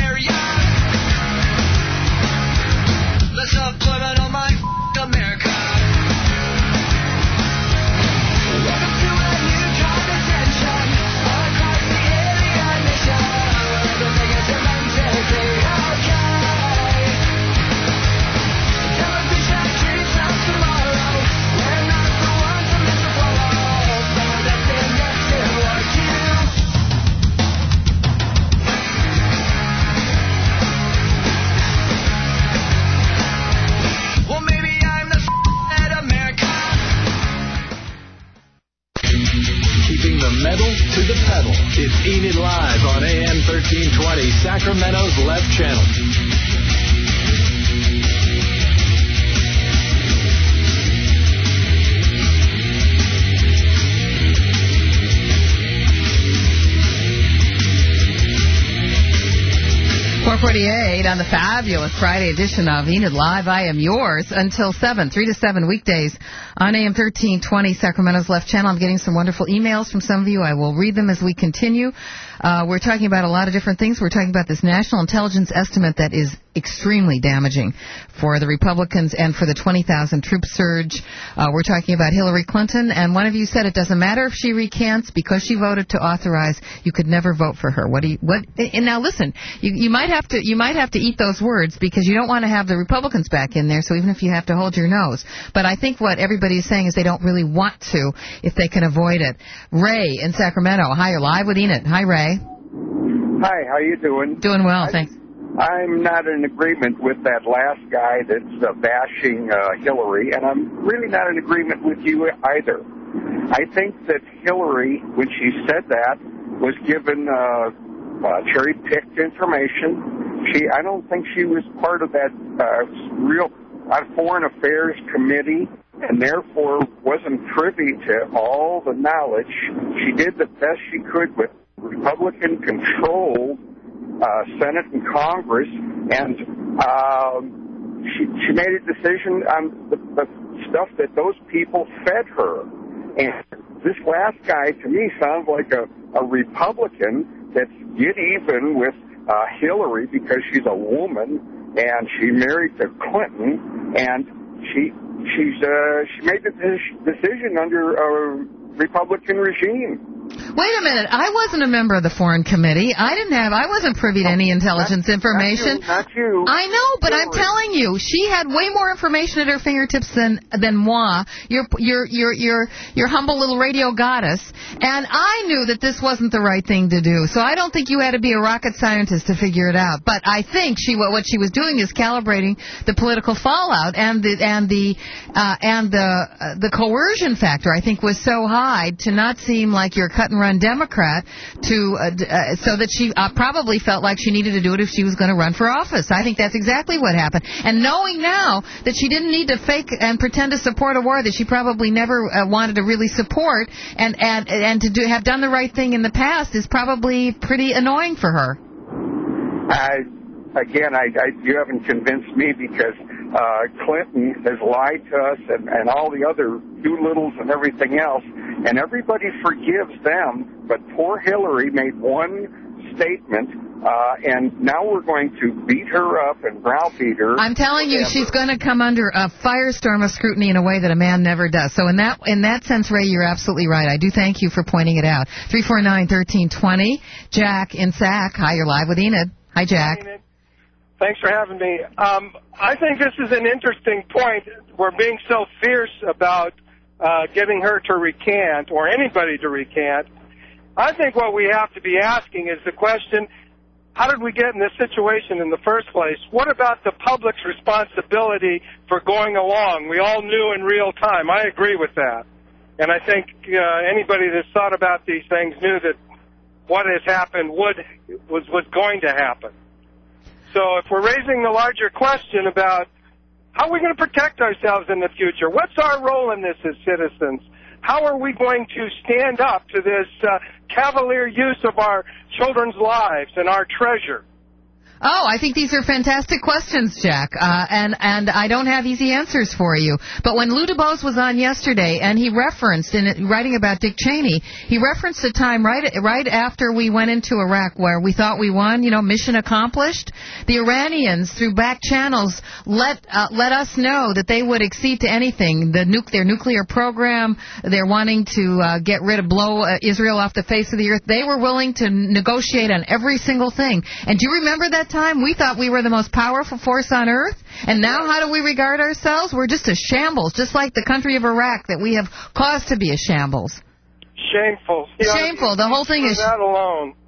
America. Enid Live on AM 1320, Sacramento's Left Channel. .48 on the fabulous Friday edition of Enid Live. I am yours until 7, 3 to 7 weekdays on AM 1320, Sacramento's Left Channel. I'm getting some wonderful emails from some of you. I will read them as we continue. We're talking about a lot of different things. We're talking about this national intelligence estimate that is extremely damaging for the Republicans and for the 20,000 troop surge. We're talking about Hillary Clinton, and one of you said it doesn't matter if she recants because she voted to authorize. You could never vote for her. And now listen, you might have to eat those words because you don't want to have the Republicans back in there. So even if you have to hold your nose, but I think what everybody is saying is they don't really want to if they can avoid it. Ray in Sacramento. Hi, you're live with Enid. Hi, Ray. Hi, how you doing? Doing well, thanks. I'm not in agreement with that last guy that's bashing Hillary, and I'm really not in agreement with you either. I think that Hillary, when she said that, was given cherry-picked information. I don't think she was part of that real Foreign Affairs Committee, and therefore wasn't privy to all the knowledge. She did the best she could with Republican-controlled Senate and Congress, and she made a decision on the stuff that those people fed her. And this last guy, to me, sounds like a Republican that's get even with Hillary because she's a woman and she married to Clinton, and she made the decision under a Republican regime. Wait a minute. I wasn't a member of the Foreign Committee. I wasn't privy to any intelligence information. Not you. I know, but I'm telling you, she had way more information at her fingertips than moi, your humble little radio goddess. And I knew that this wasn't the right thing to do. So I don't think you had to be a rocket scientist to figure it out. But I think what she was doing is calibrating the political fallout, and the coercion factor, I think, was so high to not seem like your cut-and-run Democrat, so that she probably felt like she needed to do it if she was going to run for office. I think that's exactly what happened. And knowing now that she didn't need to fake and pretend to support a war that she probably never wanted to really support, and to have done the right thing in the past is probably pretty annoying for her. You haven't convinced me, because Clinton has lied to us and all the other Doolittles and everything else, and everybody forgives them, but poor Hillary made one statement, and now we're going to beat her up and browbeat her. I'm telling you, she's going to come under a firestorm of scrutiny in a way that a man never does. So in that sense, Ray, you're absolutely right. I do thank you for pointing it out. 349-1320. Jack in Sac. Hi, you're live with Enid. Hi, Jack. Enid. Thanks for having me. I think this is an interesting point. We're being so fierce about getting her to recant, or anybody to recant. I think what we have to be asking is the question, how did we get in this situation in the first place? What about the public's responsibility for going along? We all knew in real time. I agree with that. And I think anybody that's thought about these things knew that what has happened was going to happen. So if we're raising the larger question about how are we going to protect ourselves in the future, what's our role in this as citizens? How are we going to stand up to this cavalier use of our children's lives and our treasure? Oh, I think these are fantastic questions, Jack, and I don't have easy answers for you. But when Lou DuBose was on yesterday, and he referenced, in writing about Dick Cheney, he referenced a time right after we went into Iraq where we thought we won, mission accomplished. The Iranians, through back channels, let us know that they would accede to anything. Their nuclear program, they're wanting to blow Israel off the face of the earth. They were willing to negotiate on every single thing. And do you remember that time we thought we were the most powerful force on earth, and now how do we regard ourselves? We're just a shambles, just like the country of Iraq that we have caused to be a shambles. Shameful. Shameful. The whole thing is that alone.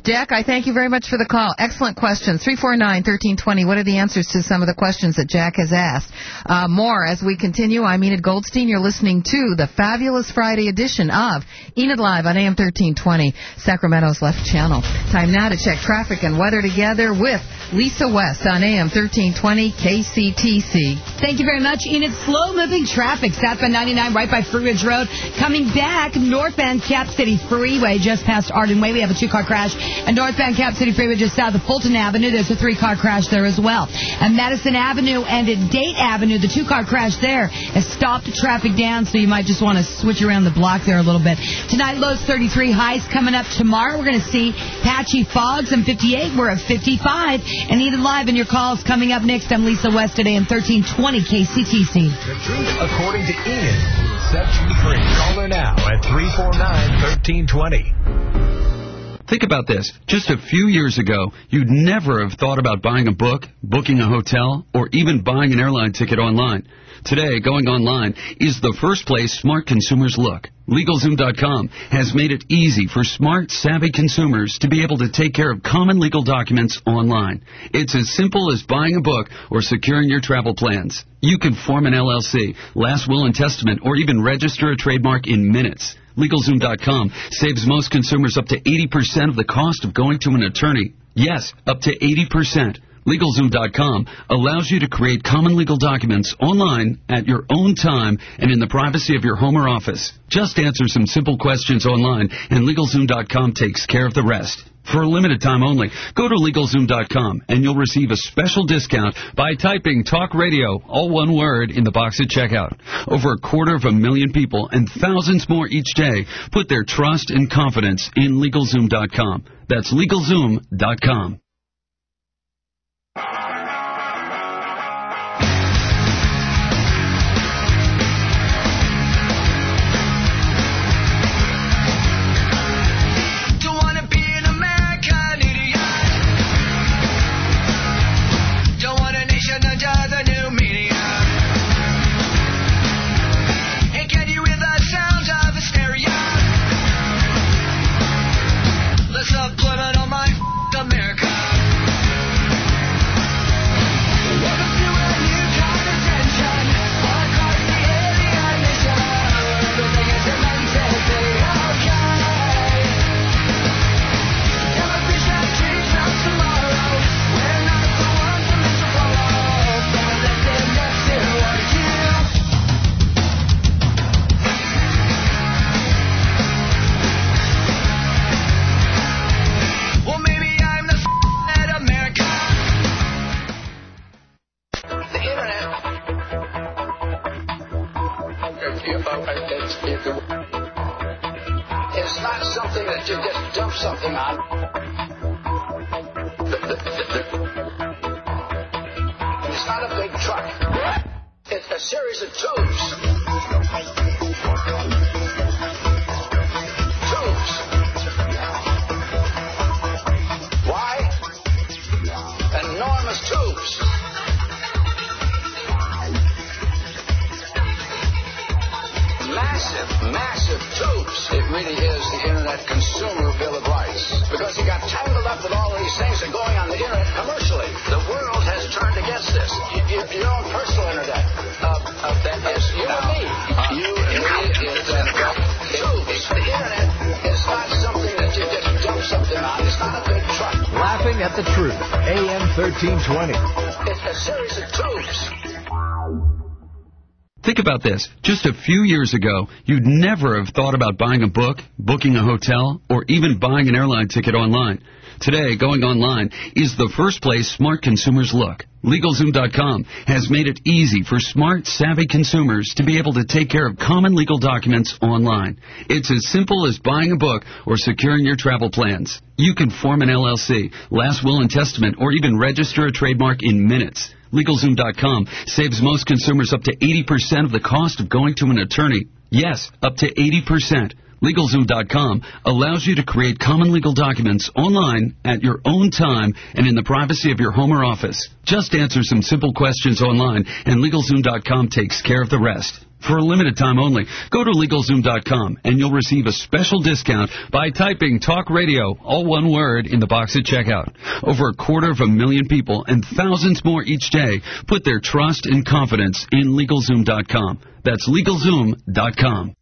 Jack, I thank you very much for the call. Excellent questions. 349-1320. What are the answers to some of the questions that Jack has asked? More as we continue. I'm Enid Goldstein. You're listening to the fabulous Friday edition of Enid Live on AM 1320, Sacramento's Left Channel. Time now to check traffic and weather together with Lisa West on AM 1320 KCTC. Thank you very much, Enid. Slow-moving traffic southbound 99 right by Fruit Ridge Road. Coming back northbound Cap City Freeway just past Arden Way. We have a 2-car crash. And northbound Cap City Freeway just south of Fulton Avenue. There's a 3-car crash there as well. And Madison Avenue and at Date Avenue, the 2-car crash there has stopped traffic down, so you might just want to switch around the block there a little bit. Tonight, lows 33, highs coming up tomorrow. We're going to see patchy fogs and 58. We're at 55. And Enid Live and your calls coming up next. I'm Lisa West at AM 1320 KCTC. The truth according to Enid. Set you free. Call her now at 349-1320. Think about this. Just a few years ago, you'd never have thought about buying a book, booking a hotel, or even buying an airline ticket online. Today, going online is the first place smart consumers look. LegalZoom.com has made it easy for smart, savvy consumers to be able to take care of common legal documents online. It's as simple as buying a book or securing your travel plans. You can form an LLC, last will and testament, or even register a trademark in minutes. LegalZoom.com saves most consumers up to 80% of the cost of going to an attorney. Yes, up to 80%. LegalZoom.com allows you to create common legal documents online at your own time and in the privacy of your home or office. Just answer some simple questions online, and LegalZoom.com takes care of the rest. For a limited time only, go to LegalZoom.com, and you'll receive a special discount by typing Talk Radio, all one word, in the box at checkout. Over 250,000 people and thousands more each day put their trust and confidence in LegalZoom.com. That's LegalZoom.com. It's not something that you just dump something on. It's not a big truck. It's a series of tubes. Tubes. Why? Enormous tubes. Massive tubes. It really is the Internet Consumer Bill of Rights. Because you got tangled up with all of these things that are going on the Internet commercially. The world has turned against this. Your own personal Internet. That is you and me. You and me is tubes. The Internet is not something that you just dump something on. It's not a big truck. Laughing at the Truth. AM 1320. It's a series of tubes. Think about this. Just a few years ago, you'd never have thought about buying a book, booking a hotel, or even buying an airline ticket online. Today, going online is the first place smart consumers look. LegalZoom.com has made it easy for smart, savvy consumers to be able to take care of common legal documents online. It's as simple as buying a book or securing your travel plans. You can form an LLC, last will and testament, or even register a trademark in minutes. LegalZoom.com saves most consumers up to 80% of the cost of going to an attorney. Yes, up to 80%. LegalZoom.com allows you to create common legal documents online at your own time and in the privacy of your home or office. Just answer some simple questions online, and LegalZoom.com takes care of the rest. For a limited time only, go to LegalZoom.com, and you'll receive a special discount by typing Talk Radio, all one word, in the box at checkout. Over 250,000 people and thousands more each day put their trust and confidence in LegalZoom.com. That's LegalZoom.com.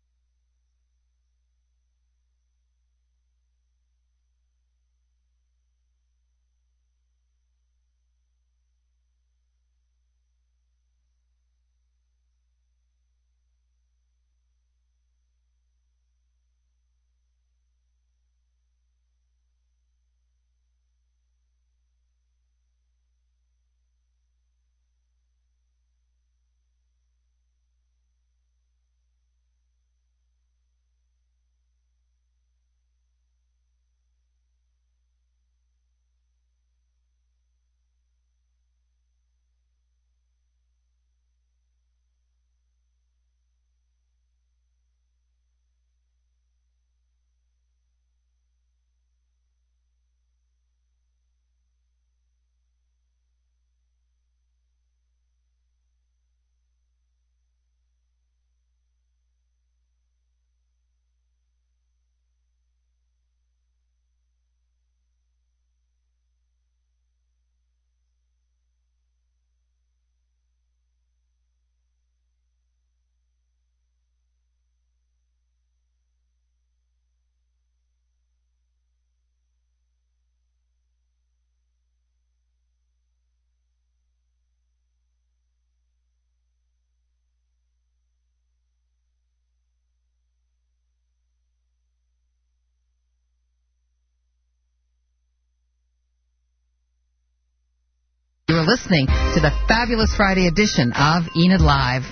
You're listening to the fabulous Friday edition of Enid Live.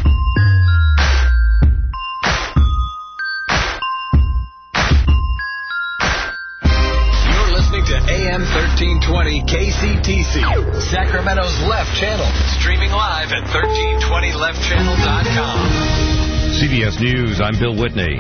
You're listening to AM 1320 KCTC, Sacramento's Left Channel. Streaming live at 1320leftchannel.com. CBS News, I'm Bill Whitney.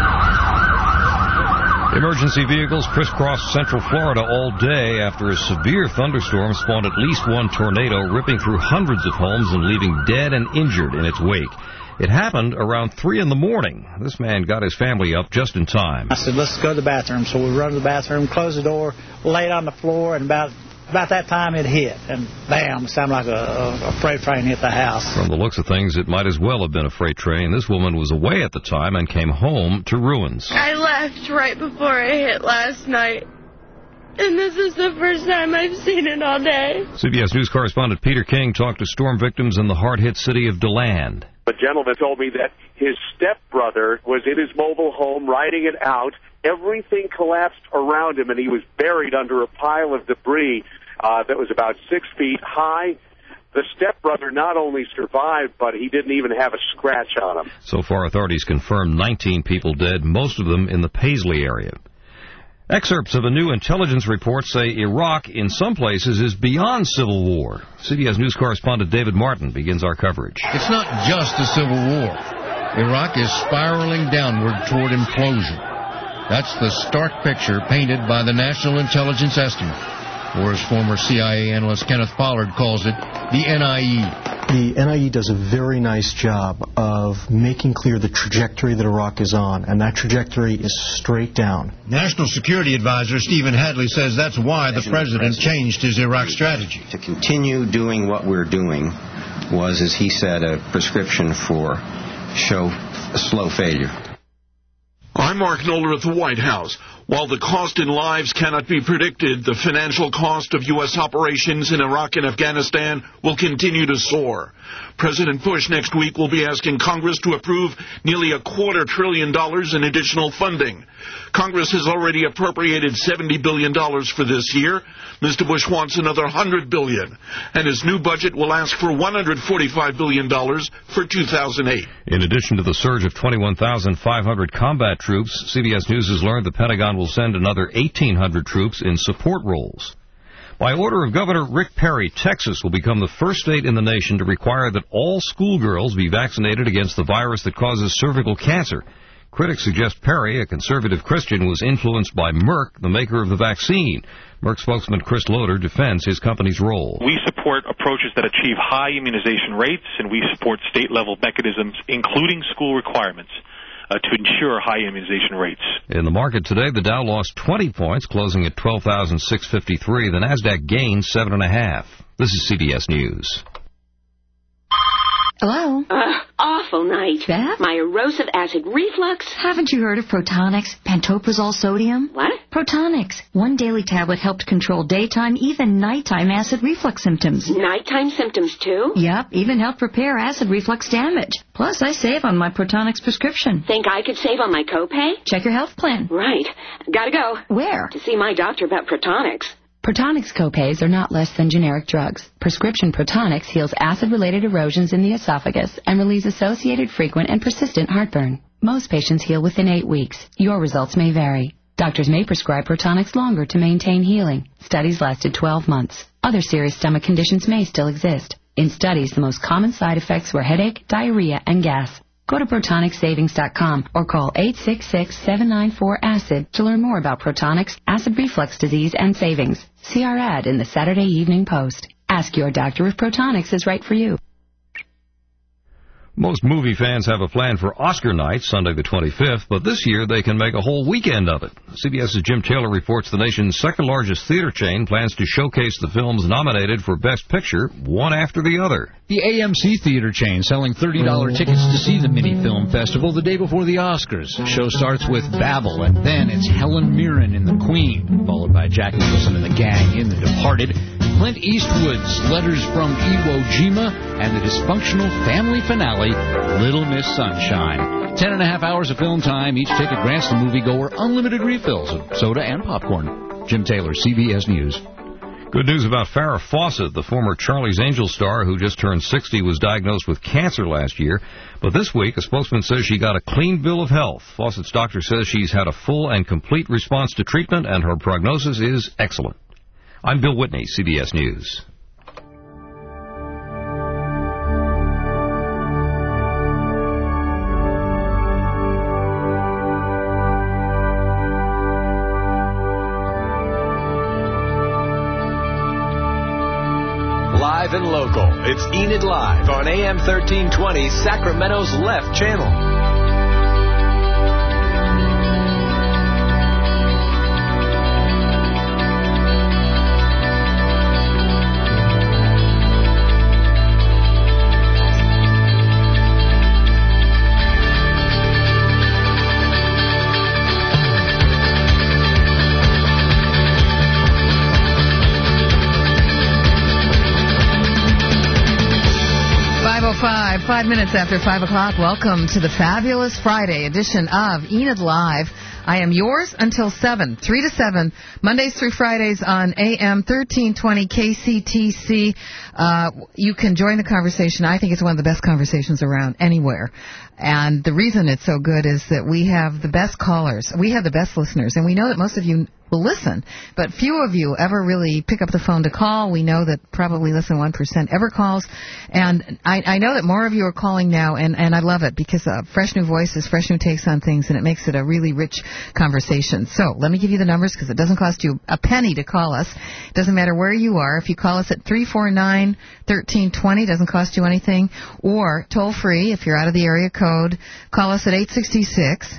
Emergency vehicles crisscrossed Central Florida all day after a severe thunderstorm spawned at least one tornado, ripping through hundreds of homes and leaving dead and injured in its wake. It happened around 3 in the morning. This man got his family up just in time. I said, let's go to the bathroom. So we run to the bathroom, close the door, laid on the floor, and about that time it hit. And bam, it sounded like a freight train hit the house. From the looks of things, it might as well have been a freight train. This woman was away at the time and came home to ruins. I left right before it hit last night. And this is the first time I've seen it all day. CBS News correspondent Peter King talked to storm victims in the hard-hit city of DeLand. A gentleman told me that his stepbrother was in his mobile home riding it out. Everything collapsed around him, and he was buried under a pile of debris that was about 6 feet high. The stepbrother not only survived, but he didn't even have a scratch on him. So far, authorities confirmed 19 people dead, most of them in the Paisley area. Excerpts of a new intelligence report say Iraq, in some places, is beyond civil war. CBS News correspondent David Martin begins our coverage. It's not just a civil war. Iraq is spiraling downward toward implosion. That's the stark picture painted by the National Intelligence Estimate, or as former CIA analyst Kenneth Pollard calls it, the NIE. The NIE does a very nice job of making clear the trajectory that Iraq is on, and that trajectory is straight down. National Security Advisor Stephen Hadley says that's why the president changed his Iraq strategy. To continue doing what we're doing was, as he said, a prescription for slow failure. I'm Mark Knoller at the White House. While the cost in lives cannot be predicted, the financial cost of U.S. operations in Iraq and Afghanistan will continue to soar. President Bush next week will be asking Congress to approve nearly $250 billion in additional funding. Congress has already appropriated $70 billion for this year. Mr. Bush wants another $100 billion, and his new budget will ask for $145 billion for 2008. In addition to the surge of 21,500 combat troops, CBS News has learned the Pentagon will send another 1,800 troops in support roles. By order of Governor Rick Perry, Texas will become the first state in the nation to require that all schoolgirls be vaccinated against the virus that causes cervical cancer. Critics suggest Perry, a conservative Christian, was influenced by Merck, the maker of the vaccine. Merck spokesman Chris Loder defends his company's role. We support approaches that achieve high immunization rates, and we support state-level mechanisms, including school requirements, to ensure high immunization rates. In the market today, the Dow lost 20 points, closing at 12,653. The Nasdaq gained 7.5. This is CBS News. Hello? Awful night. Beth? My erosive acid reflux. Haven't you heard of Protonix, pantoprazole sodium? What? Protonix. One daily tablet helped control daytime, even nighttime acid reflux symptoms. Nighttime symptoms, too? Yep, even helped repair acid reflux damage. Plus, I save on my Protonix prescription. Think I could save on my copay? Check your health plan. Right. Gotta go. Where? To see my doctor about Protonix. Protonix copays are not less than generic drugs. Prescription Protonix heals acid-related erosions in the esophagus and relieves associated frequent and persistent heartburn. Most patients heal within 8 weeks. Your results may vary. Doctors may prescribe Protonix longer to maintain healing. Studies lasted 12 months. Other serious stomach conditions may still exist. In studies, the most common side effects were headache, diarrhea, and gas. Go to ProtonixSavings.com or call 866-794-ACID to learn more about Protonix, acid reflux disease, and savings. See our ad in the Saturday Evening Post. Ask your doctor if Protonix is right for you. Most movie fans have a plan for Oscar night, Sunday the 25th, but this year they can make a whole weekend of it. CBS's Jim Taylor reports the nation's second-largest theater chain plans to showcase the films nominated for Best Picture, one after the other. The AMC theater chain selling $30 tickets to see the mini film festival the day before the Oscars. The show starts with Babel, and then it's Helen Mirren in The Queen, followed by Jack Nicholson and the gang in The Departed, Clint Eastwood's Letters from Iwo Jima, and the dysfunctional family finale, Little Miss Sunshine. 10.5 hours of film time. Each ticket grants the moviegoer unlimited refills of soda and popcorn. Jim Taylor, CBS News. Good news about Farrah Fawcett, the former Charlie's Angels star who just turned 60, was diagnosed with cancer last year. But this week, a spokesman says she got a clean bill of health. Fawcett's doctor says she's had a full and complete response to treatment, and her prognosis is excellent. I'm Bill Whitney, CBS News. Live and local, it's Enid Live on AM 1320, Sacramento's Left Channel. Five minutes after 5 o'clock. Welcome to the fabulous Friday edition of Enid Live. I am yours until 7, 3 to 7, Mondays through Fridays on AM 1320 KCTC. You can join the conversation. I think it's one of the best conversations around anywhere. And the reason it's so good is that we have the best callers. We have the best listeners. And we know that most of you will listen, but few of you ever really pick up the phone to call. We know that probably less than 1% ever calls. And I know that more of you are calling now, and I love it because fresh new voices, fresh new takes on things, and it makes it a really rich conversation. So let me give you the numbers because it doesn't cost you a penny to call us. It doesn't matter where you are. If you call us at 349-1320, doesn't cost you anything. Or toll free, if you're out of the area code, call us at 866-626-1320,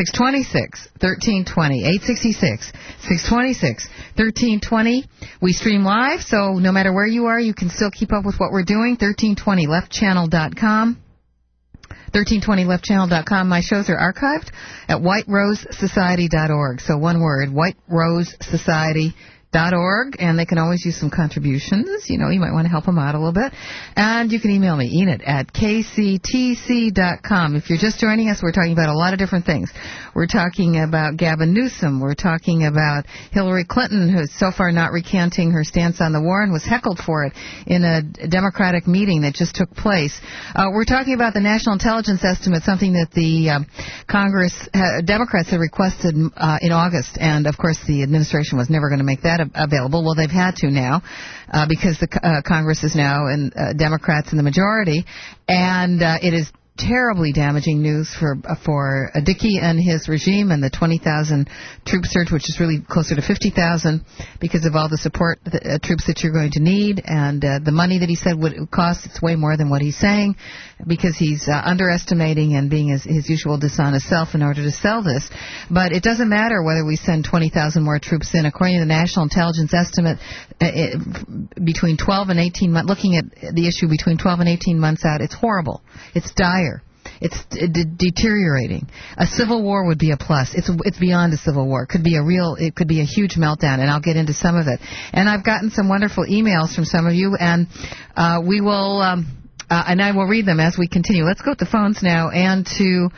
866-626-1320. We stream live, so no matter where you are, you can still keep up with what we're doing. 1320leftchannel.com. 1320leftchannel.com. My shows are archived at whiterosesociety.org. So one word, whiterosesociety.org, and they can always use some contributions. You know, you might want to help them out a little bit. And you can email me, Enid, at kctc.com. If you're just joining us, we're talking about a lot of different things. We're talking about Gavin Newsom. We're talking about Hillary Clinton, who's so far not recanting her stance on the war and was heckled for it in a Democratic meeting that just took place. We're talking about the National Intelligence Estimate, something that the Democrats had requested in August. And, of course, the administration was never going to make that available. Well, they've had to now because the Congress is now in Democrats in the majority, and it is terribly damaging news for Dickey and his regime and the 20,000 troop surge, which is really closer to 50,000 because of all the support troops that you're going to need, and the money that he said would cost. It's way more than what he's saying because he's underestimating and being his usual dishonest self in order to sell this. But it doesn't matter whether we send 20,000 more troops in. According to the National Intelligence estimate, between 12 and 18 months, looking at the issue between 12 and 18 months out, it's horrible. It's dire. It's deteriorating. A civil war would be a plus. It's beyond a civil war. It could be a huge meltdown, and I'll get into some of it. And I've gotten some wonderful emails from some of you, and we will, and I will read them as we continue. Let's go to the phones now, and to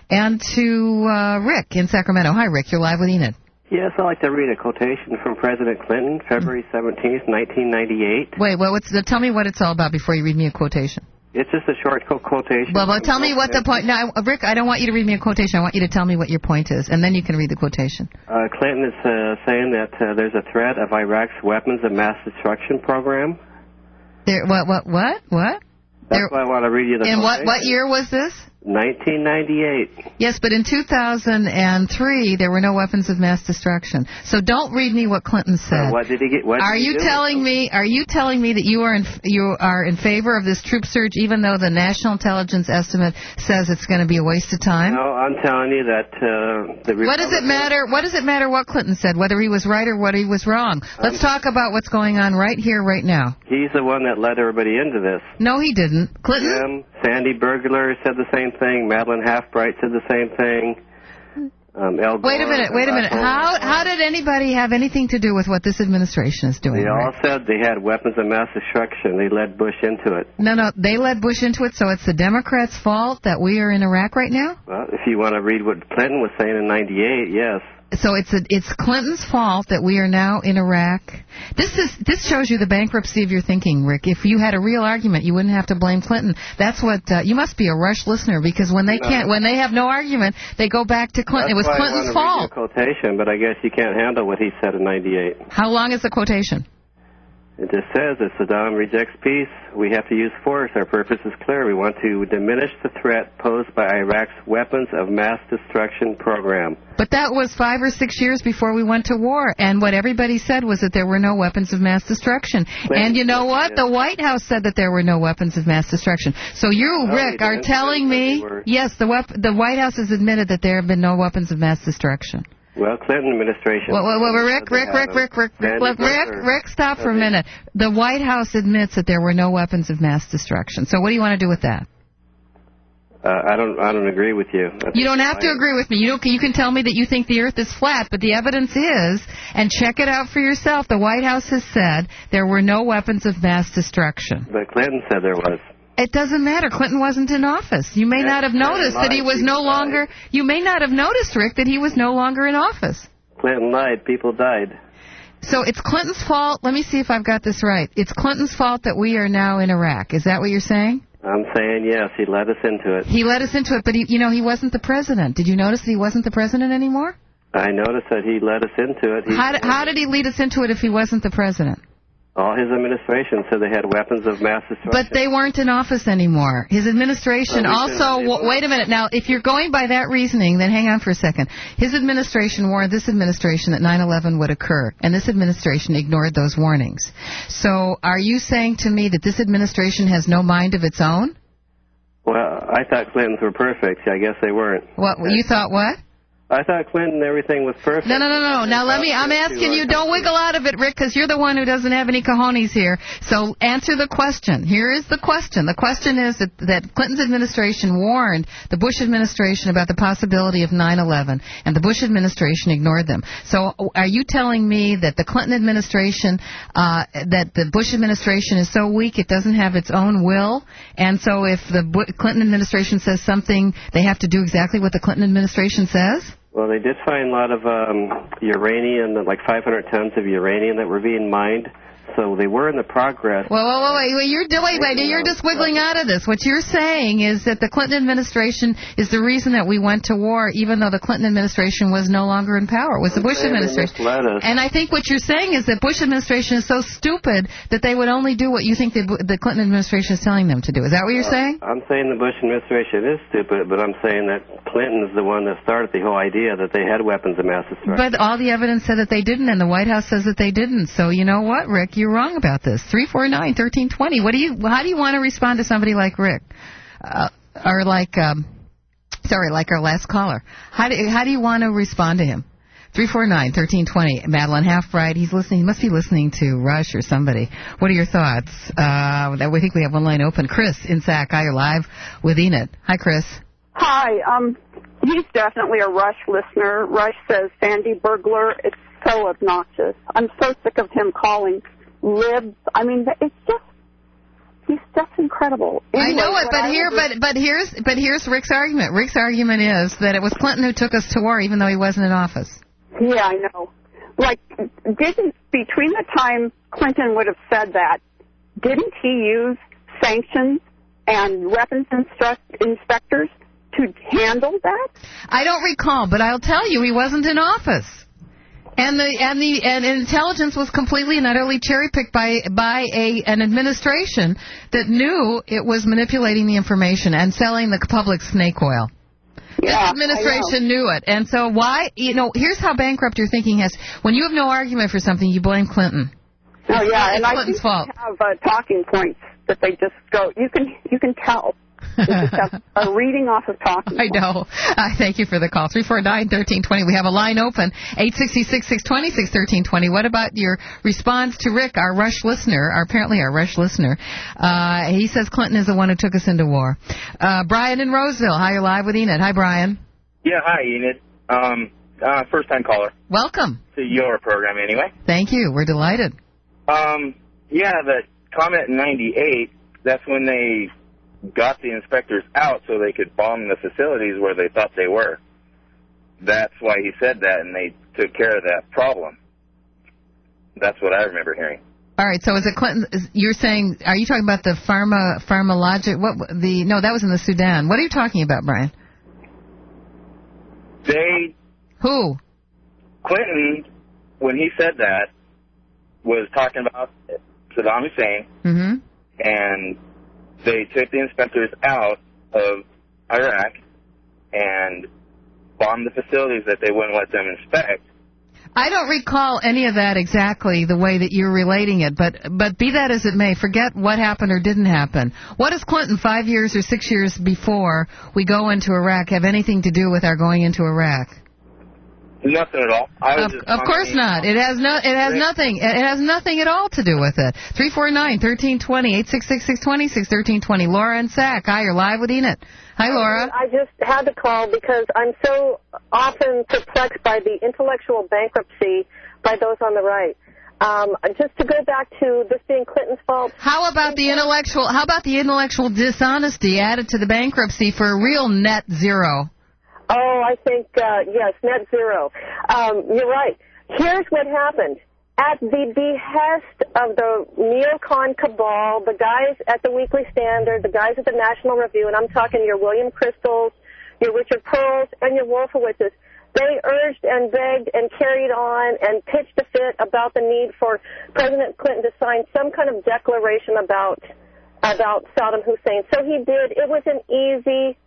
Rick in Sacramento. Hi, Rick. You're live with Enid. Yes, I'd like to read a quotation from President Clinton, February 17th, 1998. Wait, tell me what it's all about before you read me a quotation. It's just a short quotation. Well, tell me what the point... No, Rick, I don't want you to read me a quotation. I want you to tell me what your point is, and then you can read the quotation. Clinton is saying that there's a threat of Iraq's weapons of mass destruction program. What? That's why I want to read you the quotation. And what year was this? 1998. Yes, but in 2003 there were no weapons of mass destruction. So don't read me what Clinton said. What did he get? Are you telling me that you are in favor of this troop surge, even though the National Intelligence estimate says it's going to be a waste of time? No, I'm telling you that the What does it matter? What does it matter what Clinton said, whether he was right or whether he was wrong? Let's talk about what's going on right here, right now. He's the one that led everybody into this. No, he didn't. Clinton? Sandy Burglar said the same thing. Madeline Halfbright said the same thing. Wait a minute. How did anybody have anything to do with what this administration is doing? They all said they had weapons of mass destruction. They led Bush into it. No, they led Bush into it, so it's the Democrats' fault that we are in Iraq right now? Well, if you want to read what Clinton was saying in 98, yes. So it's Clinton's fault that we are now in Iraq. This shows you the bankruptcy of your thinking, Rick. If you had a real argument, you wouldn't have to blame Clinton. That's what you must be a Rush listener, because when they have no argument, they go back to Clinton. It was Clinton's fault. Read the quotation, but I guess you can't handle what he said in 98. How long is the quotation? It just says, if Saddam rejects peace, we have to use force. Our purpose is clear. We want to diminish the threat posed by Iraq's weapons of mass destruction program. But that was 5 or 6 years before we went to war, and what everybody said was that there were no weapons of mass destruction. And you know what? The White House said that there were no weapons of mass destruction. So you, Rick, are telling me, yes, the White House has admitted that there have been no weapons of mass destruction. Well, Clinton administration. Rick, stop for a minute. The White House admits that there were no weapons of mass destruction. So what do you want to do with that? I don't agree with you. You don't have to agree with me. You can tell me that you think the Earth is flat, but the evidence is, and check it out for yourself, the White House has said there were no weapons of mass destruction. But Clinton said there was. It doesn't matter. Clinton wasn't in office. You may not have noticed that he was no longer... You may not have noticed, Rick, that he was no longer in office. Clinton lied. People died. So it's Clinton's fault. Let me see if I've got this right. It's Clinton's fault that we are now in Iraq. Is that what you're saying? I'm saying yes. He led us into it. He led us into it, but he wasn't the president. Did you notice that he wasn't the president anymore? I noticed that he led us into it. How did he lead us into it if he wasn't the president? All his administration said they had weapons of mass destruction. But they weren't in office anymore. His administration also... Wait a minute. Now, if you're going by that reasoning, then hang on for a second. His administration warned this administration that 9/11 would occur, and this administration ignored those warnings. So are you saying to me that this administration has no mind of its own? Well, I thought Clintons were perfect. I guess they weren't. What? You thought what? I thought Clinton, everything was perfect. No. Now I'm asking you, don't wiggle out of it, Rick, because you're the one who doesn't have any cojones here. So answer the question. Here is the question. The question is that Clinton's administration warned the Bush administration about the possibility of 9/11, and the Bush administration ignored them. So are you telling me that the Clinton administration, that the Bush administration is so weak it doesn't have its own will, and so if the Clinton administration says something, they have to do exactly what the Clinton administration says? Well, they did find a lot of uranium, like 500 tons of uranium that were being mined. So they were in the progress. Wait, you're just wiggling out of this. What you're saying is that the Clinton administration is the reason that we went to war, even though the Clinton administration was no longer in power. It was the Bush administration. And I think what you're saying is that Bush administration is so stupid that they would only do what you think the Clinton administration is telling them to do. Is that what you're saying? I'm saying the Bush administration is stupid, but I'm saying that Clinton is the one that started the whole idea that they had weapons of mass destruction. But all the evidence said that they didn't, and the White House says that they didn't. So you know what, Rick? You're wrong about this. 349-1320. How do you want to respond to somebody like Rick? Or like our last caller. How do you want to respond to him? 349-1320. Madeline Halfbright. He's listening. He must be listening to Rush or somebody. What are your thoughts? I think we have one line open. Chris in Sac. You're live with Enid. Hi, Chris. Hi. He's definitely a Rush listener. Rush says Sandy Burglar. It's so obnoxious. I'm so sick of him calling libs. I mean, he's just incredible. Anyway, I know it, but here's Rick's argument. Rick's argument is that it was Clinton who took us to war, even though he wasn't in office. Yeah, I know. Like, between the time Clinton would have said that, didn't he use sanctions and weapons inspectors to handle that? I don't recall, but I'll tell you, he wasn't in office. And intelligence was completely and utterly cherry-picked by an administration that knew it was manipulating the information and selling the public snake oil. Yeah, this administration knew it. And so why, here's how bankrupt your thinking is. When you have no argument for something, you blame Clinton. Oh, yeah, and Clinton's fault. I think they have talking points that they just go, you can tell. They just have a reading off of talking points. I know. Thank you for the call. 349-1320. We have a line open. 866-626-1320. What about your response to Rick, our Rush listener, apparently our Rush listener? He says Clinton is the one who took us into war. Brian in Roseville. Hi, you're live with Enid. Hi, Brian. Yeah, hi, Enid. First-time caller. Welcome. To your program, anyway. Thank you. We're delighted. Yeah, the comment in 98, that's when they got the inspectors out so they could bomb the facilities where they thought they were. That's why he said that, and they took care of that problem. That's what I remember hearing. All right, so is it Clinton? You're saying, are you talking about the Pharmalogic? No, that was in the Sudan. What are you talking about, Brian? Who? Clinton, when he said that, was talking about Saddam Hussein, and they took the inspectors out of Iraq and bombed the facilities that they wouldn't let them inspect. I don't recall any of that exactly the way that you're relating it, but be that as it may, forget what happened or didn't happen. What does Clinton, 5 years or 6 years before we go into Iraq, have anything to do with our going into Iraq? Nothing at all. Of course not. It has nothing. It has nothing at all to do with it. 349-1320, 866-626-1320. Laura and Sac. Hi, you're live with Enid. Hi, Laura. I just had to call because I'm so often perplexed by the intellectual bankruptcy by those on the right. Just to go back to this being Clinton's fault. How about the intellectual dishonesty added to the bankruptcy for a real net zero? Oh, I think, yes, net zero. You're right. Here's what happened. At the behest of the neocon cabal, the guys at the Weekly Standard, the guys at the National Review, and I'm talking your William Crystals, your Richard Pearls, and your Wolfowitzes, they urged and begged and carried on and pitched a fit about the need for President Clinton to sign some kind of declaration about Saddam Hussein. So he did. It was an easy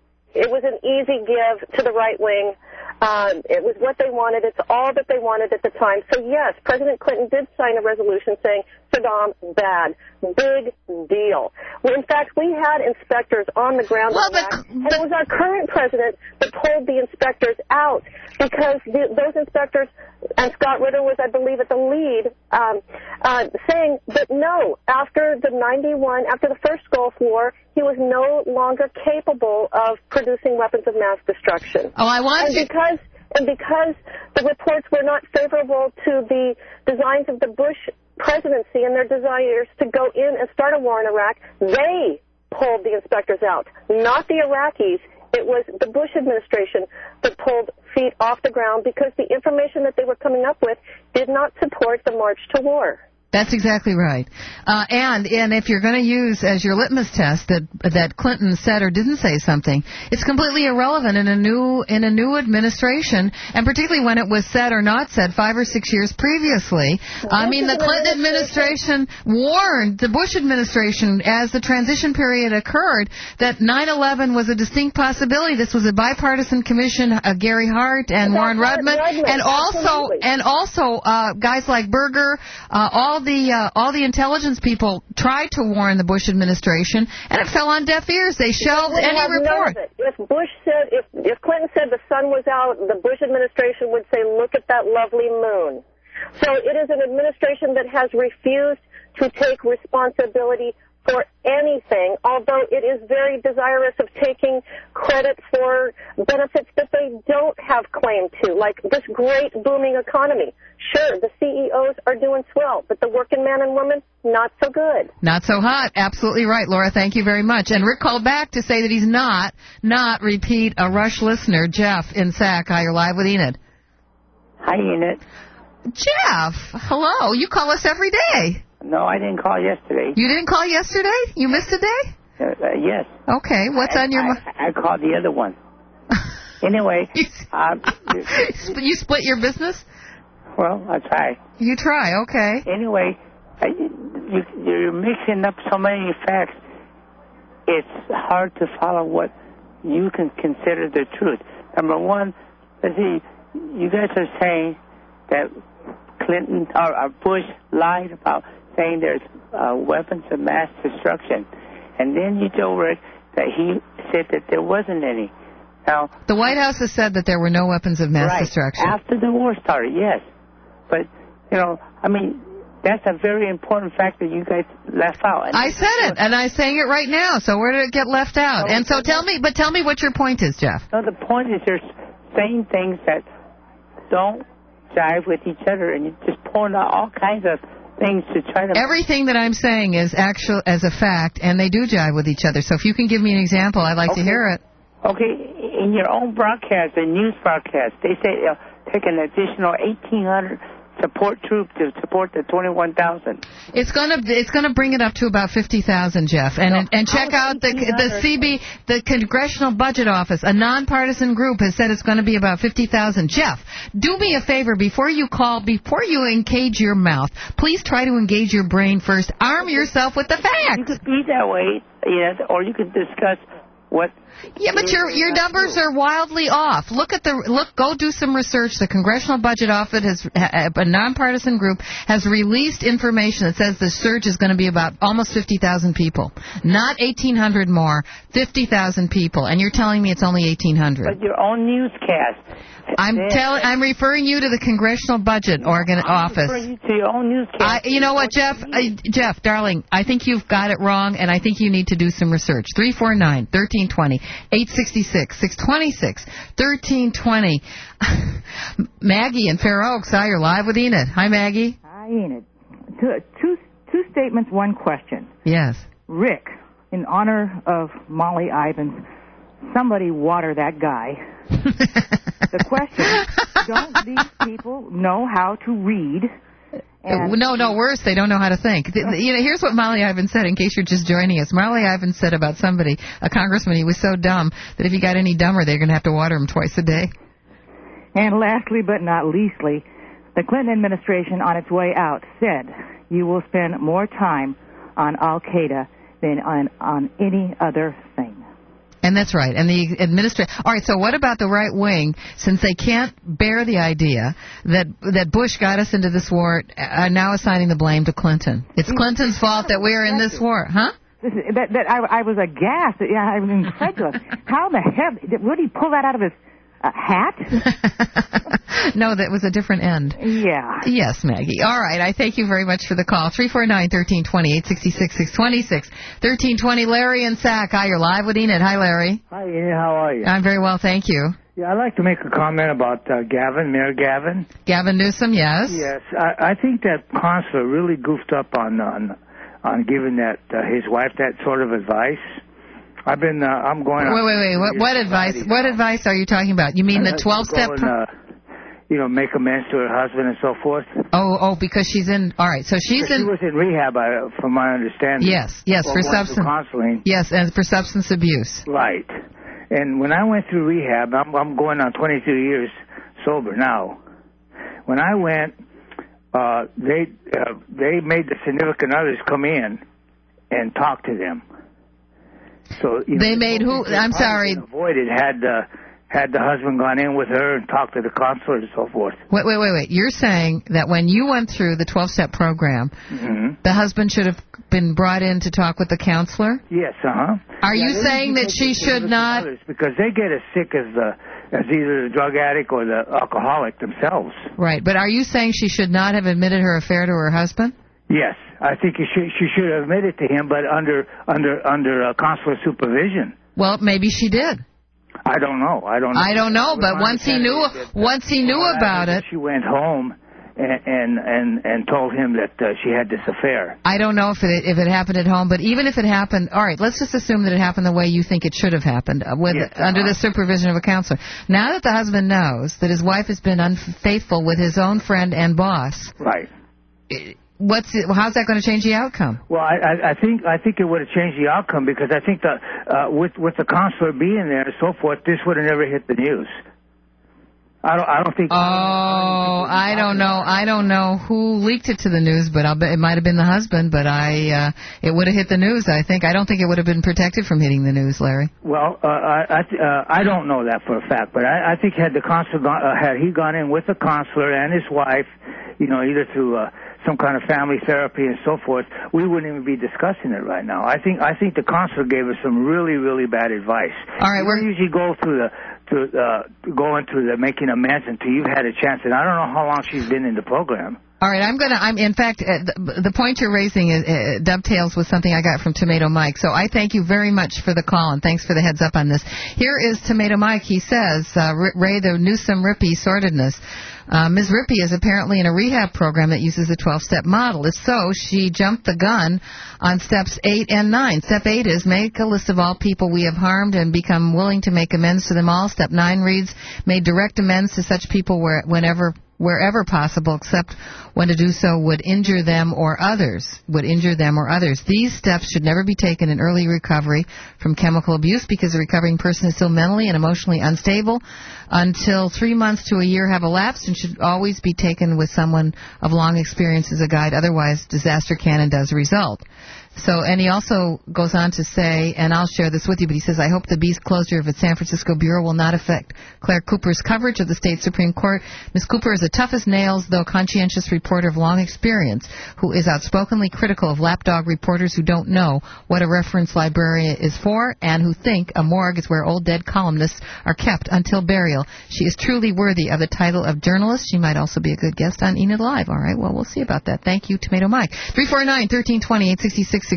give to the right wing. It was what they wanted. It's all that they wanted at the time. So, yes, President Clinton did sign a resolution saying Saddam bad. Big deal. Well, in fact, we had inspectors on the ground in Iraq, and it was our current president that pulled the inspectors out because those inspectors, and Scott Ritter was, I believe, at the lead, saying that no, after the first Gulf War, he was no longer capable of producing weapons of mass destruction. And because the reports were not favorable to the designs of the Bush presidency and their desires to go in and start a war in Iraq, they pulled the inspectors out, not the Iraqis. It was the Bush administration that pulled feet off the ground because the information that they were coming up with did not support the march to war. That's exactly right. And if you're going to use as your litmus test that Clinton said or didn't say something, it's completely irrelevant in a new administration, and particularly when it was said or not said 5 or 6 years previously. I mean, the Clinton administration warned the Bush administration as the transition period occurred that 9/11 was a distinct possibility. This was a bipartisan commission, Gary Hart and Warren Rudman, and also guys like Berger, all the intelligence people tried to warn the Bush administration, and it fell on deaf ears. They shelved any report. If Bush said, if Clinton said the sun was out, the Bush administration would say, look at that lovely moon. So it is an administration that has refused to take responsibility for anything, although it is very desirous of taking credit for benefits that they don't have claim to, like this great booming economy. Sure, the CEOs are doing swell, but the working man and woman, not so good. Not so hot. Absolutely right, Laura. Thank you very much. And Rick called back to say that he's not repeat a Rush listener. Jeff in Sac. Hi, you're live with Enid. Hi, Enid. Jeff, hello. You call us every day. No, I didn't call yesterday. You didn't call yesterday? You missed a day? Yes. Okay, what's on your mind? I called the other one. Anyway. You split your business? Well, I try. You try, okay. Anyway, you're mixing up so many facts. It's hard to follow what you can consider the truth. Number one, let's see, you guys are saying that Clinton or Bush lied about saying there's weapons of mass destruction. And then you told Rick that he said that there wasn't any. Now, the White House has said that there were no weapons of mass destruction. After the war started, yes. But, I mean, that's a very important fact that you guys left out. And I said it, and I'm saying it right now. So where did it get left out? And so tell me what your point is, Jeff. No, the point is they're saying things that don't jive with each other, and you're just pulling out all kinds of things to try to... Everything that I'm saying is actual as a fact, and they do jive with each other. So if you can give me an example, I'd like to hear it. Okay, in your own broadcast, the news broadcast, they say they'll take an additional 1,800 support troops to support the 21,000. It's gonna bring it up to about 50,000, Jeff. And check out the Congressional Budget Office. A nonpartisan group has said it's going to be about 50,000. Jeff, do me a favor before you engage your mouth. Please try to engage your brain first. Arm yourself with the facts. You could be that way, yes, or you could discuss what. Yeah, but your numbers are wildly off. Go do some research. The Congressional Budget Office a nonpartisan group has released information that says the surge is going to be about almost 50,000 people, not 1,800 more, 50,000 people, and you're telling me it's only 1,800. But your own newscast. I'm referring you to the Congressional Budget Office. I'm referring you to your own newscast. You know what, Jeff? Jeff, darling, I think you've got it wrong, and I think you need to do some research. 349-1320, 866-626, 1320. Maggie in Fair Oaks, hi, you're live with Enid. Hi, Maggie. Hi, Enid. Two statements, one question. Yes. Rick, in honor of Molly Ivins, somebody water that guy. The question, don't these people know how to read? No, worse, they don't know how to think. Here's what Molly Ivins said, in case you're just joining us. Molly Ivins said about somebody, a congressman, he was so dumb that if he got any dumber, they're going to have to water him twice a day. And lastly, but not leastly, the Clinton administration on its way out said you will spend more time on Al-Qaeda than on any other thing. And that's right. And the administration. All right. So what about the right wing? Since they can't bear the idea that Bush got us into this war, now assigning the blame to Clinton. It's Clinton's fault that we're in this war, huh? I was aghast. I was incredulous. How the hell would he pull that out of his hat? No, that was a different end. Yeah. Yes, Maggie. All right. I thank you very much for the call. 349-1320, 866-626, 1320. Larry in Sac. Hi, you're live with Enid. Hi, Larry. Hi, Enid. How are you? I'm very well, thank you. Yeah, I'd like to make a comment about Gavin, Mayor Gavin. Gavin Newsom, yes. Yes. I think that consular really goofed up on giving his wife that sort of advice. I'm going. Wait. What advice? What advice are you talking about? You mean the 12-step? make amends to her husband and so forth. Oh, because she's in. All right, so she's in. She was in rehab, from my understanding. Yes, for substance counseling. Yes, and for substance abuse. Right. And when I went through rehab, I'm going on 22 years sober now. When I went, they made the significant others come in and talk to them. So they made who? I'm sorry. Avoided had the husband gone in with her and talked to the counselor and so forth. Wait. You're saying that when you went through the 12-step program, the husband should have been brought in to talk with the counselor? Yes, Are you saying that she should not? Because they get as sick as either the drug addict or the alcoholic themselves. Right, but are you saying she should not have admitted her affair to her husband? Yes, I think she should have admitted to him, but under counselor supervision. Well, maybe she did. I don't know. I don't know. But once he knew about it, she went home and told him that she had this affair. I don't know if it happened at home, but even if it happened, all right, let's just assume that it happened the way you think it should have happened, under the supervision of a counselor. Now that the husband knows that his wife has been unfaithful with his own friend and boss, right? How's that going to change the outcome? Well, I think it would have changed the outcome because I think that with the counselor being there and so forth, this would have never hit the news. I don't think. Oh, I don't know. I don't know who leaked it to the news, but I'll bet it might have been the husband. But it would have hit the news. I think. I don't think it would have been protected from hitting the news, Larry. Well, I don't know that for a fact, but I think had the counselor had he gone in with the counselor and his wife, either through some kind of family therapy and so forth, we wouldn't even be discussing it right now. I think the counselor gave us some really, really bad advice. All right, we usually go through go into the making amends until you've had a chance, and I don't know how long she's been in the program. All right, in fact, the point you're raising dovetails with something I got from Tomato Mike. So I thank you very much for the call, and thanks for the heads up on this. Here is Tomato Mike. He says, Ray, the Newsom Rippey sordidness. Ms. Rippey is apparently in a rehab program that uses the 12-step model. If so, she jumped the gun on steps 8 and 9. Step 8 is make a list of all people we have harmed and become willing to make amends to them all. Step 9 reads, made direct amends to such people wherever possible, except when to do so would injure them or others. These steps should never be taken in early recovery from chemical abuse because the recovering person is still mentally and emotionally unstable until 3 months to a year have elapsed and should always be taken with someone of long experience as a guide. Otherwise, disaster can and does result. So, and he also goes on to say, and I'll share this with you, but he says, I hope the Beast closure of its San Francisco bureau will not affect Claire Cooper's coverage of the state Supreme Court. Ms. Cooper is a tough as nails, though conscientious reporter of long experience who is outspokenly critical of lapdog reporters who don't know what a reference librarian is for and who think a morgue is where old dead columnists are kept until burial. She is truly worthy of the title of journalist. She might also be a good guest on Enid Live. All right, well, we'll see about that. Thank you, Tomato Mike. 349-1320-866-626-1320.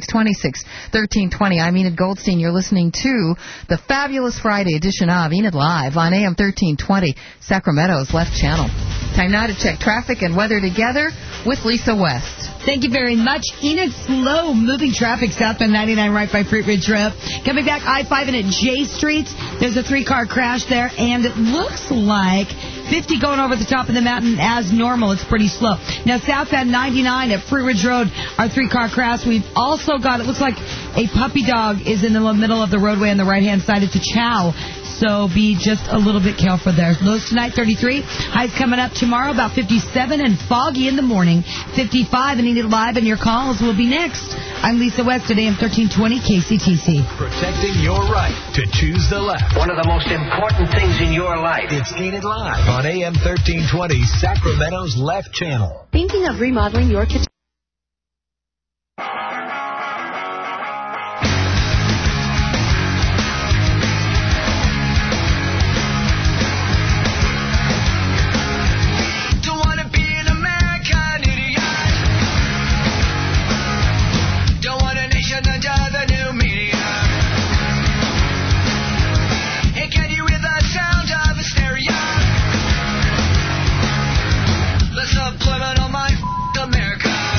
I'm Enid Goldstein. You're listening to the fabulous Friday edition of Enid Live on AM 1320, Sacramento's Left Channel. Time now to check traffic and weather together with Lisa West. Thank you very much. Enid, slow moving traffic southbound 99 right by Fruit Ridge Road. Coming back I-5 and at J Street, there's a 3-car crash there, and it looks like 50 going over the top of the mountain as normal. It's pretty slow. Now, southbound 99 at Fruit Ridge Road, our 3-car crash. We've also got, it looks like a puppy dog is in the middle of the roadway on the right-hand side. It's a chow. So be just a little bit careful there. Lows tonight, 33. Highs coming up tomorrow, about 57 and foggy in the morning. 55 and Enid Live, and your calls will be next. I'm Lisa West at AM 1320 KCTC. Protecting your right to choose the left. One of the most important things in your life. It's Enid Live on AM 1320, Sacramento's Left Channel. Thinking of remodeling your kitchen? Subliminal mind, America.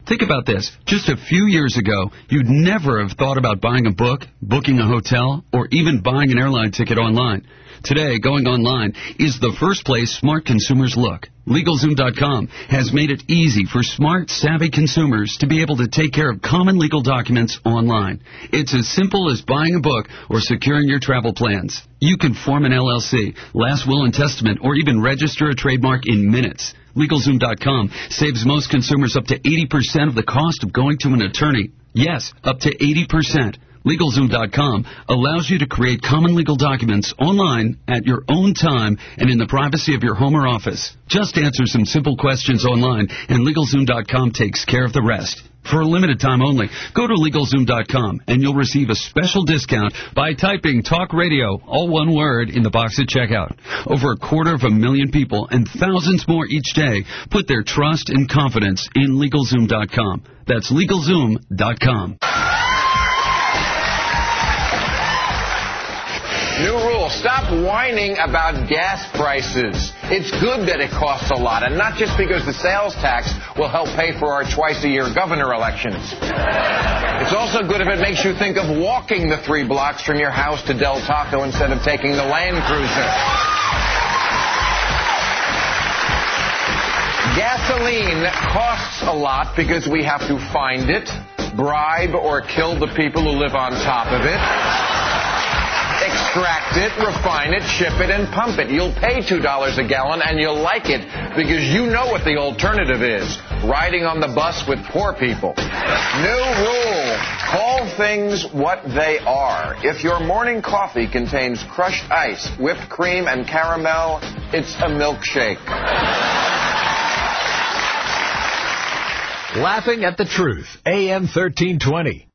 Think about this. Just a few years ago, you'd never have thought about buying a book, booking a hotel, or even buying an airline ticket online. Today, going online is the first place smart consumers look. LegalZoom.com has made it easy for smart, savvy consumers to be able to take care of common legal documents online. It's as simple as buying a book or securing your travel plans. You can form an LLC, last will and testament, or even register a trademark in minutes. LegalZoom.com saves most consumers up to 80% of the cost of going to an attorney. Yes, up to 80%. LegalZoom.com allows you to create common legal documents online at your own time and in the privacy of your home or office. Just answer some simple questions online, and LegalZoom.com takes care of the rest. For a limited time only, go to LegalZoom.com, and you'll receive a special discount by typing Talk Radio, all one word, in the box at checkout. Over 250,000 people and thousands more each day put their trust and confidence in LegalZoom.com. That's LegalZoom.com. New rule, stop whining about gas prices. It's good that it costs a lot, and not just because the sales tax will help pay for our twice-a-year governor elections. It's also good if it makes you think of walking the 3 blocks from your house to Del Taco instead of taking the Land Cruiser. Gasoline costs a lot because we have to find it, bribe or kill the people who live on top of it, extract it, refine it, ship it, and pump it. You'll pay $2 a gallon, and you'll like it because you know what the alternative is, riding on the bus with poor people. New rule, call things what they are. If your morning coffee contains crushed ice, whipped cream, and caramel, it's a milkshake. Laughing at the Truth, AM 1320.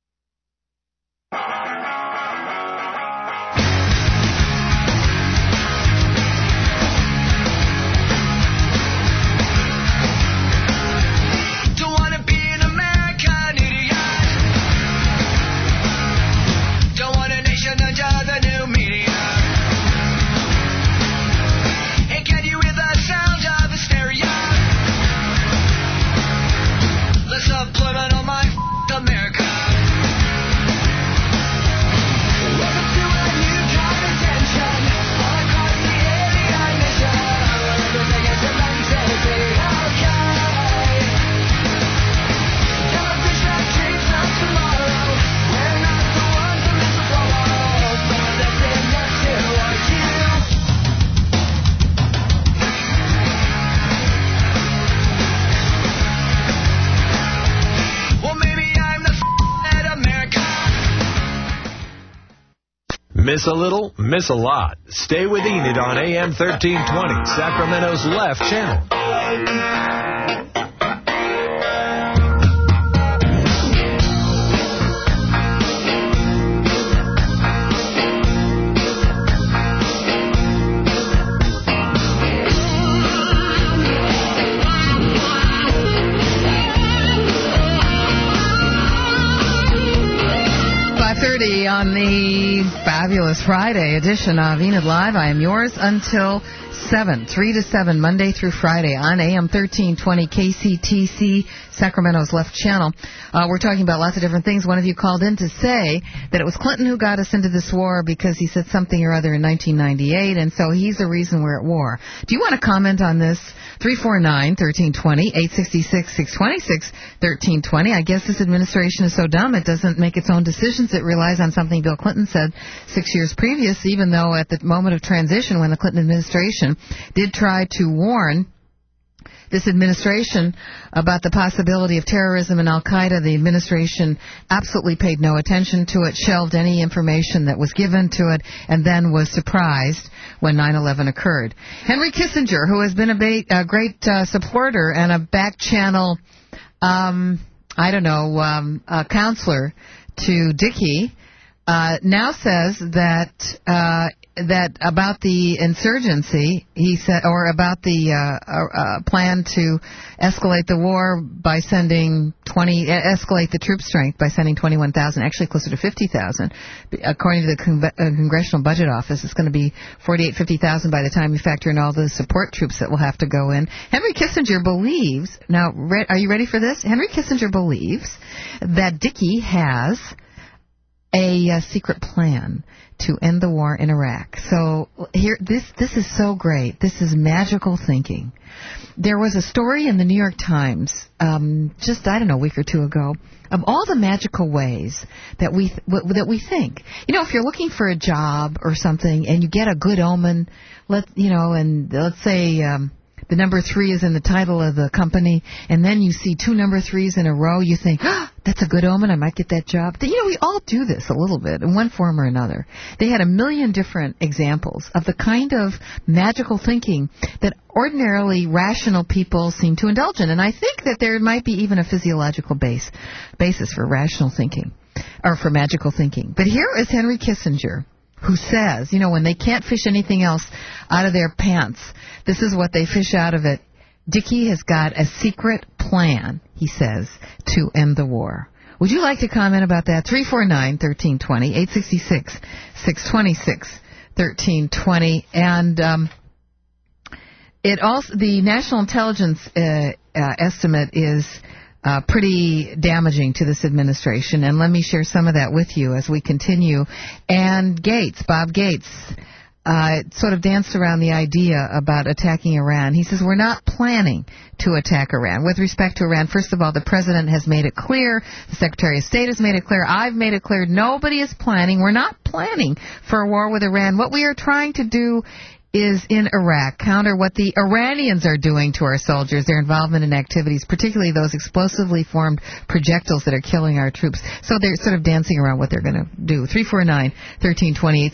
Miss a little, miss a lot. Stay with Enid on AM 1320, Sacramento's Left Channel. 5:30 on the fabulous Friday edition of Enid Live. I am yours until 7, 3 to 7, Monday through Friday on AM 1320 KCTC, Sacramento's Left Channel. We're talking about lots of different things. One of you called in to say that it was Clinton who got us into this war because he said something or other in 1998, and so he's the reason we're at war. Do you want to comment on this? 349-1320, 866-626-1320. I guess this administration is so dumb it doesn't make its own decisions. It relies on something Bill Clinton said 6 years previous, even though at the moment of transition when the Clinton administration did try to warn this administration about the possibility of terrorism and al-Qaeda, the administration absolutely paid no attention to it, shelved any information that was given to it, and then was surprised when 9/11 occurred. Henry Kissinger, who has been a great supporter and a back-channel, counselor to Dickey, now says that that about the insurgency, he said, or about the plan to escalate the war by sending escalate the troop strength by sending 21,000, actually closer to 50,000. According to the Congressional Budget Office, it's going to be 50,000 by the time you factor in all the support troops that will have to go in. Henry Kissinger believes, now, are you ready for this? Henry Kissinger believes that Dickie has a secret plan to end the war in Iraq. So here, this is so great. This is magical thinking. There was a story in the New York Times, just a week or two ago, of all the magical ways that we think. You know, if you're looking for a job or something and you get a good omen, let's say the number 3 is in the title of the company, and then you see 2 number 3s in a row, you think, that's a good omen, I might get that job. You know, we all do this a little bit in one form or another. They had a million different examples of the kind of magical thinking that ordinarily rational people seem to indulge in, and I think that there might be even a physiological basis for rational thinking, or for magical thinking. But here is Henry Kissinger, who says, you know, when they can't fish anything else out of their pants, this is what they fish out of it. Dickie has got a secret plan, he says, to end the war. Would you like to comment about that? 349-1320, 866-626-1320. And it also, the National Intelligence estimate is pretty damaging to this administration, and let me share some of that with you as we continue. And Bob Gates, sort of danced around the idea about attacking Iran. He says, we're not planning to attack Iran. With respect to Iran, first of all, the President has made it clear, the Secretary of State has made it clear, I've made it clear, nobody is planning, we're not planning for a war with Iran. What we are trying to do is in Iraq, counter what the Iranians are doing to our soldiers, their involvement in activities, particularly those explosively formed projectiles that are killing our troops. So they're sort of dancing around what they're going to do. 349-1320,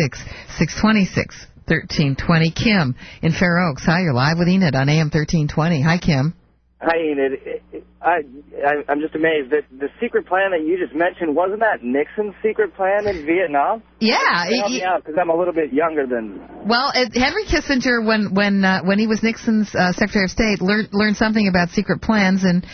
866-626-1320. Kim in Fair Oaks. Hi, you're live with Enid on AM 1320. Hi, Kim. Hi, Enid. I'm just amazed that the secret plan that you just mentioned, wasn't that Nixon's secret plan in Vietnam? Yeah. Help me out, because I'm a little bit younger than... Well, Henry Kissinger, when he was Nixon's Secretary of State, learned something about secret plans, and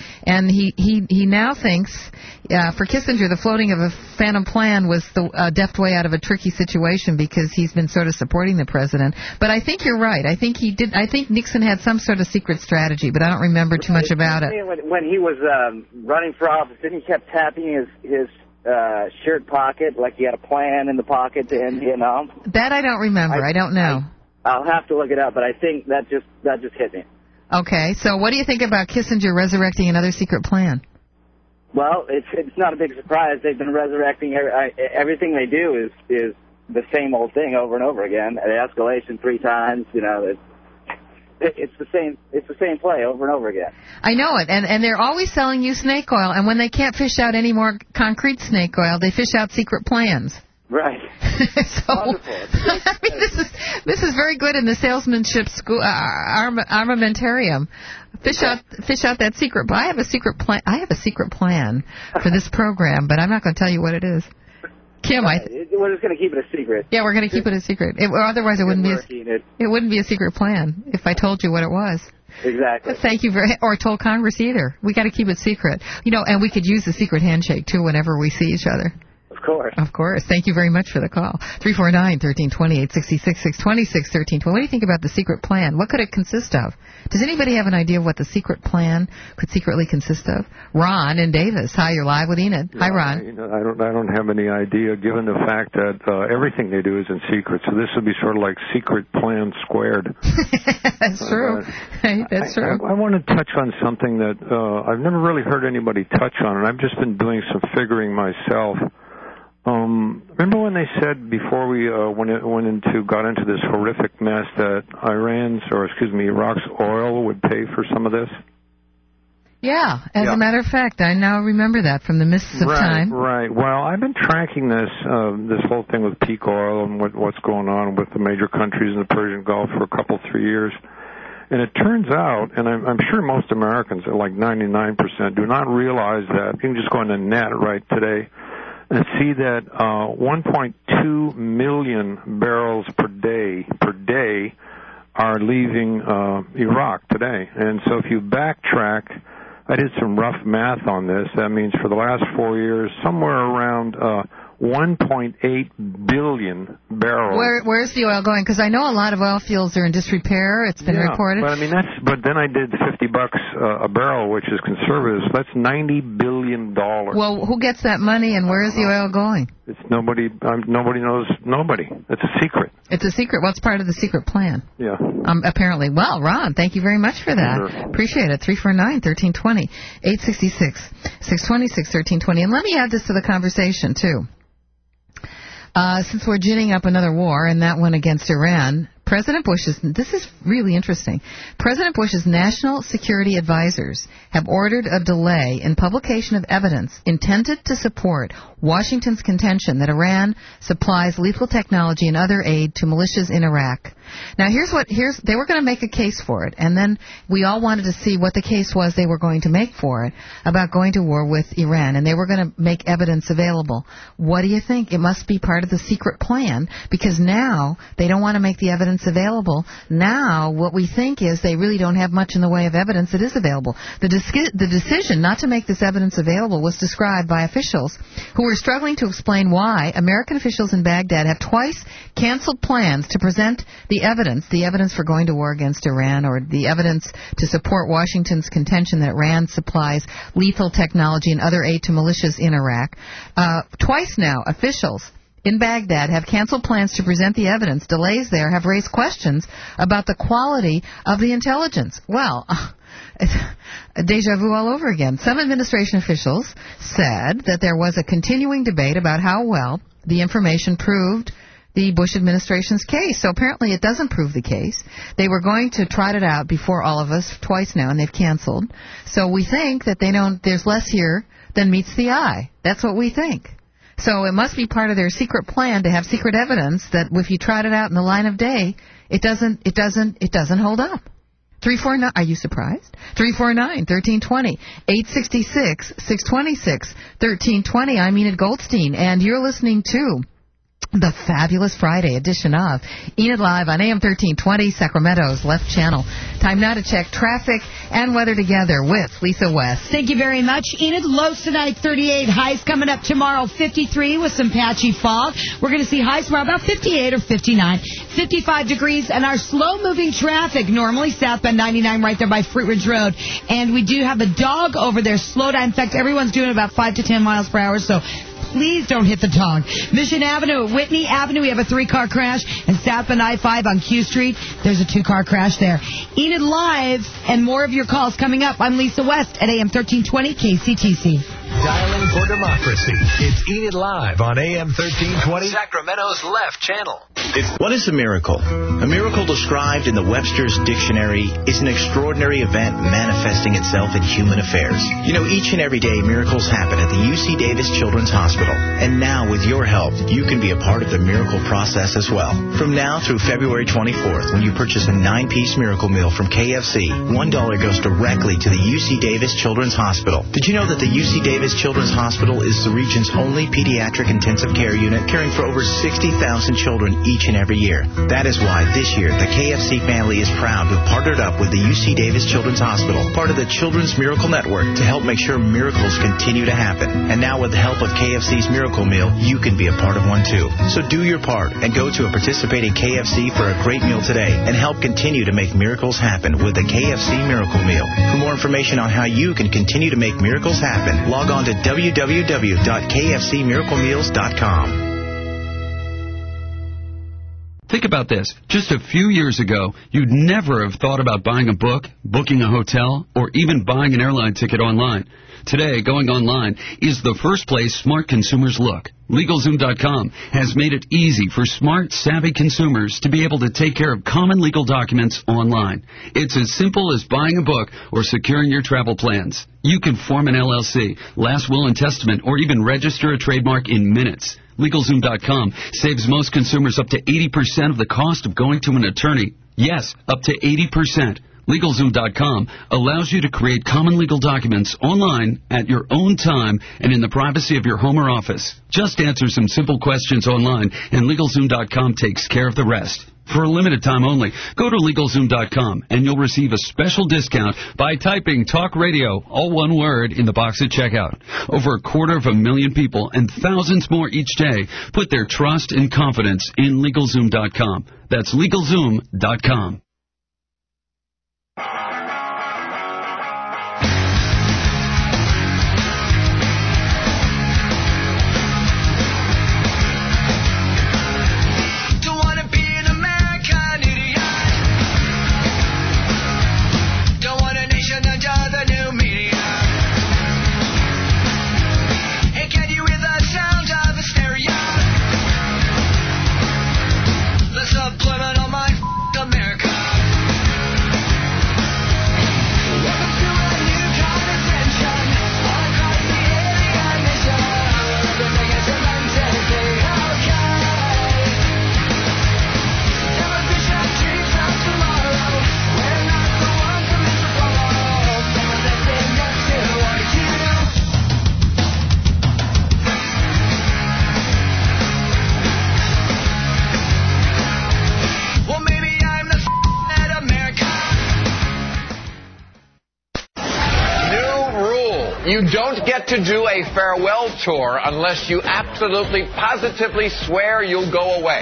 he now thinks, for Kissinger, the floating of a phantom plan was the deft way out of a tricky situation, because he's been sort of supporting the president. But I think you're right. I think Nixon had some sort of secret strategy, but I don't remember too much about it. When he was running for office, didn't he kept tapping his shirt pocket like he had a plan in the pocket to end Vietnam? That I don't remember. I don't know. I'll have to look it up, but I think that just hit me. Okay, so what do you think about Kissinger resurrecting another secret plan? Well, it's not a big surprise. They've been resurrecting everything they do is the same old thing over and over again. The escalation 3 times, you know. It's the same play over and over again. I know it, and they're always selling you snake oil, and when they can't fish out any more concrete snake oil, they fish out secret plans. Right. So, I mean, this is very good in the salesmanship school, armamentarium. Fish out that secret. I have a secret plan. I have a secret plan for this program, but I'm not going to tell you what it is. Kim, we're just going to keep it a secret. Yeah, we're going to keep it a secret. Otherwise, it wouldn't be a secret plan if I told you what it was. Exactly. Thank you or told Congress either. We got to keep it secret. You know, and we could use the secret handshake too whenever we see each other. Of course. Of course. Thank you very much for the call. 349-1320, 866-626-1320. What do you think about the secret plan? What could it consist of? Does anybody have an idea of what the secret plan could secretly consist of? Ron in Davis. Hi, you're live with Enid. Hi, Ron. I don't have any idea, given the fact that everything they do is in secret. So this would be sort of like secret plan squared. That's true. That's true. I want to touch on something that I've never really heard anybody touch on, and I've just been doing some figuring myself. Remember when they said before we got into this horrific mess that Iraq's oil would pay for some of this? Yeah, as a matter of fact, I now remember that from the mists of time. Right. Well, I've been tracking this whole thing with peak oil and what's going on with the major countries in the Persian Gulf for 3 years. And it turns out, and I'm sure most Americans, like 99%, do not realize that. You can just go on the net right today. and see that 1.2 million barrels per day are leaving Iraq today. And so if you backtrack, I did some rough math on this. That means for the last 4 years, somewhere around 1.8 billion barrels. Where's the oil going? Because I know a lot of oil fields are in disrepair. It's been reported. But I mean but then I did $50 a barrel, which is conservative. So that's $90 billion. Well, who gets that money, and where is the oil going? It's nobody. Nobody knows. Nobody. It's a secret. It's a secret. Well, it's part of the secret plan. Yeah. Apparently. Well, Ron, thank you very much for that. Sure. Appreciate it. 349-1320, 866-626-1320. And let me add this to the conversation too. Since we're ginning up another war, and that one against Iran, President Bush's, this is really interesting, President Bush's national security advisors have ordered a delay in publication of evidence intended to support Washington's contention that Iran supplies lethal technology and other aid to militias in Iraq. Now, they were going to make a case for it, and then we all wanted to see what the case was they were going to make for it about going to war with Iran, and they were going to make evidence available. What do you think? It must be part of the secret plan, because now they don't want to make the evidence available. Now, what we think is they really don't have much in the way of evidence that is available. The decision not to make this evidence available was described by officials who were struggling to explain why American officials in Baghdad have twice canceled plans to present the evidence for going to war against Iran, or the evidence to support Washington's contention that Iran supplies lethal technology and other aid to militias in Iraq. Twice now, officials in Baghdad have canceled plans to present the evidence. Delays there have raised questions about the quality of the intelligence. Well, it's deja vu all over again. Some administration officials said that there was a continuing debate about how well the information proved the Bush administration's case. So apparently it doesn't prove the case. They were going to trot it out before all of us twice now, and they've canceled. So we think that there's less here than meets the eye. That's what we think. So it must be part of their secret plan to have secret evidence that if you trot it out in the line of day, it doesn't hold up. 349, are you surprised? 349-1320, 866-626-1320. I'm Enid Goldstein, and you're listening to the Fabulous Friday edition of Enid Live on AM 1320, Sacramento's left channel. Time now to check traffic and weather together with Lisa West. Thank you very much, Enid. Lows tonight, 38. Highs coming up tomorrow, 53 with some patchy fog. We're going to see highs tomorrow about 58 or 59. 55 degrees, and our slow-moving traffic, normally southbound 99 right there by Fruit Ridge Road. And we do have a dog over there. Slow down. In fact, everyone's doing about 5 to 10 miles per hour, so please don't hit the dog. Mission Avenue, Whitney Avenue, we have a 3-car crash. And southbound I-5 on Q Street, there's a 2-car crash there. Enid Live, and more of your calls coming up. I'm Lisa West at AM 1320 KCTC. Dialing for democracy. It's Enid Live on AM 1320, Sacramento's left channel. What is a miracle? A miracle described in the Webster's Dictionary is an extraordinary event manifesting itself in human affairs. You know, each and every day miracles happen at the UC Davis Children's Hospital. And now, with your help, you can be a part of the miracle process as well. From now through February 24th, when you purchase a 9-piece miracle meal from KFC, $1 goes directly to the UC Davis Children's Hospital. Did you know that the UC Davis Children's Hospital is the region's only pediatric intensive care unit, caring for over 60,000 children each and every year? That is why this year the KFC family is proud to have partnered up with the UC Davis Children's Hospital, part of the Children's Miracle Network, to help make sure miracles continue to happen. And now with the help of KFC's Miracle Meal, you can be a part of one too. So do your part and go to a participating KFC for a great meal today and help continue to make miracles happen with the KFC Miracle Meal. For more information on how you can continue to make miracles happen, log on to www.kfcmiraclemeals.com. Think about this. Just a few years ago, you'd never have thought about buying a book, booking a hotel, or even buying an airline ticket online. Today, going online is the first place smart consumers look. LegalZoom.com has made it easy for smart, savvy consumers to be able to take care of common legal documents online. It's as simple as buying a book or securing your travel plans. You can form an LLC, last will and testament, or even register a trademark in minutes. LegalZoom.com saves most consumers up to 80% of the cost of going to an attorney. Yes, up to 80%. LegalZoom.com allows you to create common legal documents online at your own time and in the privacy of your home or office. Just answer some simple questions online, and LegalZoom.com takes care of the rest. For a limited time only, go to LegalZoom.com, and you'll receive a special discount by typing Talk Radio, all one word, in the box at checkout. Over 250,000 people and thousands more each day put their trust and confidence in LegalZoom.com. That's LegalZoom.com. You don't get to do a farewell tour unless you absolutely, positively swear you'll go away.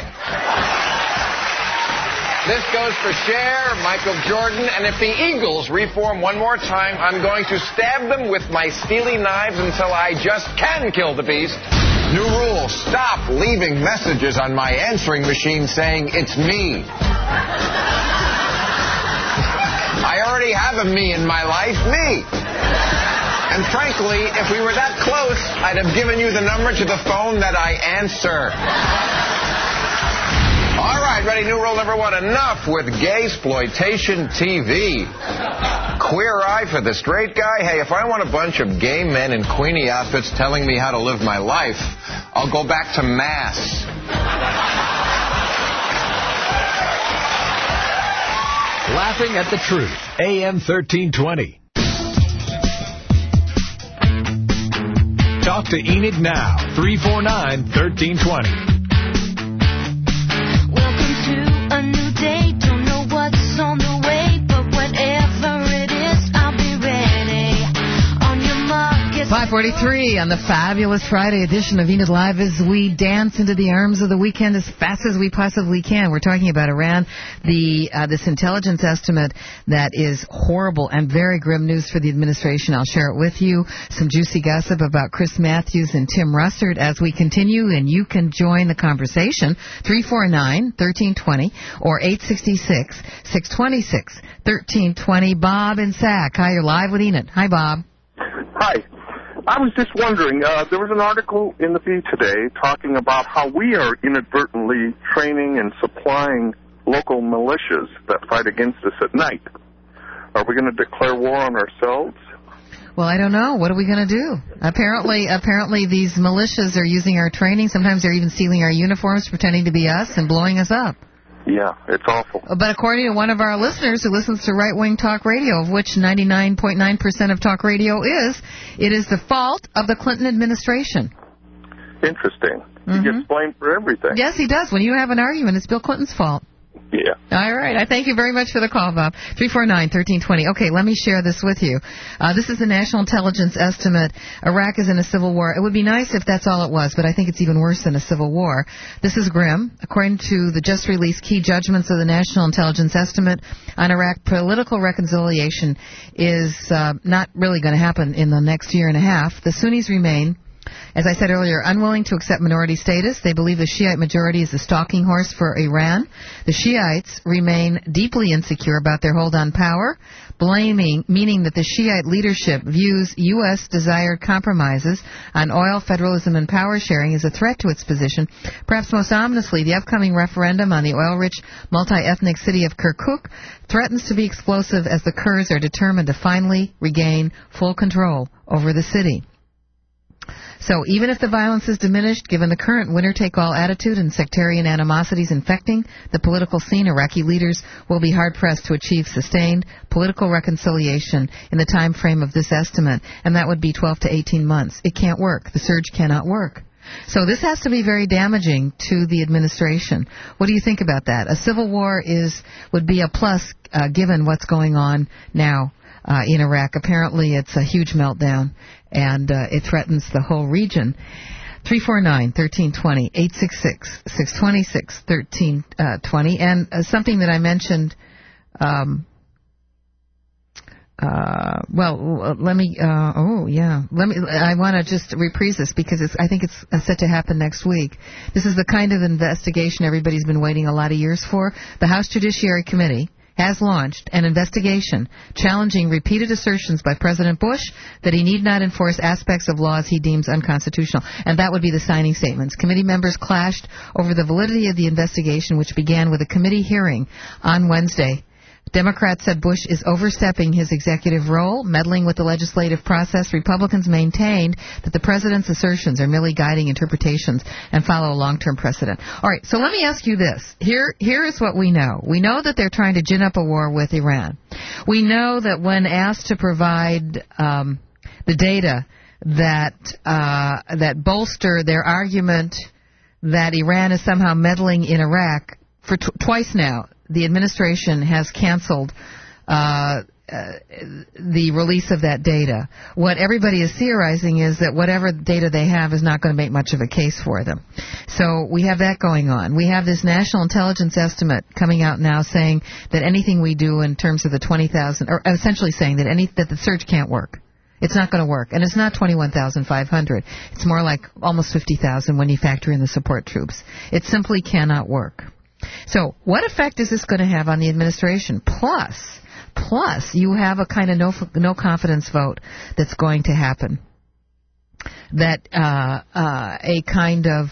This goes for Cher, Michael Jordan, and if the Eagles reform one more time, I'm going to stab them with my steely knives until I just can kill the beast. New rule, stop leaving messages on my answering machine saying it's me. I already have a me in my life, me. And frankly, if we were that close, I'd have given you the number to the phone that I answer. All right, ready, new rule number 1. Enough with gay-sploitation TV. Queer eye for the straight guy? Hey, if I want a bunch of gay men in Queenie outfits telling me how to live my life, I'll go back to Mass. Laughing at the Truth, AM 1320. Talk to Enid now, 349-1320. Welcome to a new day. Don't know what's on the way, but whatever it is, I'll be ready. On your mark, get 5:43 on the fabulous Friday edition of Enid Live as we dance into the arms of the weekend as fast as we possibly can. We're talking about Iran, this intelligence estimate that is horrible and very grim news for the administration. I'll share it with you. Some juicy gossip about Chris Matthews and Tim Russert as we continue, and you can join the conversation. 349-1320 or 866-626-1320. Bob and Sac. Hi, you're live with Enid. Hi, Bob. Hi. I was just wondering, there was an article in the feed today talking about how we are inadvertently training and supplying local militias that fight against us at night. Are we going to declare war on ourselves? Well, I don't know. What are we going to do? Apparently these militias are using our training. Sometimes they're even stealing our uniforms, pretending to be us, and blowing us up. Yeah, it's awful. But according to one of our listeners who listens to right-wing talk radio, of which 99.9% of talk radio is, it is the fault of the Clinton administration. Interesting. He gets blamed for everything. Yes, he does. When you have an argument, it's Bill Clinton's fault. Yeah. All right. I thank you very much for the call, Bob. 349-1320. Okay, let me share this with you. This is the National Intelligence Estimate. Iraq is in a civil war. It would be nice if that's all it was, but I think it's even worse than a civil war. This is grim. According to the just-released key judgments of the National Intelligence Estimate on Iraq, political reconciliation is not really going to happen in the next year and a half. The Sunnis remain, as I said earlier, unwilling to accept minority status. They believe the Shiite majority is a stalking horse for Iran. The Shiites remain deeply insecure about their hold on power, meaning that the Shiite leadership views U.S. desired compromises on oil, federalism, and power sharing as a threat to its position. Perhaps most ominously, the upcoming referendum on the oil-rich, multi-ethnic city of Kirkuk threatens to be explosive as the Kurds are determined to finally regain full control over the city. So even if the violence is diminished, given the current winner-take-all attitude and sectarian animosities infecting the political scene, Iraqi leaders will be hard-pressed to achieve sustained political reconciliation in the time frame of this estimate, and that would be 12 to 18 months. It can't work. The surge cannot work. So this has to be very damaging to the administration. What do you think about that? A civil war would be a plus given what's going on now in Iraq. Apparently it's a huge meltdown, and it threatens the whole region. 349-1320, 866-626-1320. And something that I mentioned, I want to just reprise this because I think it's set to happen next week. This is the kind of investigation everybody's been waiting a lot of years for. The House Judiciary Committee has launched an investigation challenging repeated assertions by President Bush that he need not enforce aspects of laws he deems unconstitutional. And that would be the signing statements. Committee members clashed over the validity of the investigation, which began with a committee hearing on Wednesday. Democrats said Bush is overstepping his executive role, meddling with the legislative process. Republicans maintained that the president's assertions are merely guiding interpretations and follow a long-term precedent. All right, so let me ask you this. Here is what we know. We know that they're trying to gin up a war with Iran. We know that when asked to provide the data that bolster their argument that Iran is somehow meddling in Iraq, for twice now, the administration has canceled the release of that data. What everybody is theorizing is that whatever data they have is not going to make much of a case for them. So we have that going on. We have this national intelligence estimate coming out now saying that anything we do in terms of the 20,000, or essentially saying that the surge can't work. It's not going to work. And it's not 21,500. It's more like almost 50,000 when you factor in the support troops. It simply cannot work. So what effect is this going to have on the administration? Plus, you have a kind of no confidence vote that's going to happen. That a kind of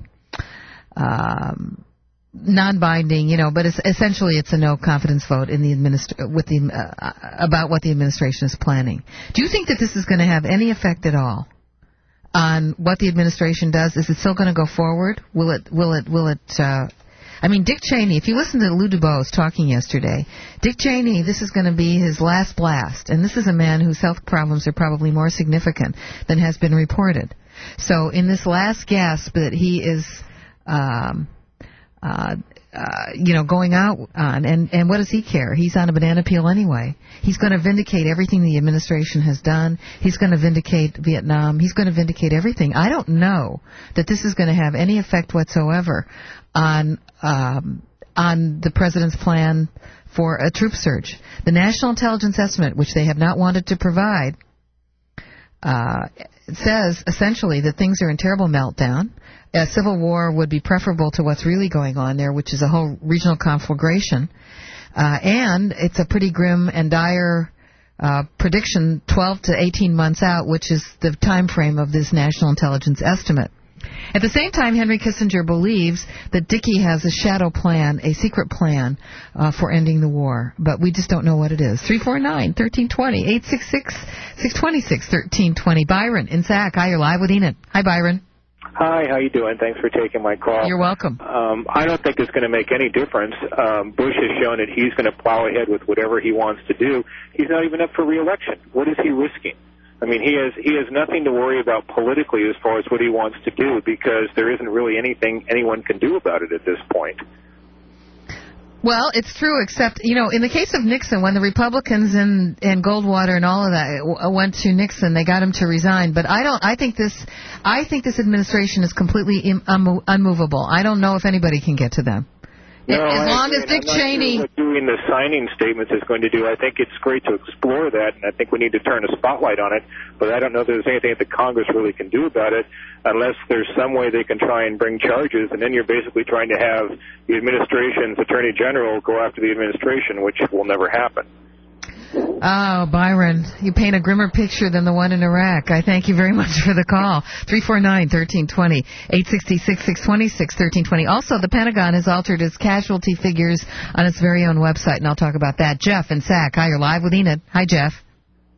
non-binding, but essentially it's a no confidence vote in the about what the administration is planning. Do you think that this is going to have any effect at all on what the administration does? Is it still going to go forward? Will it Dick Cheney, if you listen to Lou DuBose talking yesterday, Dick Cheney, this is going to be his last blast. And this is a man whose health problems are probably more significant than has been reported. So in this last gasp that he is, going out on, and what does he care? He's on a banana peel anyway. He's going to vindicate everything the administration has done. He's going to vindicate Vietnam. He's going to vindicate everything. I don't know that this is going to have any effect whatsoever on the president's plan for a troop surge. The National Intelligence Estimate, which they have not wanted to provide, says essentially that things are in terrible meltdown. A civil war would be preferable to what's really going on there, which is a whole regional conflagration. And it's a pretty grim and dire prediction 12 to 18 months out, which is the time frame of this National Intelligence Estimate. At the same time, Henry Kissinger believes that Dickie has a shadow plan, a secret plan for ending the war, but we just don't know what it is. 349-1320, 866-626-1320. Byron in Sac. Hi, you're live with Enid. Hi, Byron. Hi, how you doing? Thanks for taking my call. You're welcome. I don't think it's going to make any difference. Bush has shown that he's going to plow ahead with whatever he wants to do. He's not even up for re-election. What is he risking? I mean, he has nothing to worry about politically as far as what he wants to do, because there isn't really anything anyone can do about it at this point. Well, it's true, except, in the case of Nixon, when the Republicans and Goldwater and all of that went to Nixon, they got him to resign. But I think this administration is completely unmovable. I don't know if anybody can get to them. No, as long as Dick Cheney... Sure what doing the signing statements is going to do. I think it's great to explore that, and I think we need to turn a spotlight on it, but I don't know if there's anything that the Congress really can do about it unless there's some way they can try and bring charges, and then you're basically trying to have the administration's attorney general go after the administration, which will never happen. Oh, Byron, you paint a grimmer picture than the one in Iraq. I thank you very much for the call. 349-1320, 866-626-1320. Also, the Pentagon has altered its casualty figures on its very own website, and I'll talk about that. Jeff in Sac. Hi, you're live with Enid. Hi, Jeff.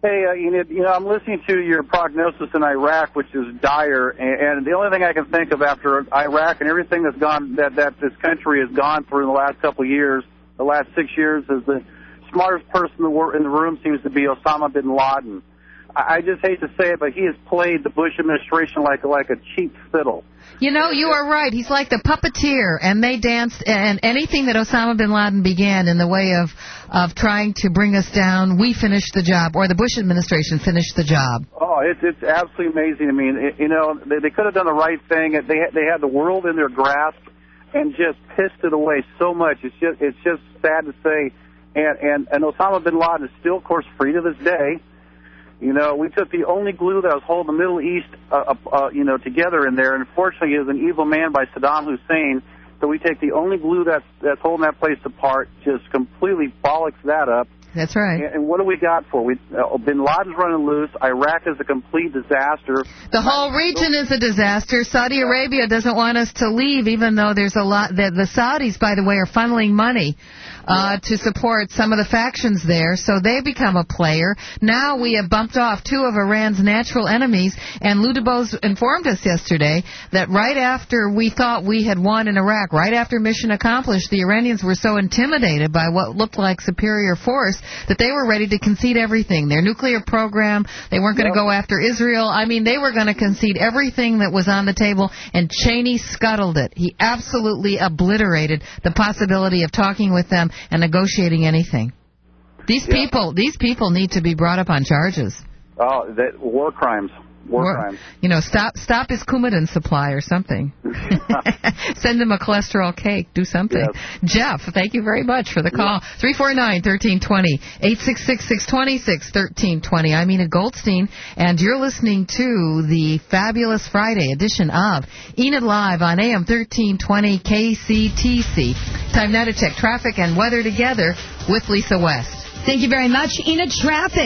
Hey, Enid, I'm listening to your prognosis in Iraq, which is dire, and the only thing I can think of after Iraq and everything that this country has gone through in the last couple of years, the last 6 years, is the smartest person in the room seems to be Osama bin Laden. I just hate to say it, but he has played the Bush administration like a cheap fiddle. You are right. He's like the puppeteer, and they danced, and anything that Osama bin Laden began in the way of trying to bring us down, we finished the job, or the Bush administration finished the job. Oh, it's absolutely amazing. I mean, they could have done the right thing. They had the world in their grasp and just pissed it away so much. It's just sad to say. And Osama bin Laden is still, of course, free to this day. We took the only glue that was holding the Middle East, together in there. And unfortunately, he was an evil man by Saddam Hussein. So we take the only glue that's holding that place apart, just completely bollocks that up. That's right. And what do we got for? Bin Laden's running loose. Iraq is a complete disaster. The whole region is a disaster. Saudi Arabia doesn't want us to leave, even though there's a lot. The Saudis, by the way, are funneling money to support some of the factions there, so they become a player. Now we have bumped off two of Iran's natural enemies, and Lou DuBose informed us yesterday that right after we thought we had won in Iraq, right after mission accomplished, the Iranians were so intimidated by what looked like superior force that they were ready to concede everything. Their nuclear program, they weren't going to go after Israel. I mean, they were going to concede everything that was on the table, and Cheney scuttled it. He absolutely obliterated the possibility of talking with them and negotiating anything. These people need to be brought up on charges. Oh, war crimes. War crimes. Stop his Coumadin supply or something. Send him a cholesterol cake. Do something. Yes. Jeff, thank you very much for the call. 349-1320, 866-626-1320. I'm Enid Goldstein, and you're listening to the Fabulous Friday edition of Enid Live on AM 1320 KCTC. Time now to check traffic and weather together with Lisa West. Thank you very much. Enid, traffic.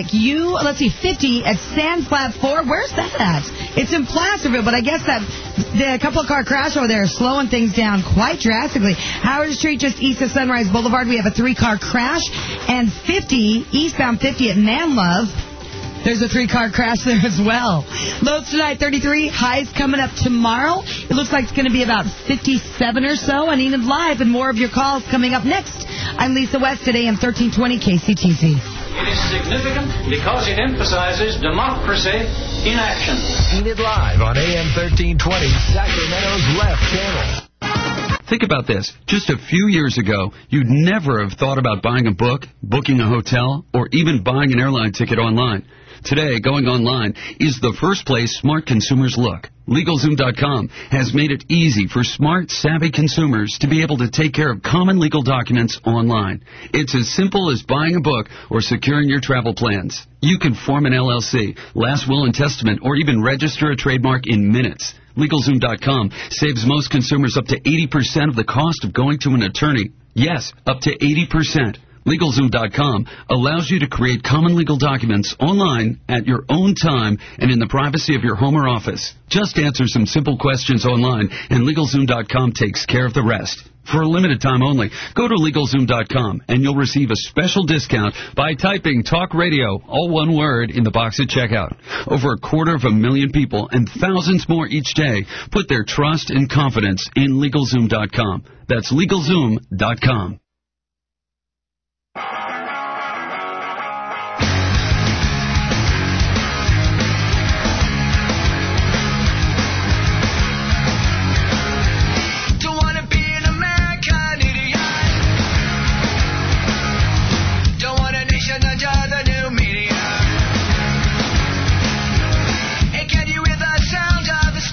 50 at Sands Flat 4. Where's that at? It's in Placerville, but I guess that the couple of car crash over there is slowing things down quite drastically. Howard Street, just east of Sunrise Boulevard, we have a 3-car crash. And eastbound 50 at Manlove, there's a 3-car crash there as well. Lows tonight, 33. Highs coming up tomorrow. It looks like it's going to be about 57 or so on Enid Live, and more of your calls coming up next. I'm Lisa West at AM 1320 KCTC. It is significant because it emphasizes democracy in action. Enid Live on AM 1320, Sacramento's Left Channel. Think about this. Just a few years ago, you'd never have thought about buying a book, booking a hotel, or even buying an airline ticket online. Today, going online is the first place smart consumers look. LegalZoom.com has made it easy for smart, savvy consumers to be able to take care of common legal documents online. It's as simple as buying a book or securing your travel plans. You can form an LLC, last will and testament, or even register a trademark in minutes. LegalZoom.com saves most consumers up to 80% of the cost of going to an attorney. Yes, up to 80%. LegalZoom.com allows you to create common legal documents online at your own time and in the privacy of your home or office. Just answer some simple questions online, and LegalZoom.com takes care of the rest. For a limited time only, go to LegalZoom.com, and you'll receive a special discount by typing Talk Radio, all one word, in the box at checkout. Over 250,000 people and thousands more each day put their trust and confidence in LegalZoom.com. That's LegalZoom.com.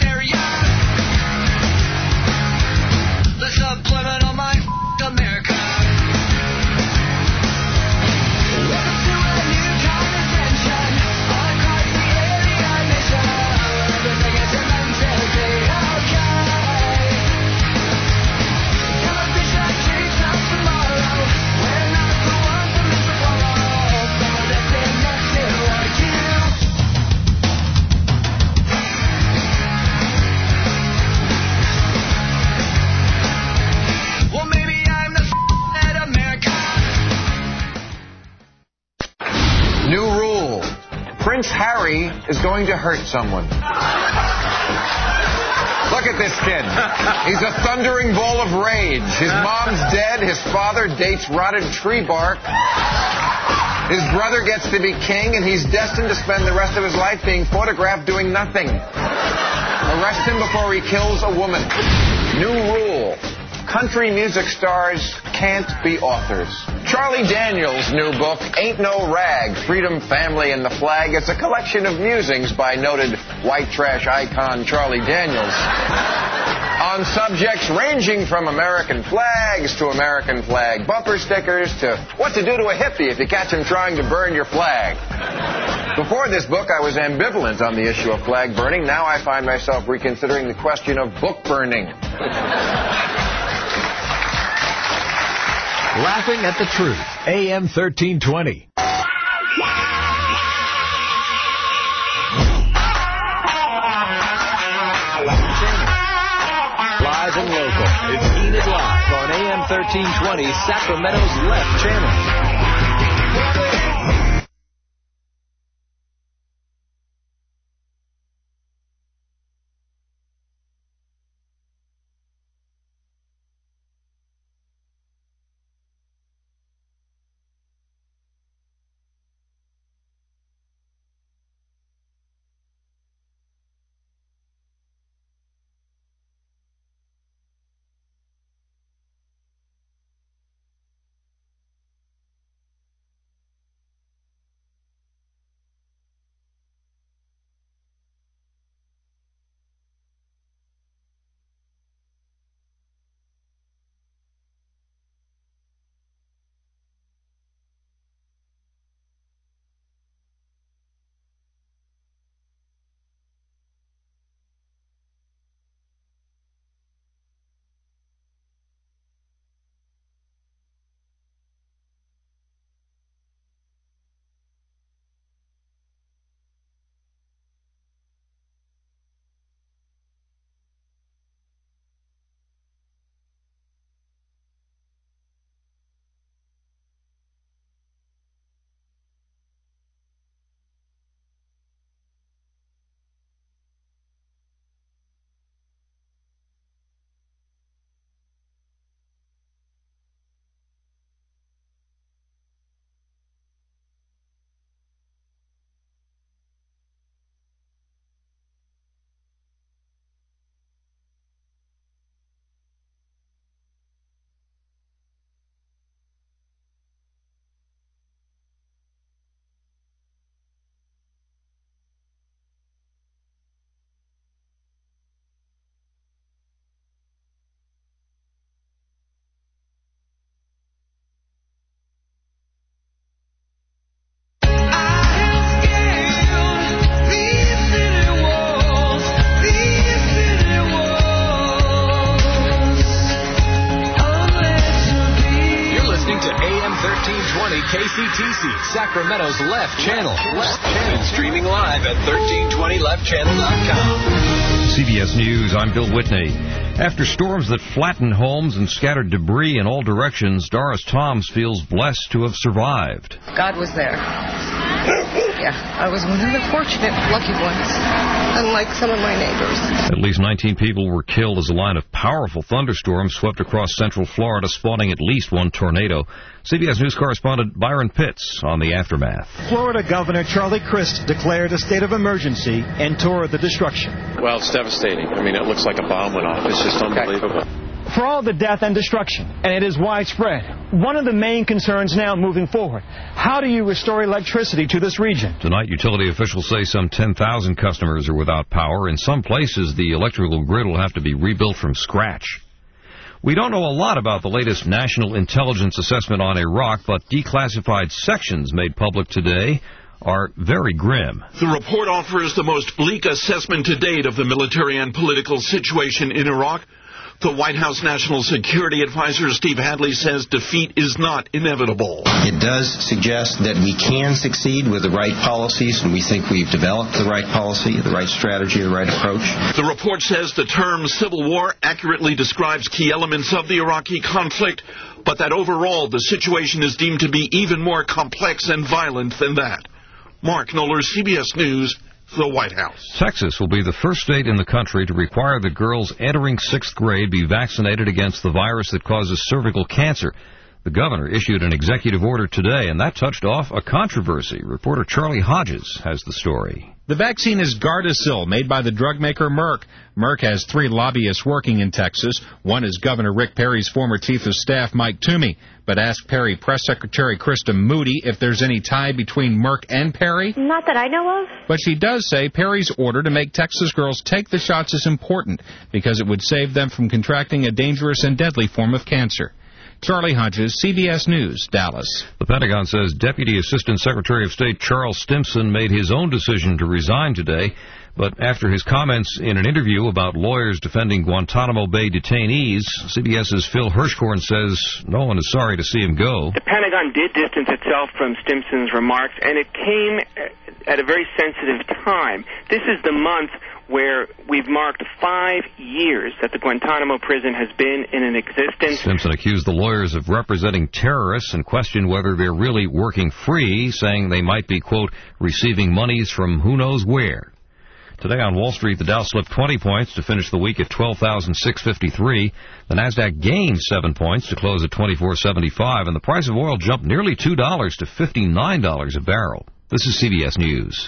America. Prince Harry is going to hurt someone. Look at this kid. He's a thundering ball of rage. His mom's dead. His father dates rotted tree bark. His brother gets to be king, and he's destined to spend the rest of his life being photographed doing nothing. Arrest him before he kills a woman. New rule. Country music stars can't be authors. Charlie Daniels' new book, Ain't No Rag, Freedom, Family, and the Flag, is a collection of musings by noted white trash icon Charlie Daniels on subjects ranging from American flags to American flag bumper stickers to what to do to a hippie if you catch him trying to burn your flag. Before this book, I was ambivalent on the issue of flag burning. Now I find myself reconsidering the question of book burning. Laughing at the Truth, AM 1320. Live and local, it's Enid Live on AM 1320, Sacramento's Left Channel. KCTC, Sacramento's Left Channel. And streaming live at 1320leftchannel.com. CBS News, I'm Bill Whitney. After storms that flattened homes and scattered debris in all directions, Doris Toms feels blessed to have survived. God was there. Yeah, I was one of the fortunate, lucky ones, unlike some of my neighbors. At least 19 people were killed as a line of powerful thunderstorms swept across central Florida, spawning at least one tornado. CBS News correspondent Byron Pitts on the aftermath. Florida Governor Charlie Crist declared a state of emergency and toured the destruction. Well, it's devastating. I mean, it looks like a bomb went off. It's just unbelievable. For all the death and destruction, and it is widespread, one of the main concerns now moving forward, how do you restore electricity to this region? Tonight, utility officials say some 10,000 customers are without power. In some places, the electrical grid will have to be rebuilt from scratch. We don't know a lot about the latest National Intelligence Assessment on Iraq, but declassified sections made public today are very grim. The report offers the most bleak assessment to date of the military and political situation in Iraq. The White House National Security Advisor Steve Hadley says defeat is not inevitable. It does suggest that we can succeed with the right policies, and we think we've developed the right policy, the right strategy, the right approach. The report says the term civil war accurately describes key elements of the Iraqi conflict, but that overall the situation is deemed to be even more complex and violent than that. Mark Knoller, CBS News, the White House. Texas will be the first state in the country to require that girls entering 6th grade be vaccinated against the virus that causes cervical cancer. The governor issued an executive order today, and that touched off a controversy. Reporter Charlie Hodges has the story. The vaccine is Gardasil, made by the drug maker Merck. Merck has 3 lobbyists working in Texas. One is Governor Rick Perry's former chief of staff, Mike Toomey. But ask Perry Press Secretary Krista Moody if there's any tie between Merck and Perry. Not that I know of. But she does say Perry's order to make Texas girls take the shots is important because it would save them from contracting a dangerous and deadly form of cancer. Charlie Hodges, CBS News, Dallas. The Pentagon says Deputy Assistant Secretary of State Charles Stimson made his own decision to resign today, but after his comments in an interview about lawyers defending Guantanamo Bay detainees, CBS's Phil Hirschhorn says no one is sorry to see him go. The Pentagon did distance itself from Stimson's remarks, and it came at a very sensitive time. This is the month where we've marked 5 years that the Guantanamo prison has been in existence. Stimson accused the lawyers of representing terrorists and questioned whether they're really working free, saying they might be, quote, receiving monies from who knows where. Today on Wall Street, the Dow slipped 20 points to finish the week at 12,653. The Nasdaq gained 7 points to close at 24.75, and the price of oil jumped nearly $2 to $59 a barrel. This is CBS News.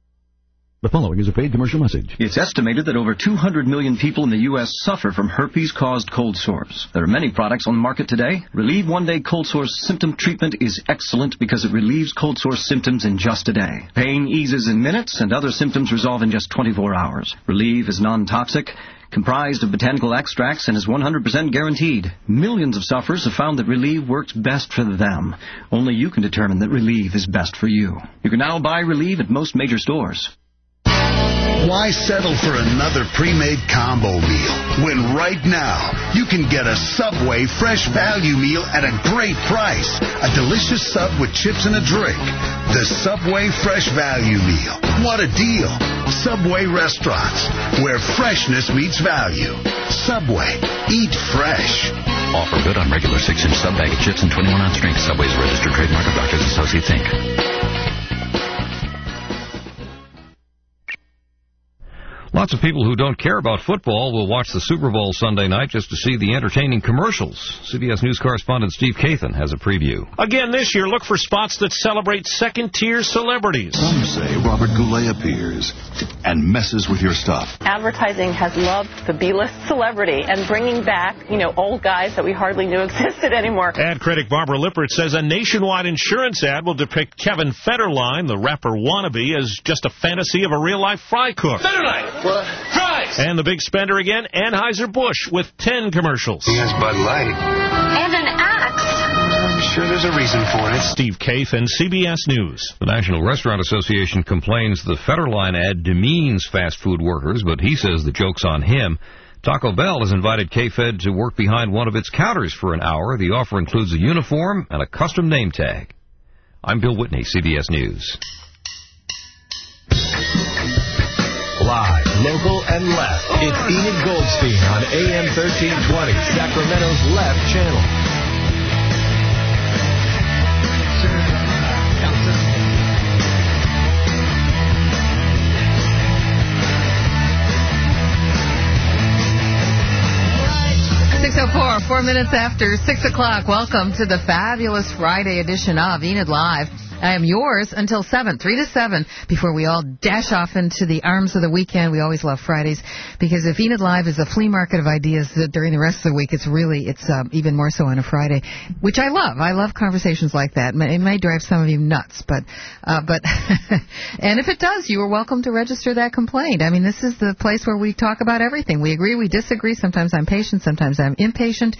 The following is a paid commercial message. It's estimated that over 200 million people in the U.S. suffer from herpes-caused cold sores. There are many products on the market today. Relieve One-Day Cold Sores Symptom Treatment is excellent because it relieves cold sore symptoms in just a day. Pain eases in minutes, and other symptoms resolve in just 24 hours. Relieve is non-toxic, comprised of botanical extracts, and is 100% guaranteed. Millions of sufferers have found that Relieve works best for them. Only you can determine that Relieve is best for you. You can now buy Relieve at most major stores. Why settle for another pre-made combo meal when right now you can get a Subway fresh value meal at a great price? A delicious sub with chips and a drink. The Subway fresh value meal. What a deal. Subway restaurants, where freshness meets value. Subway. Eat fresh. Offer good on regular 6-inch sub bag of chips and 21-ounce drink. Subway's registered trademark of Doctors Associates, Inc. Lots of people who don't care about football will watch the Super Bowl Sunday night just to see the entertaining commercials. CBS News correspondent Steve Kathan has a preview. Again this year, look for spots that celebrate second-tier celebrities. Some say Robert Goulet appears and messes with your stuff. Advertising has loved the B-list celebrity and bringing back, old guys that we hardly knew existed anymore. Ad critic Barbara Lippert says a nationwide insurance ad will depict Kevin Federline, the rapper wannabe, as just a fantasy of a real-life fry cook. Federline! Fries! And the big spender again, Anheuser-Busch, with 10 commercials. He has Bud Light. And an axe. I'm sure there's a reason for it. Steve Kathan, CBS News. The National Restaurant Association complains the Federline ad demeans fast food workers, but he says the joke's on him. Taco Bell has invited K-Fed to work behind one of its counters for an hour. The offer includes a uniform and a custom name tag. I'm Bill Whitney, CBS News. Live, local, and left. It's Enid Goldstein on AM 1320, Sacramento's left channel. .04, 4 minutes after 6 o'clock. Welcome to the fabulous Friday edition of Enid Live. I am yours until 7, 3 to 7, before we all dash off into the arms of the weekend. We always love Fridays, because if Enid Live is a flea market of ideas during the rest of the week, it's even more so on a Friday, which I love. I love conversations like that. It may drive some of you nuts, but and if it does, you are welcome to register that complaint. I mean, this is the place where we talk about everything. We agree, we disagree. Sometimes I'm patient, sometimes I'm impatient,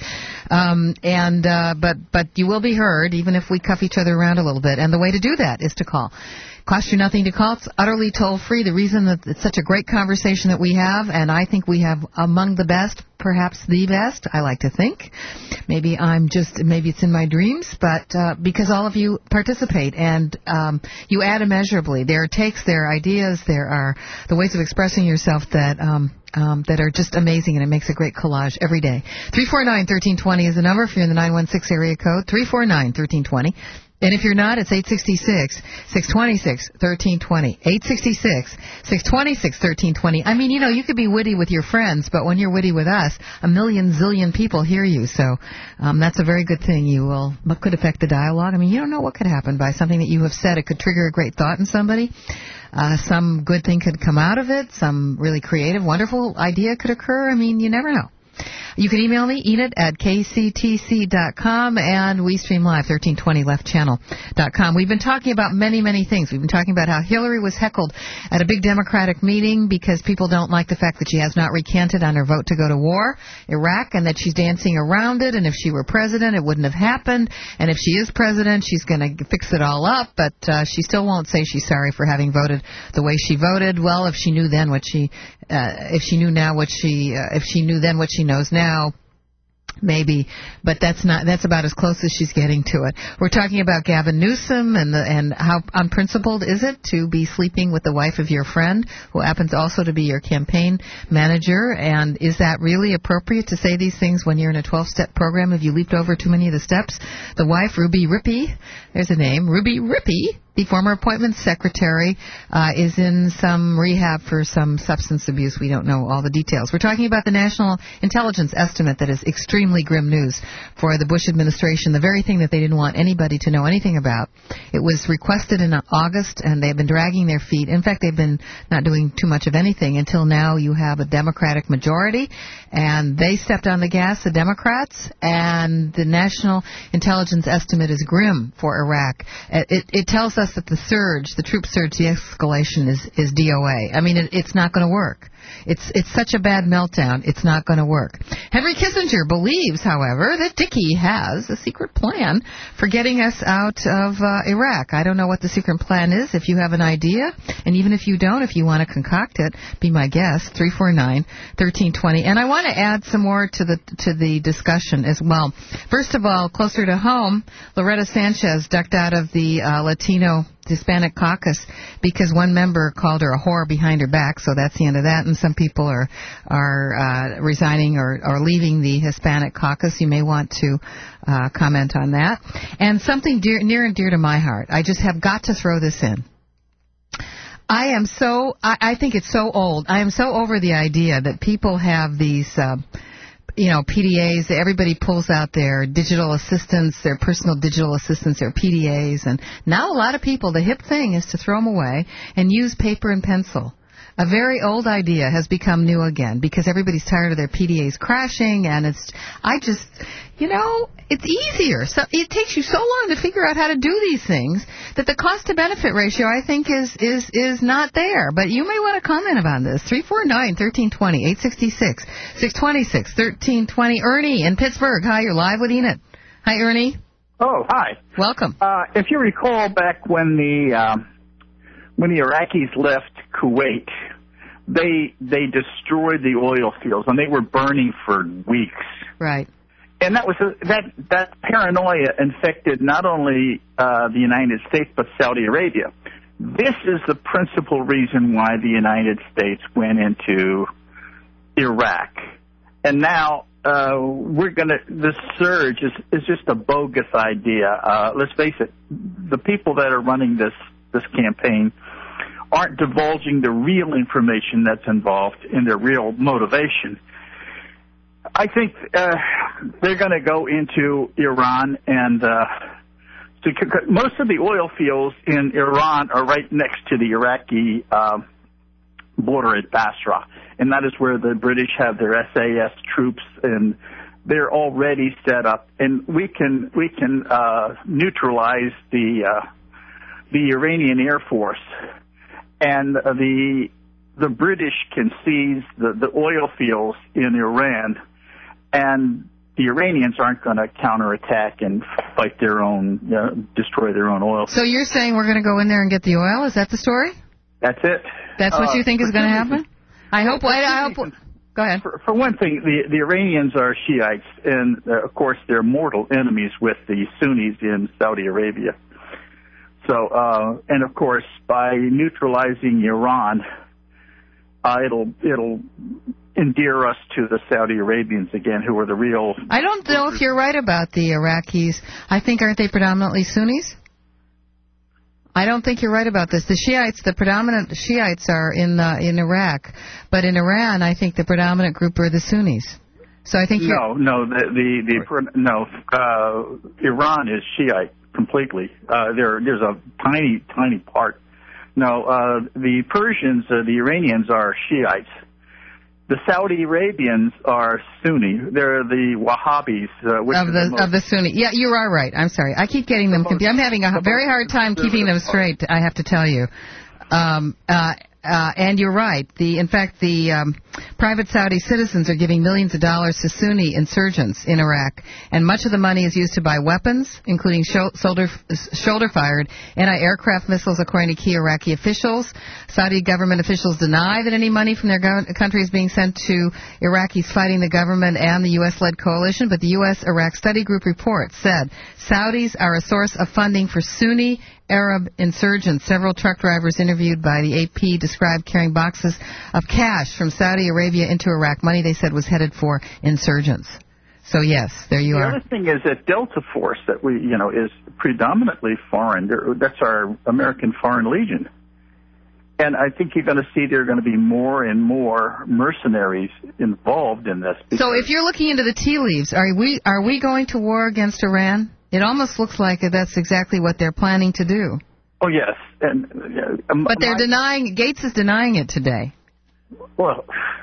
but you will be heard, even if we cuff each other around a little bit. And the way to do that is to call. Costs you nothing to call. It's utterly toll-free. The reason that it's such a great conversation that we have, and I think we have among the best, perhaps the best, I like to think. Maybe it's in my dreams, but because all of you participate and you add immeasurably. There are takes, there are ideas, there are the ways of expressing yourself that are just amazing, and it makes a great collage every day. 349-1320 is the number if you're in the 916 area code. 349-1320. And if you're not, it's 866-626-1320. 866-626-1320. I mean, you could be witty with your friends, but when you're witty with us, a million zillion people hear you. So that's a very good thing. What could affect the dialogue? I mean, you don't know what could happen by something that you have said. It could trigger a great thought in somebody. Some good thing could come out of it. Some really creative, wonderful idea could occur. I mean, you never know. You can email me, enid@kctc.com, and we stream live, 1320leftchannel.com. We've been talking about many, many things. We've been talking about how Hillary was heckled at a big Democratic meeting because people don't like the fact that she has not recanted on her vote to go to war, Iraq, and that she's dancing around it, and if she were president, it wouldn't have happened, and if she is president, she's going to fix it all up, but she still won't say she's sorry for having voted the way she voted. Well, if she knew then what she knew what she knows now, maybe, but that's about as close as she's getting to it. We're talking about Gavin Newsom and how unprincipled is it to be sleeping with the wife of your friend who happens also to be your campaign manager, and is that really appropriate to say these things when you're in a 12-step program? Have you leaped over too many of the steps? The wife, Ruby Rippey, there's a name, Ruby Rippey, the former appointments secretary, is in some rehab for some substance abuse. We don't know all the details. We're talking about the National Intelligence Estimate that is extremely grim news for the Bush administration, the very thing that they didn't want anybody to know anything about. It was requested in August, and they've been dragging their feet. In fact, they've been not doing too much of anything until now. You have a Democratic majority, and they stepped on the gas, the Democrats, and the National Intelligence Estimate is grim for Iraq. It tells us that the troop surge, the escalation is DOA. I mean, it's not going to work. It's such a bad meltdown, it's not going to work. Henry Kissinger believes, however, that Dickie has a secret plan for getting us out of Iraq. I don't know what the secret plan is. If you have an idea, and even if you don't, if you want to concoct it, be my guest, 349-1320. And I want to add some more to the discussion as well. First of all, closer to home, Loretta Sanchez ducked out of the Hispanic caucus because one member called her a whore behind her back, so that's the end of that, and some people are resigning or leaving the Hispanic caucus. You may want to comment on that. And something near and dear to my heart, I just have got to throw this in. I think it's so old. I am so over the idea that people have these PDAs, everybody pulls out their digital assistants, their personal digital assistants, their PDAs, and now a lot of people, the hip thing is to throw them away and use paper and pencil. A very old idea has become new again because everybody's tired of their PDAs crashing, and it's easier. So it takes you so long to figure out how to do these things that the cost-to-benefit ratio, I think, is not there. But you may want to comment about this. 349-1320, 866-626-1320. Ernie in Pittsburgh. Hi, you're live with Enid. Hi, Ernie. Oh, hi. Welcome. If you recall back when the Iraqis left Kuwait, they destroyed the oil fields, and they were burning for weeks. Right. And that paranoia infected not only the United States but Saudi Arabia. This is the principal reason why the United States went into Iraq. And now the surge is just a bogus idea. Let's face it, the people that are running this campaign aren't divulging the real information that's involved in their real motivation. I think they're going to go into Iran, and most of the oil fields in Iran are right next to the Iraqi border at Basra, and that is where the British have their SAS troops, and they're already set up. And we can neutralize the Iranian Air Force, and the British can seize the oil fields in Iran. And the Iranians aren't going to counterattack and fight their own, destroy their own oil. So you're saying we're going to go in there and get the oil? Is that the story? That's it. That's what you think is going to happen? I hope. Go ahead. For one thing, the Iranians are Shiites, and of course they're mortal enemies with the Sunnis in Saudi Arabia. So, and of course, by neutralizing Iran, it'll endear us to the Saudi Arabians again, who are the real... I don't know if you're right about the Iraqis. I think, aren't they predominantly Sunnis? I don't think you're right about this. The Shiites, the predominant Shiites are in Iraq, but in Iran, I think the predominant group are the Sunnis. So I think Iran is Shiite completely. There's a tiny part. No, the Persians, the Iranians are Shiites. The Saudi Arabians are Sunni. They're the Wahhabis. Of the Sunni. Yeah, you are right. I'm sorry. I keep getting them confused. I'm having a very hard time keeping them straight, I have to tell you. And you're right. In fact, the private Saudi citizens are giving millions of dollars to Sunni insurgents in Iraq, and much of the money is used to buy weapons, including shoulder-fired anti-aircraft missiles, according to key Iraqi officials. Saudi government officials deny that any money from their country is being sent to Iraqis fighting the government and the U.S.-led coalition, but the U.S.-Iraq Study Group report said Saudis are a source of funding for Sunni Arab insurgents. Several truck drivers interviewed by the AP described carrying boxes of cash from Saudi Arabia into Iraq. Money they said was headed for insurgents. So yes, there you are. The other thing is that Delta Force that is predominantly foreign. That's our American Foreign Legion. And I think you're going to see there are going to be more and more mercenaries involved in this. So if you're looking into the tea leaves, are we going to war against Iran? It almost looks like that's exactly what they're planning to do. Oh, yes. But they're denying, Gates is denying it today. Well.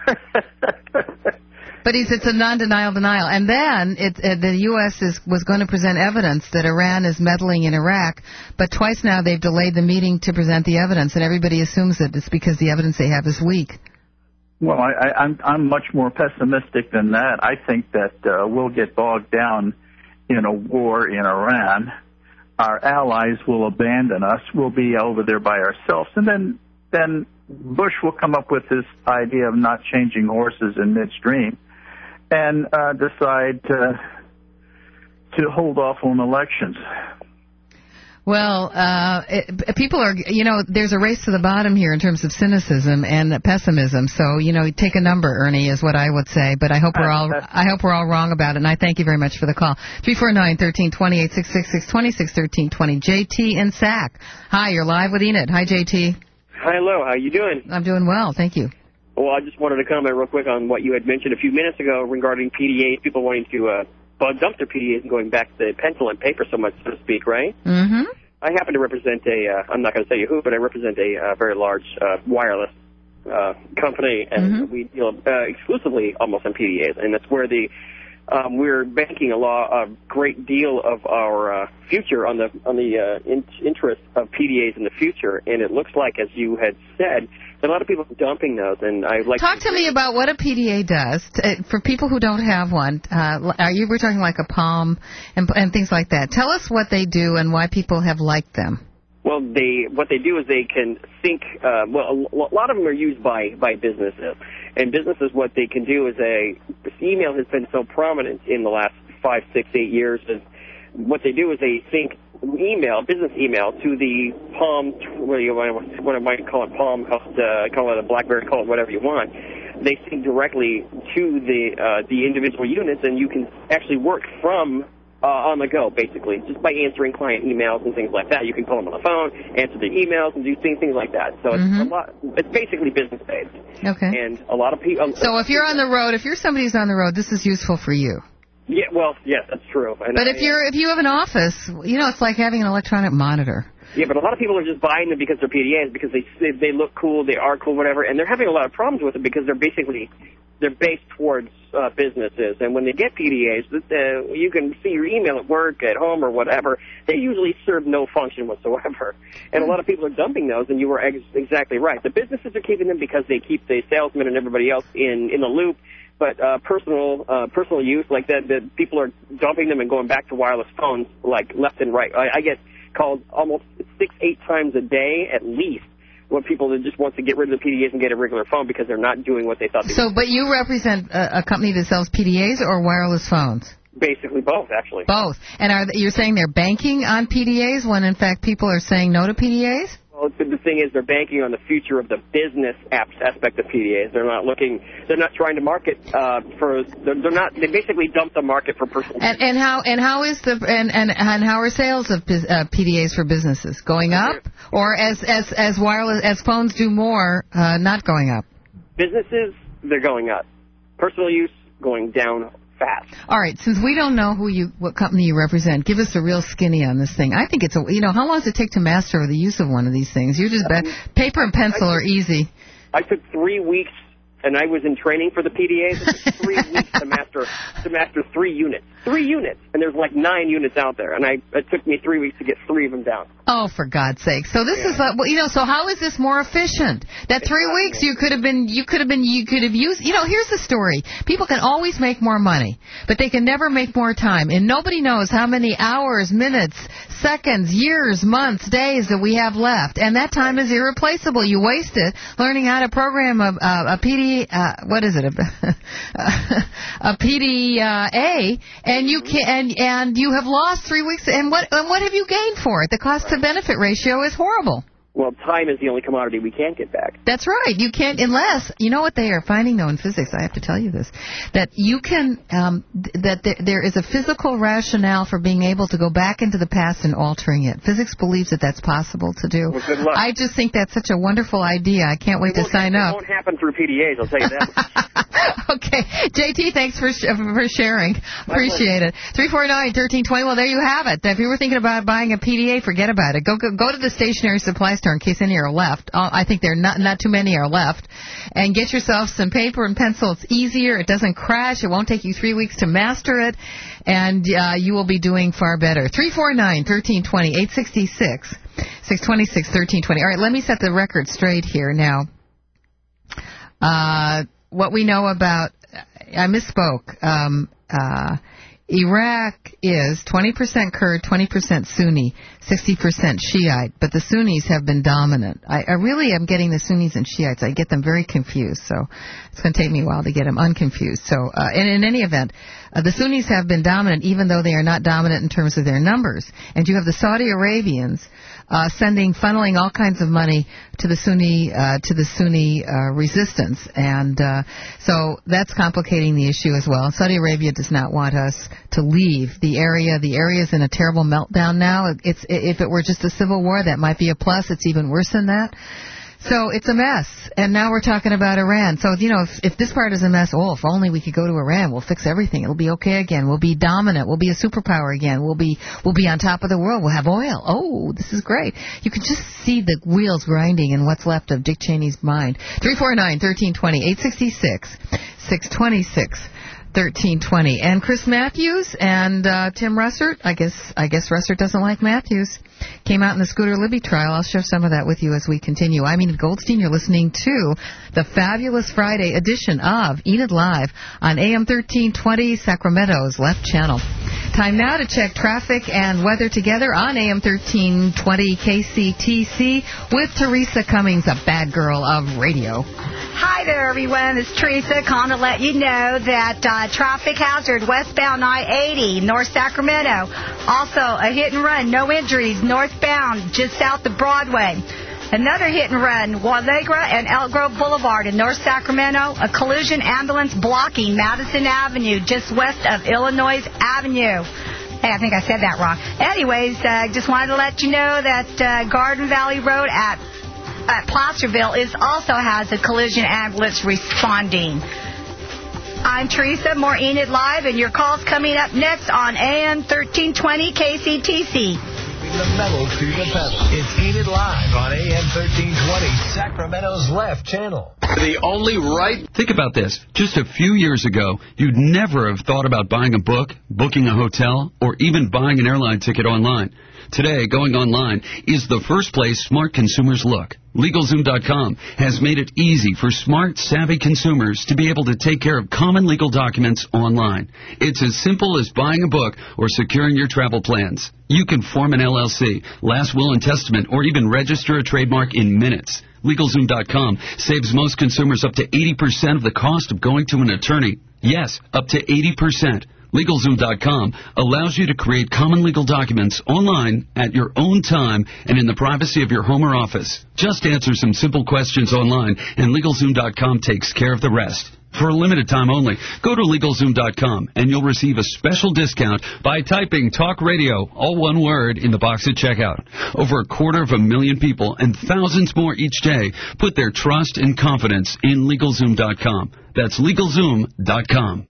But it's a non-denial denial. And then the U.S. was going to present evidence that Iran is meddling in Iraq, but twice now they've delayed the meeting to present the evidence, and everybody assumes that it's because the evidence they have is weak. Well, I'm much more pessimistic than that. I think that we'll get bogged down in a war in Iran. Our allies will abandon us. We'll be over there by ourselves. And then Bush will come up with this idea of not changing horses in midstream and decide to hold off on elections. Well, people are, there's a race to the bottom here in terms of cynicism and pessimism. So, take a number, Ernie, is what I would say. But I hope we're all wrong about it. And I thank you very much for the call. 349-1320, 866-626-1320. JT in Sac. Hi, you're live with Enid. Hi, JT. Hello, how you doing? I'm doing well, thank you. Well, I just wanted to comment real quick on what you had mentioned a few minutes ago regarding PDAs, people wanting to dump their PDAs and going back to pencil and paper so much, so to speak, right? Mm-hmm. I happen to represent I'm not going to tell you who, but I represent a very large wireless company, and we deal exclusively almost on PDAs, and that's where we're banking a great deal of our future on the interest of PDAs in the future, and it looks like, as you had said, a lot of people are dumping those, and I like talk to me about what a PDA does for people who don't have one. We're talking like a Palm and things like that. Tell us what they do and why people have liked them. Well, what they do is they can sync. A lot of them are used by businesses, and businesses, what they can do is email has been so prominent in the last 5, 6, 8 years. Is what they do is they sync business email to the Palm, what I might call it, Palm, call it a BlackBerry, call it whatever you want. They sync directly to the individual units, and you can actually work from on the go, basically, just by answering client emails and things like that. You can call them on the phone, answer the emails, and do things like that. So it's basically business-based. Okay. And a lot of people. So if you're on the road, if you're somebody who's on the road, this is useful for you. Yeah, well, yes, that's true. And but if you have an office, it's like having an electronic monitor. Yeah, but a lot of people are just buying them because they're PDAs, because they look cool, they are cool, whatever, and they're having a lot of problems with them because they're based towards businesses. And when they get PDAs, you can see your email at work, at home, or whatever. They usually serve no function whatsoever. And a lot of people are dumping those, and you were exactly right. The businesses are keeping them because they keep the salesmen and everybody else in the loop. But personal use, like that people are dumping them and going back to wireless phones, like left and right. I get called almost 6-8 times a day at least when people just want to get rid of the PDAs and get a regular phone because they're not doing what they thought they were. So, but you represent a company that sells PDAs or wireless phones? Basically both, actually. Both. And you're saying they're banking on PDAs when, in fact, people are saying no to PDAs? Well, the thing is, they're banking on the future of the business aspect of PDAs. They're not trying to market they basically dump the market for personal. And how are sales of PDAs for businesses going up, or as wireless as phones do more, not going up? Businesses, they're going up. Personal use going down fast. All right, since we don't know what company you represent, give us a real skinny on this thing. I think it's how long does it take to master the use of one of these things? You're just paper and pencil are easy. I took 3 weeks, and I was in training for the PDAs. It took 3 weeks to master 3 units. 3 units, and there's like 9 units out there, and it took me 3 weeks to get 3 of them down. Oh, for God's sake! So this is so how is this more efficient? That 3 weeks you could have used. Here's the story: people can always make more money, but they can never make more time, and nobody knows how many hours, minutes, seconds, years, months, days that we have left, and that time is irreplaceable. You waste it learning how to program a PDA, and you have lost 3 weeks. And what have you gained for it? The cost to benefit ratio is horrible. Well, time is the only commodity we can't get back. That's right. You can't, unless, you know what they are finding, though, in physics, I have to tell you this, that you can, there is a physical rationale for being able to go back into the past and altering it. Physics believes that that's possible to do. Well, good luck. I just think that's such a wonderful idea. I can't wait to sign up. It won't happen through PDAs, I'll tell you that. Okay. JT, thanks for sharing. Appreciate it. 349-1320. Well, there you have it. If you were thinking about buying a PDA, forget about it. Go to the stationary supply store in case any are left. I think there are not too many are left. And get yourself some paper and pencil. It's easier. It doesn't crash. It won't take you 3 weeks to master it. And you will be doing far better. 349-1320, 866-626-1320. All right, let me set the record straight here now. What we know about, I misspoke. Iraq is 20% Kurd, 20% Sunni, 60% Shiite, but the Sunnis have been dominant. I really am getting the Sunnis and Shiites. I get them very confused, so it's going to take me a while to get them unconfused. So, and in any event, the Sunnis have been dominant, even though they are not dominant in terms of their numbers. And you have the Saudi Arabians funneling all kinds of money to the Sunni resistance, and so that's complicating the issue as well. Saudi Arabia does not want us to leave the area. The area is in a terrible meltdown now. If it were just a civil war, that might be a plus. It's even worse than that. So it's a mess, and now we're talking about Iran. So, if this part is a mess, if only we could go to Iran, we'll fix everything. It'll be okay again. We'll be dominant. We'll be a superpower again. We'll be on top of the world. We'll have oil. Oh, this is great. You can just see the wheels grinding in what's left of Dick Cheney's mind. 349-1320, 866-626. 1320. And Chris Matthews and Tim Russert, I guess Russert doesn't like Matthews, came out in the Scooter Libby trial. I'll share some of that with you as we continue. I'm Enid Goldstein. You're listening to the fabulous Friday edition of Enid Live on AM 1320, Sacramento's left channel. Time now to check traffic and weather together on AM 1320 KCTC with Teresa Cummings, a bad girl of radio. Hi there, everyone. It's Teresa calling to let you know that traffic hazard westbound I-80, North Sacramento. Also, a hit and run, no injuries, northbound, just south of Broadway. Another hit and run, Walegra and Elk Grove Boulevard in North Sacramento. A collision ambulance blocking Madison Avenue, just west of Illinois Avenue. Hey, I think I said that wrong. Anyways, just wanted to let you know that Garden Valley Road at Placerville also has a collision ambulance responding. I'm Teresa, more Enid Live, and your call's coming up next on AM 1320 KCTC. The metal to the pedal. It's Enid Live on AM 1320, Sacramento's left channel. The only right... Think about this. Just a few years ago, you'd never have thought about buying a book, booking a hotel, or even buying an airline ticket online. Today, going online is the first place smart consumers look. LegalZoom.com has made it easy for smart, savvy consumers to be able to take care of common legal documents online. It's as simple as buying a book or securing your travel plans. You can form an LLC, last will and testament, or even register a trademark in minutes. LegalZoom.com saves most consumers up to 80% of the cost of going to an attorney. Yes, up to 80%. LegalZoom.com allows you to create common legal documents online at your own time and in the privacy of your home or office. Just answer some simple questions online, and LegalZoom.com takes care of the rest. For a limited time only, go to LegalZoom.com, and you'll receive a special discount by typing Talk Radio, all one word, in the box at checkout. Over 250,000 people and thousands more each day put their trust and confidence in LegalZoom.com. That's LegalZoom.com.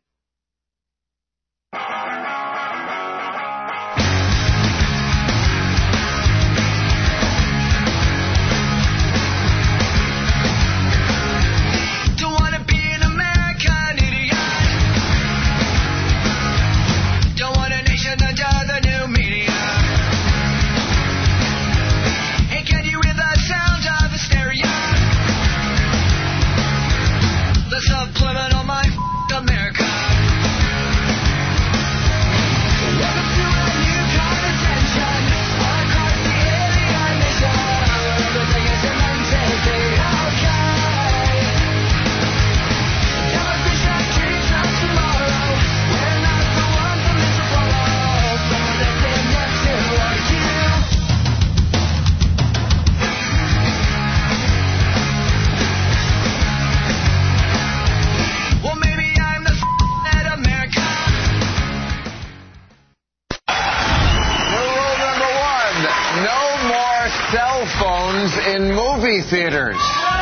Theaters.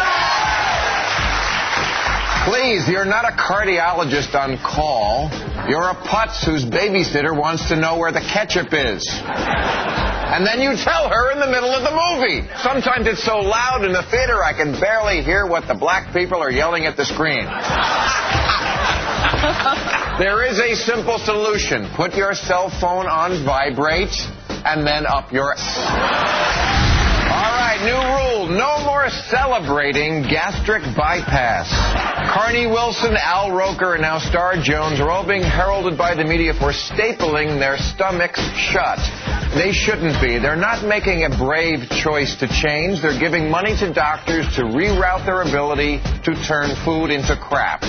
Please, you're not a cardiologist on call. You're a putz whose babysitter wants to know where the ketchup is. And then you tell her in the middle of the movie. Sometimes it's so loud in the theater I can barely hear what the black people are yelling at the screen. There is a simple solution. Put your cell phone on vibrate and then up your... All right, new rule. No more celebrating gastric bypass. Carney Wilson, Al Roker, and now Star Jones are all being heralded by the media for stapling their stomachs shut. They shouldn't be. They're not making a brave choice to change. They're giving money to doctors to reroute their ability to turn food into crap.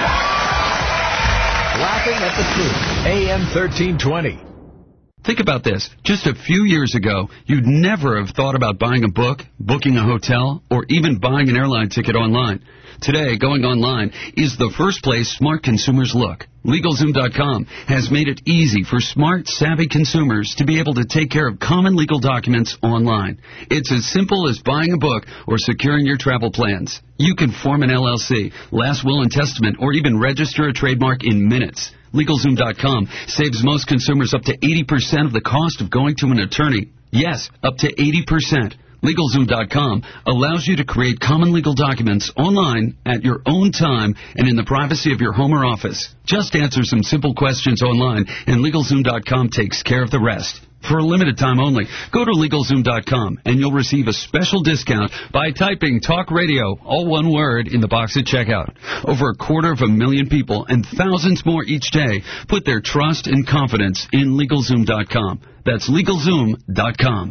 Laughing at the truth. AM 1320. Think about this. Just a few years ago, you'd never have thought about buying a book, booking a hotel, or even buying an airline ticket online. Today, going online is the first place smart consumers look. LegalZoom.com has made it easy for smart, savvy consumers to be able to take care of common legal documents online. It's as simple as buying a book or securing your travel plans. You can form an LLC, last will and testament, or even register a trademark in minutes. LegalZoom.com saves most consumers up to 80% of the cost of going to an attorney. Yes, up to 80%. LegalZoom.com allows you to create common legal documents online at your own time and in the privacy of your home or office. Just answer some simple questions online, and LegalZoom.com takes care of the rest. For a limited time only, go to LegalZoom.com, and you'll receive a special discount by typing Talk Radio, all one word, in the box at checkout. Over 250,000 people and thousands more each day put their trust and confidence in LegalZoom.com. That's LegalZoom.com.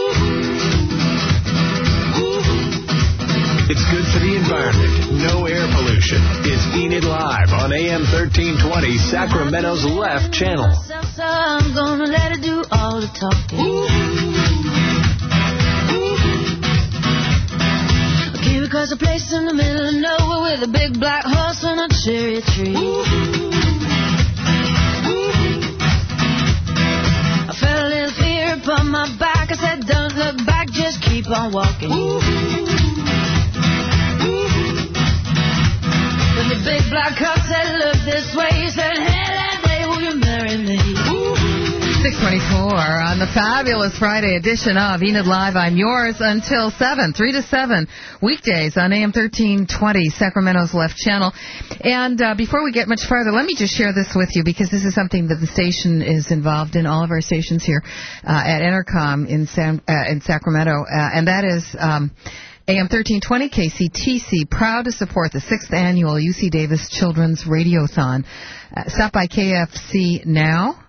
It's good for the environment. No air pollution. It's Enid Live on AM 1320, Sacramento's Left Channel. I'm gonna let it do all the talking. I came across a place in the middle of nowhere with a big black horse and a cherry tree. I felt a little fear upon my back. I said, don't look back, just keep on walking. When the big black cop said, look this way, he said, hey, that day, will you marry me? 624 on the fabulous Friday edition of Enid Live. I'm yours until 7, 3 to 7, weekdays on AM 1320, Sacramento's Left Channel. And before we get much farther, let me just share this with you, because this is something that the station is involved in, all of our stations here at Entercom in Sacramento, and that is... AM 1320 KCTC, proud to support the 6th annual UC Davis Children's Radiothon. Stop by KFC now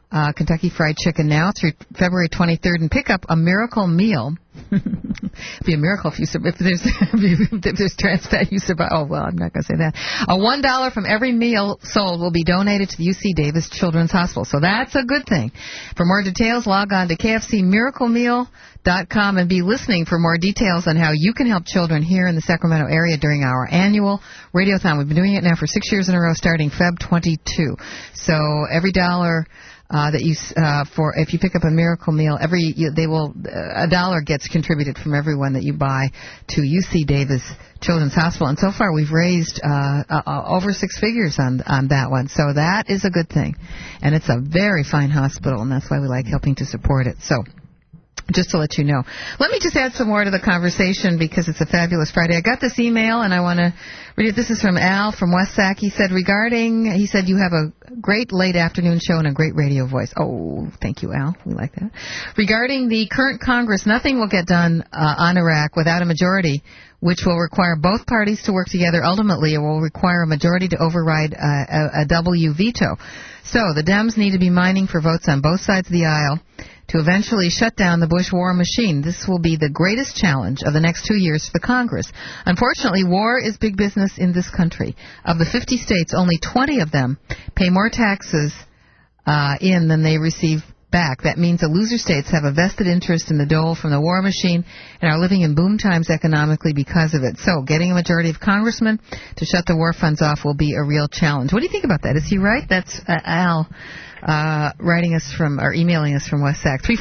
Kentucky Fried Chicken now through February 23rd, and pick up a miracle meal. It'd be a miracle if there's trans fat you survive. Oh, well, I'm not going to say that. $1 from every meal sold will be donated to the UC Davis Children's Hospital. So that's a good thing. For more details, log on to KFCmiraclemeal.com and be listening for more details on how you can help children here in the Sacramento area during our annual Radiothon. We've been doing it now for 6 years in a row, starting Feb 22. So every dollar that you if you pick up a miracle meal, $1 gets contributed from everyone that you buy to UC Davis Children's Hospital, and so far we've raised over 6 figures on that one. So that is a good thing, and it's a very fine hospital, and that's why we like helping to support it. So, just to let you know. Let me just add some more to the conversation because it's a fabulous Friday. I got this email, and I want to read it. This is from Al from West Sac. He said, you have a great late afternoon show and a great radio voice. Oh, thank you, Al. We like that. Regarding the current Congress, nothing will get done on Iraq without a majority, which will require both parties to work together. Ultimately, it will require a majority to override a W veto. So the Dems need to be mining for votes on both sides of the aisle to eventually shut down the Bush war machine. This will be the greatest challenge of the next 2 years for the Congress. Unfortunately, war is big business in this country. Of the 50 states, only 20 of them pay more taxes than they receive back. That means the loser states have a vested interest in the dole from the war machine and are living in boom times economically because of it. So getting a majority of congressmen to shut the war funds off will be a real challenge. What do you think about that? Is he right? That's Al writing us from, or emailing us from West Sac.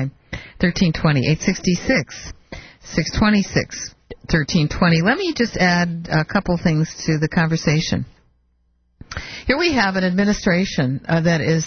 349-866-626-1320. Let me just add a couple things to the conversation. Here we have an administration that is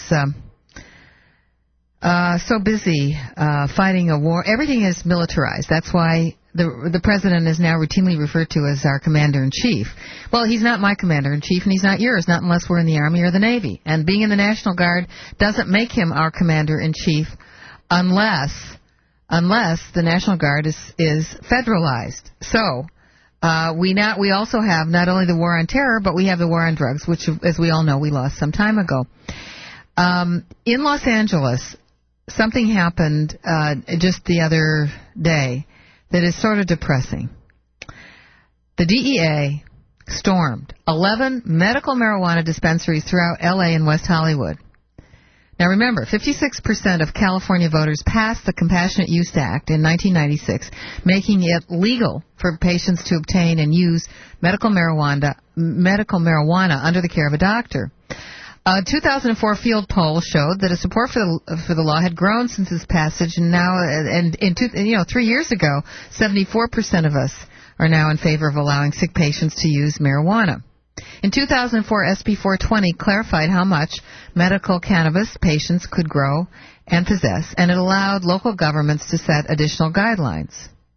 so busy fighting a war. Everything is militarized. That's why the president is now routinely referred to as our commander-in-chief. Well, he's not my commander-in-chief, and he's not yours, not unless we're in the Army or the Navy. And being in the National Guard doesn't make him our commander-in-chief unless the National Guard is federalized. So we also have not only the war on terror, but we have the war on drugs, which, as we all know, we lost some time ago. In Los Angeles, something happened just the other day that is sort of depressing. The DEA stormed 11 medical marijuana dispensaries throughout L.A. and West Hollywood. Now remember, 56% of California voters passed the Compassionate Use Act in 1996, making it legal for patients to obtain and use medical marijuana under the care of a doctor. A 2004 field poll showed that support for the law had grown since its passage, and now, 3 years ago, 74% of us are now in favor of allowing sick patients to use marijuana. In 2004, SB 420 clarified how much medical cannabis patients could grow and possess, and it allowed local governments to set additional guidelines.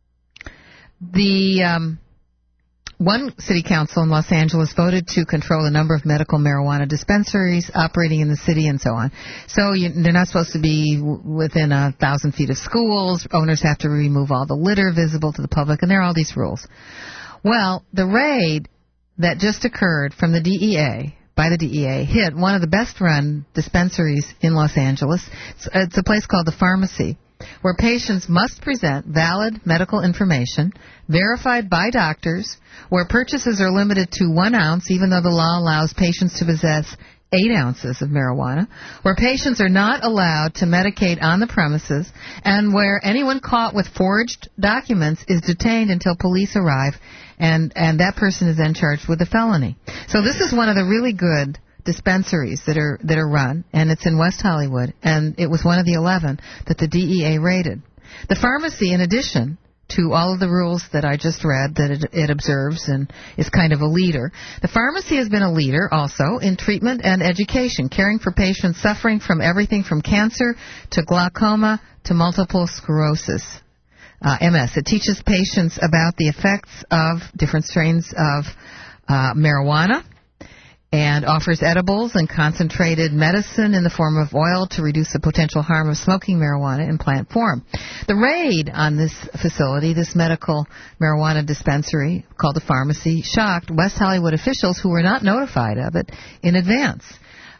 One city council in Los Angeles voted to control the number of medical marijuana dispensaries operating in the city and so on. So they're not supposed to be within 1,000 feet of schools. Owners have to remove all the litter visible to the public, and there are all these rules. Well, the raid that just occurred from the DEA, by the DEA, hit one of the best-run dispensaries in Los Angeles. It's a place called The Pharmacy, where patients must present valid medical information verified by doctors, where purchases are limited to 1 ounce, even though the law allows patients to possess 8 ounces of marijuana, where patients are not allowed to medicate on the premises, and where anyone caught with forged documents is detained until police arrive, and that person is then charged with a felony. So this is one of the really good dispensaries that are run, and it's in West Hollywood, and it was one of the 11 that the DEA raided. The pharmacy, in addition to all of the rules that I just read that it observes and is kind of a leader, the pharmacy has been a leader also in treatment and education, caring for patients suffering from everything from cancer to glaucoma to multiple sclerosis, MS. It teaches patients about the effects of different strains of marijuana, and offers edibles and concentrated medicine in the form of oil to reduce the potential harm of smoking marijuana in plant form. The raid on this facility, this medical marijuana dispensary called The Pharmacy, shocked West Hollywood officials who were not notified of it in advance.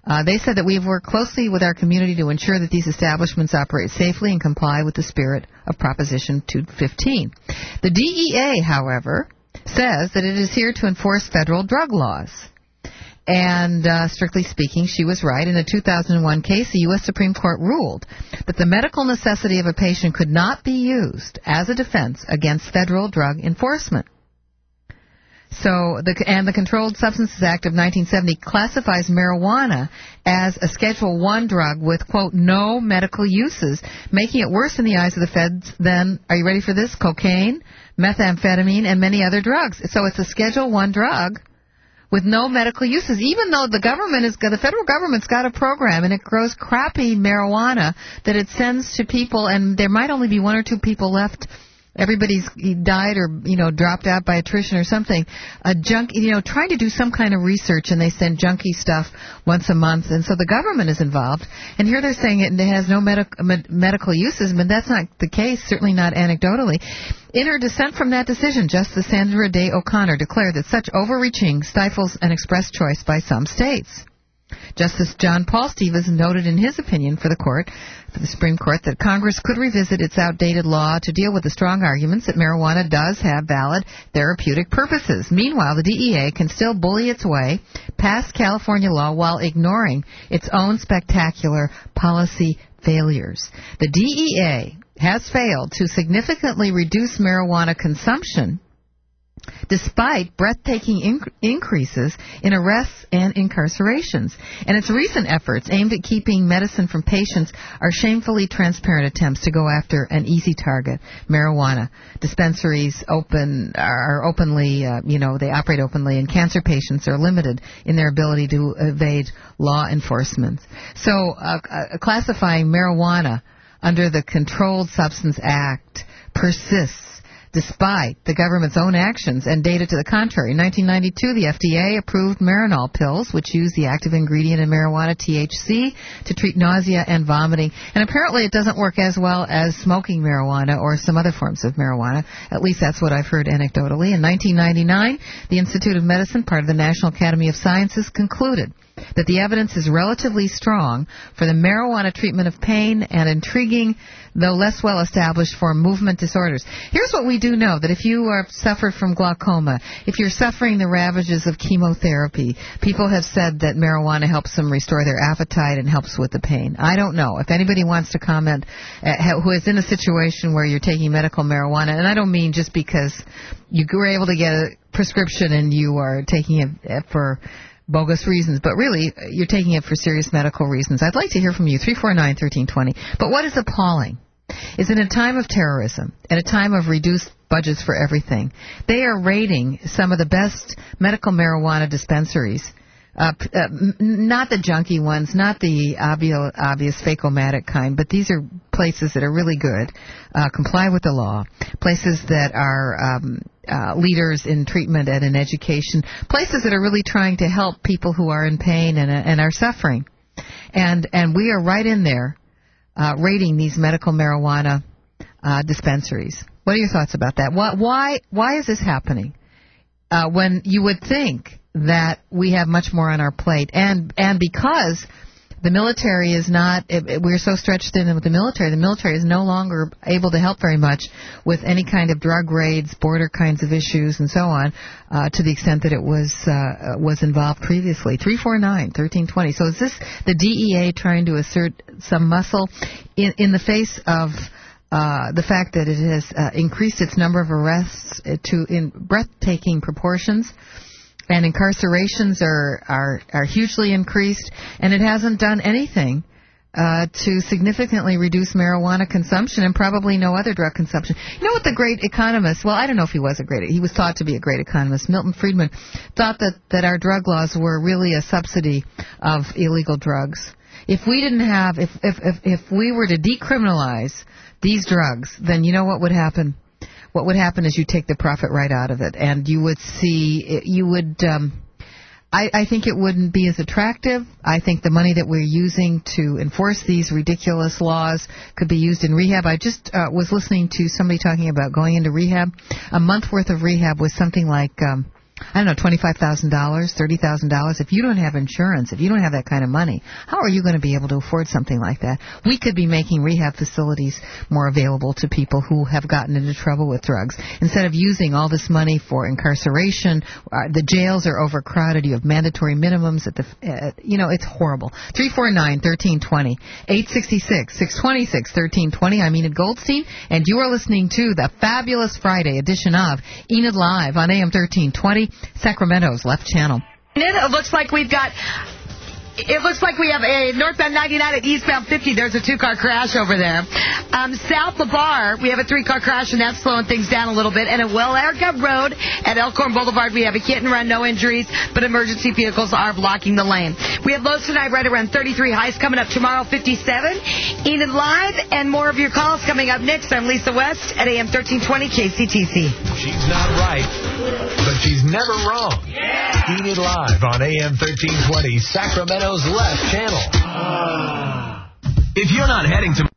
They said that we have worked closely with our community to ensure that these establishments operate safely and comply with the spirit of Proposition 215. The DEA, however, says that it is here to enforce federal drug laws. And strictly speaking, she was right. In a 2001 case, the U.S. Supreme Court ruled that the medical necessity of a patient could not be used as a defense against federal drug enforcement. So, the Controlled Substances Act of 1970 classifies marijuana as a Schedule I drug with, quote, no medical uses, making it worse in the eyes of the feds than, are you ready for this, cocaine, methamphetamine, and many other drugs. So it's a Schedule I drug with no medical uses, even though the federal government's got a program and it grows crappy marijuana that it sends to people, and there might only be one or two people left. Everybody's died or, dropped out by attrition or something. Trying to do some kind of research, and they send junky stuff once a month, and so the government is involved. And here they're saying it has no medical uses, but that's not the case, certainly not anecdotally. In her dissent from that decision, Justice Sandra Day O'Connor declared that such overreaching stifles an express choice by some states. Justice John Paul Stevens noted in his opinion for the Supreme Court, that Congress could revisit its outdated law to deal with the strong arguments that marijuana does have valid therapeutic purposes. Meanwhile, the DEA can still bully its way past California law while ignoring its own spectacular policy failures. The DEA has failed to significantly reduce marijuana consumption despite breathtaking increases in arrests and incarcerations. And its recent efforts aimed at keeping medicine from patients are shamefully transparent attempts to go after an easy target, marijuana. Dispensaries they operate openly, and cancer patients are limited in their ability to evade law enforcement. So classifying marijuana under the Controlled Substance Act persists despite the government's own actions and data to the contrary. In 1992, the FDA approved Marinol pills, which use the active ingredient in marijuana, THC, to treat nausea and vomiting. And apparently it doesn't work as well as smoking marijuana or some other forms of marijuana. At least that's what I've heard anecdotally. In 1999, the Institute of Medicine, part of the National Academy of Sciences, concluded that the evidence is relatively strong for the marijuana treatment of pain and intriguing, though less well established, for movement disorders. Here's what we do know, that if you suffer from glaucoma, if you're suffering the ravages of chemotherapy, people have said that marijuana helps them restore their appetite and helps with the pain. I don't know. If anybody wants to comment who is in a situation where you're taking medical marijuana, and I don't mean just because you were able to get a prescription and you are taking it for bogus reasons, but really, you're taking it for serious medical reasons. I'd like to hear from you, 349-1320. But what is appalling is in a time of terrorism, at a time of reduced budgets for everything, they are raiding some of the best medical marijuana dispensaries. Not the junky ones, not the obvious fake-o-matic kind, but these are places that are really good, comply with the law, places that are leaders in treatment and in education, places that are really trying to help people who are in pain and are suffering. And we are right in there raiding these medical marijuana dispensaries. What are your thoughts about that? Why is this happening when you would think that we have much more on our plate, and because the military is not, we're so stretched in with the military is no longer able to help very much with any kind of drug raids, border kinds of issues, and so on, to the extent that it was involved previously. 349-1320. So is this the DEA trying to assert some muscle in the face of the fact that it has increased its number of arrests in breathtaking proportions? And incarcerations are hugely increased, and it hasn't done anything to significantly reduce marijuana consumption and probably no other drug consumption. You know what the great economist, well, I don't know if he was he was thought to be a great economist, Milton Friedman, thought that our drug laws were really a subsidy of illegal drugs. If we didn't have, if we were to decriminalize these drugs, then you know what would happen? What would happen is you take the profit right out of it, and you would see, I think it wouldn't be as attractive. I think the money that we're using to enforce these ridiculous laws could be used in rehab. I just was listening to somebody talking about going into rehab. A month worth of rehab was something like I don't know, $25,000, $30,000. If you don't have insurance, if you don't have that kind of money, how are you going to be able to afford something like that? We could be making rehab facilities more available to people who have gotten into trouble with drugs. Instead of using all this money for incarceration, the jails are overcrowded. You have mandatory minimums at the, it's horrible. 349-1320, 866-626-1320. I'm Enid Goldstein, and you are listening to the fabulous Friday edition of Enid Live on AM 1320. Sacramento's left channel. It looks like we have a northbound 99 and eastbound 50. There's a two-car crash over there. South Bar, we have a three-car crash, and that's slowing things down a little bit. And at Welerica Road at Elkhorn Boulevard, we have a hit and run, no injuries, but emergency vehicles are blocking the lane. We have lows tonight right around 33, highs coming up tomorrow 57. Enid Live, and more of your calls coming up next. I'm Lisa West at AM 1320 KCTC. She's not right, but she's never wrong. Yeah. Enid Live on AM 1320, Sacramento's left channel. If you're not heading to...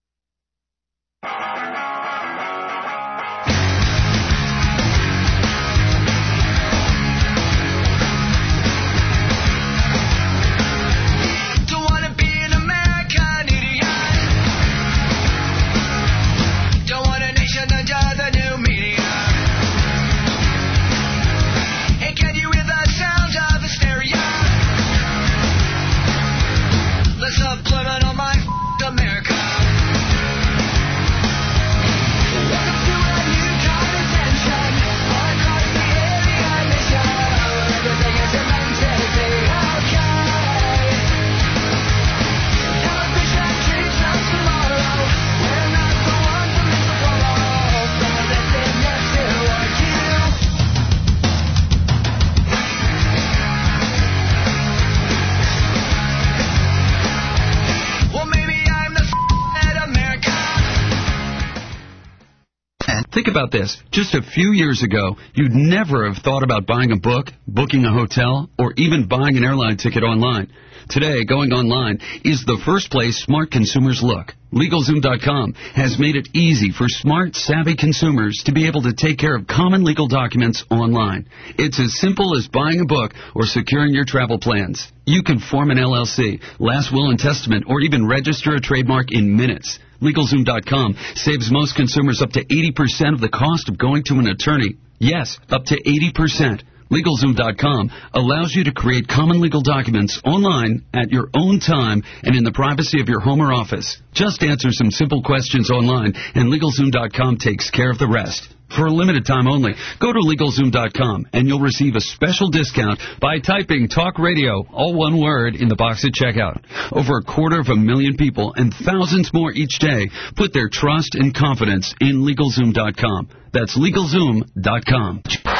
Think about this. Just a few years ago, you'd never have thought about buying a book, booking a hotel, or even buying an airline ticket online. Today, going online is the first place smart consumers look. LegalZoom.com has made it easy for smart, savvy consumers to be able to take care of common legal documents online. It's as simple as buying a book or securing your travel plans. You can form an LLC, last will and testament, or even register a trademark in minutes. LegalZoom.com saves most consumers up to 80% of the cost of going to an attorney. Yes, up to 80%. LegalZoom.com allows you to create common legal documents online at your own time and in the privacy of your home or office. Just answer some simple questions online, and LegalZoom.com takes care of the rest. For a limited time only, go to LegalZoom.com, and you'll receive a special discount by typing Talk Radio, all one word, in the box at checkout. Over 250,000 people and thousands more each day put their trust and confidence in LegalZoom.com. That's LegalZoom.com.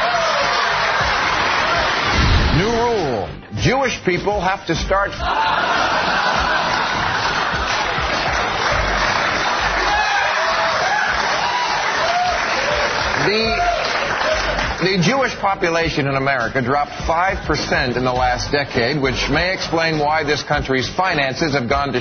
New rule. Jewish people have to start... The Jewish population in America dropped 5% in the last decade, which may explain why this country's finances have gone to...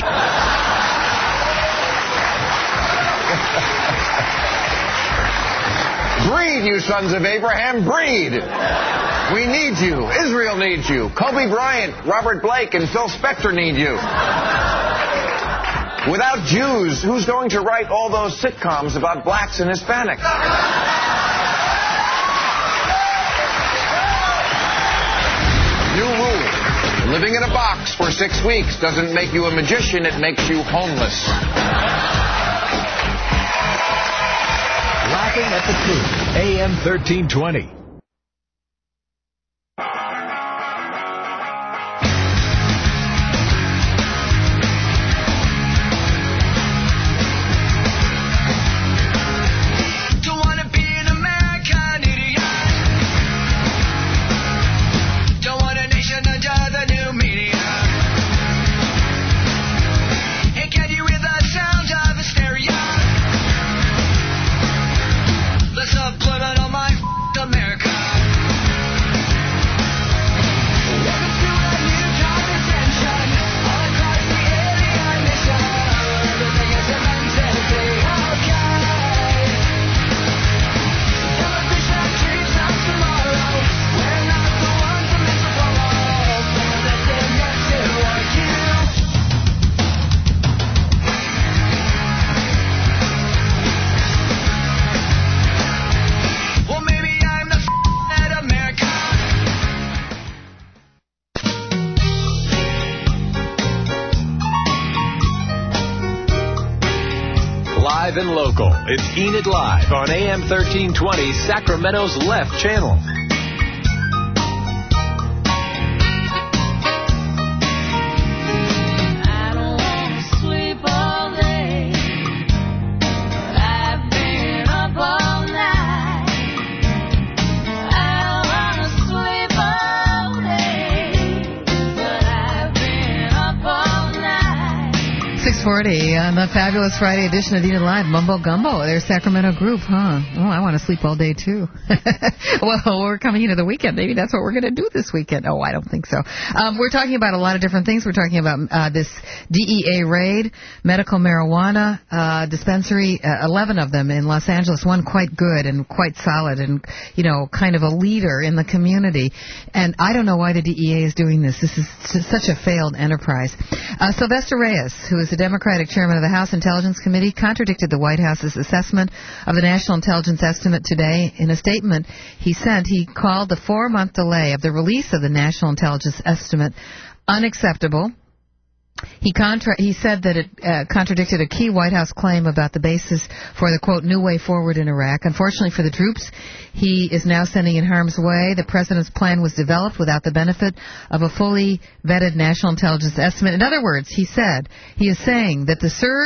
Breed, you sons of Abraham, breed! We need you. Israel needs you. Kobe Bryant, Robert Blake, and Phil Spector need you. Without Jews, who's going to write all those sitcoms about blacks and Hispanics? New rule. Living in a box for 6 weeks doesn't make you a magician, it makes you homeless. Laughing at the Truth, AM 1320. America. live and local. It's Enid Live on AM 1320, Sacramento's Left Channel. On the fabulous Friday edition of Enid Live, Mumbo Gumbo, their Sacramento group, huh? Oh, I want to sleep all day, too. Well, we're coming into the weekend. Maybe that's what we're going to do this weekend. Oh, I don't think so. We're talking about a lot of different things. We're talking about this DEA raid, medical marijuana dispensary, 11 of them in Los Angeles, one quite good and quite solid and, you know, kind of a leader in the community. And I don't know why the DEA is doing this. This is such a failed enterprise. Sylvester Reyes, who is the Democratic chairman of the House Intelligence Committee, contradicted the White House's assessment of the National Intelligence Estimate today. In a statement he sent, he called the 4-month delay of the release of the National Intelligence Estimate unacceptable. He said that it contradicted a key White House claim about the basis for the, quote, new way forward in Iraq. Unfortunately for the troops he is now sending in harm's way, the president's plan was developed without the benefit of a fully vetted national intelligence estimate. In other words, he is saying that the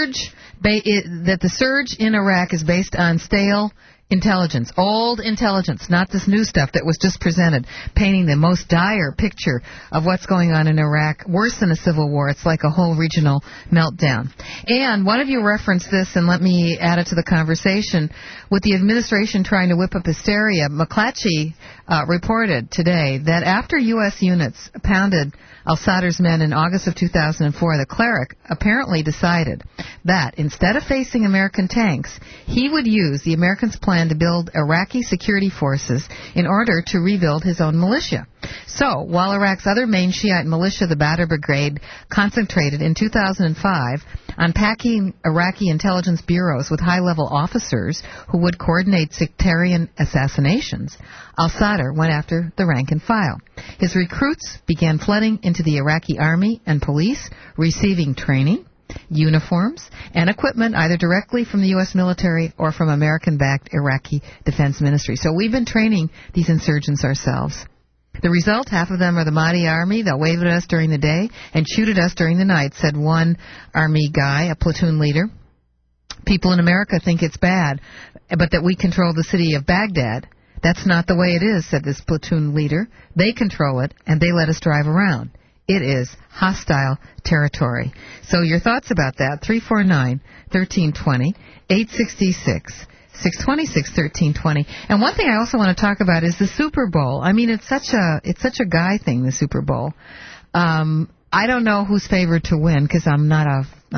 surge in Iraq is based on stale intelligence, old intelligence, not this new stuff that was just presented, painting the most dire picture of what's going on in Iraq, worse than a civil war. It's like a whole regional meltdown. And one of you referenced this, and let me add it to the conversation. With the administration trying to whip up hysteria, McClatchy reported today that after U.S. units pounded al-Sadr's men in August of 2004, the cleric apparently decided that instead of facing American tanks, he would use the Americans' plan to build Iraqi security forces in order to rebuild his own militia. So, while Iraq's other main Shiite militia, the Badr Brigade, concentrated in 2005 on packing Iraqi intelligence bureaus with high-level officers who would coordinate sectarian assassinations, al-Sadr went after the rank and file. His recruits began flooding into the Iraqi army and police, receiving training, uniforms, and equipment either directly from the U.S. military or from American-backed Iraqi Defense Ministry. So we've been training these insurgents ourselves. The result, half of them are the Mahdi army. They'll wave at us during the day and shoot at us during the night, said one army guy, a platoon leader. People in America think it's bad, but that we control the city of Baghdad. That's not the way it is, said this platoon leader. They control it, and they let us drive around. It is hostile territory. So your thoughts about that, 349-1320, 866 626-1320. And one thing I also want to talk about is the Super Bowl. I mean, it's such a guy thing, the Super Bowl. I don't know who's favored to win because I'm not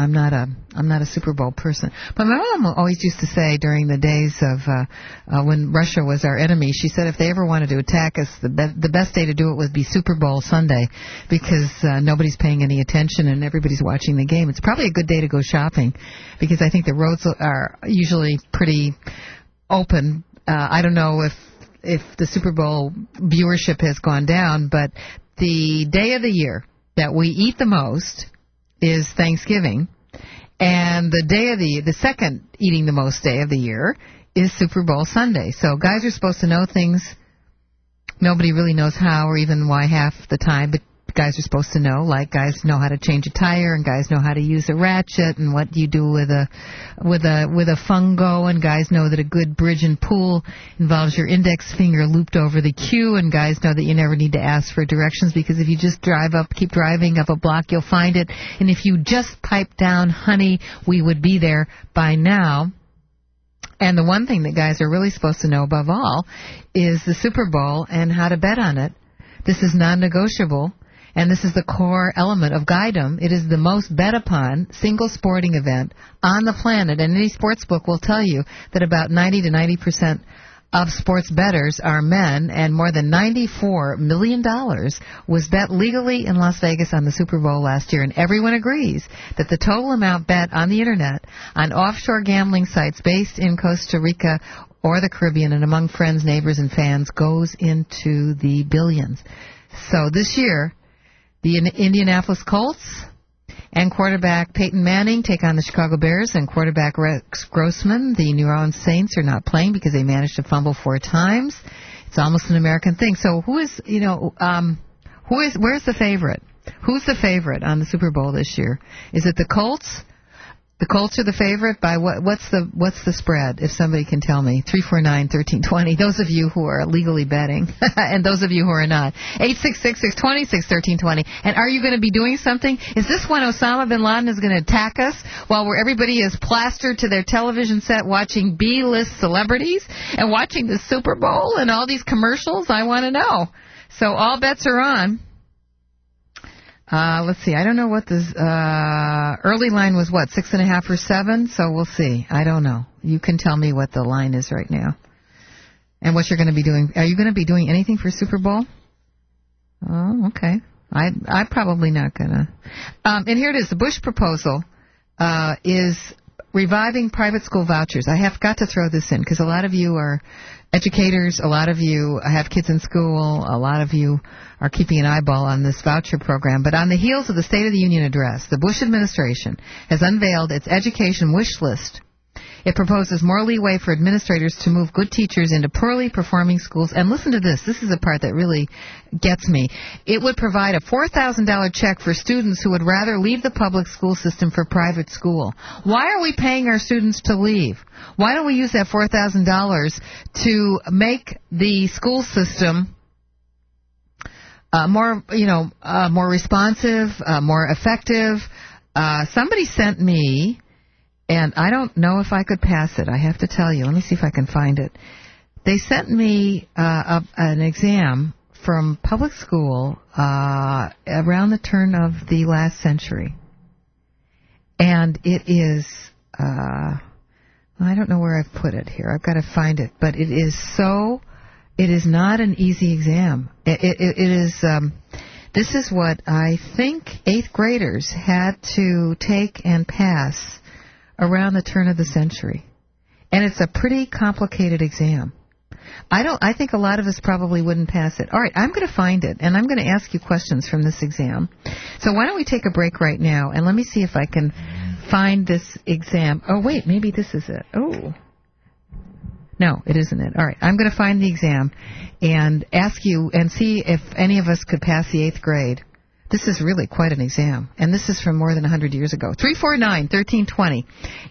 a Super Bowl person. But my mom always used to say during the days of when Russia was our enemy, she said if they ever wanted to attack us, the best day to do it would be Super Bowl Sunday because nobody's paying any attention and everybody's watching the game. It's probably a good day to go shopping because I think the roads are usually pretty open. I don't know if the Super Bowl viewership has gone down, but the day of the year that we eat the most is Thanksgiving, and the second eating the most day of the year is Super Bowl Sunday. So guys are supposed to know things nobody really knows how or even why half the time, but guys are supposed to know, like guys know how to change a tire and guys know how to use a ratchet and what you do with a fungo, and guys know that a good bridge and pool involves your index finger looped over the cue, and guys know that you never need to ask for directions because if you just keep driving up a block, you'll find it, and if you just pipe down, honey, we would be there by now. And the one thing that guys are really supposed to know above all is the Super Bowl and how to bet on it. This is non-negotiable. And this is the core element of guydom. It is the most bet upon single sporting event on the planet. And any sports book will tell you that about 90 to 90% of sports bettors are men, and more than $94 million was bet legally in Las Vegas on the Super Bowl last year. And everyone agrees that the total amount bet on the Internet on offshore gambling sites based in Costa Rica or the Caribbean and among friends, neighbors, and fans goes into the billions. So this year, the Indianapolis Colts And quarterback Peyton Manning take on the Chicago Bears, and quarterback Rex Grossman. The New Orleans Saints are not playing because they managed to fumble 4 times. It's almost an American thing. So where's the favorite? Who's the favorite on the Super Bowl this year? Is it the Colts? The Colts are the favorite by what? What's the spread? If somebody can tell me, 349-1320. Those of you who are legally betting, and those of you who are not, 866-626-1320. And are you going to be doing something? Is this when Osama bin Laden is going to attack us while everybody is plastered to their television set watching B-list celebrities and watching the Super Bowl and all these commercials? I want to know. So all bets are on. Let's see. I don't know what this early line was. What, 6.5 or 7? So we'll see. I don't know. You can tell me what the line is right now, and what you're going to be doing. Are you going to be doing anything for Super Bowl? Oh, okay. I'm probably not gonna. And here it is. The Bush proposal is reviving private school vouchers. I have got to throw this in because a lot of you are educators, a lot of you have kids in school, a lot of you are keeping an eyeball on this voucher program. But on the heels of the State of the Union address, the Bush administration has unveiled its education wish list. It proposes more leeway for administrators to move good teachers into poorly performing schools. And listen to this. This is the part that really gets me. It would provide a $4,000 check for students who would rather leave the public school system for private school. Why are we paying our students to leave? Why don't we use that $4,000 to make the school system more responsive, more effective? Somebody sent me, and I don't know if I could pass it. I have to tell you. Let me see if I can find it. They sent me an exam from public school around the turn of the last century. And it is, I don't know where I've put it here. I've got to find it. But it is not an easy exam. It is, this is what I think 8th graders had to take and pass around the turn of the century. And it's a pretty complicated exam. I think a lot of us probably wouldn't pass it. All right, I'm going to find it, and I'm going to ask you questions from this exam. So why don't we take a break right now, and let me see if I can find this exam. Oh, wait, maybe this is it. Oh. No, it isn't it. All right, I'm going to find the exam and ask you and see if any of us could pass the 8th grade. This is really quite an exam, and this is from more than 100 years ago. 349-1320,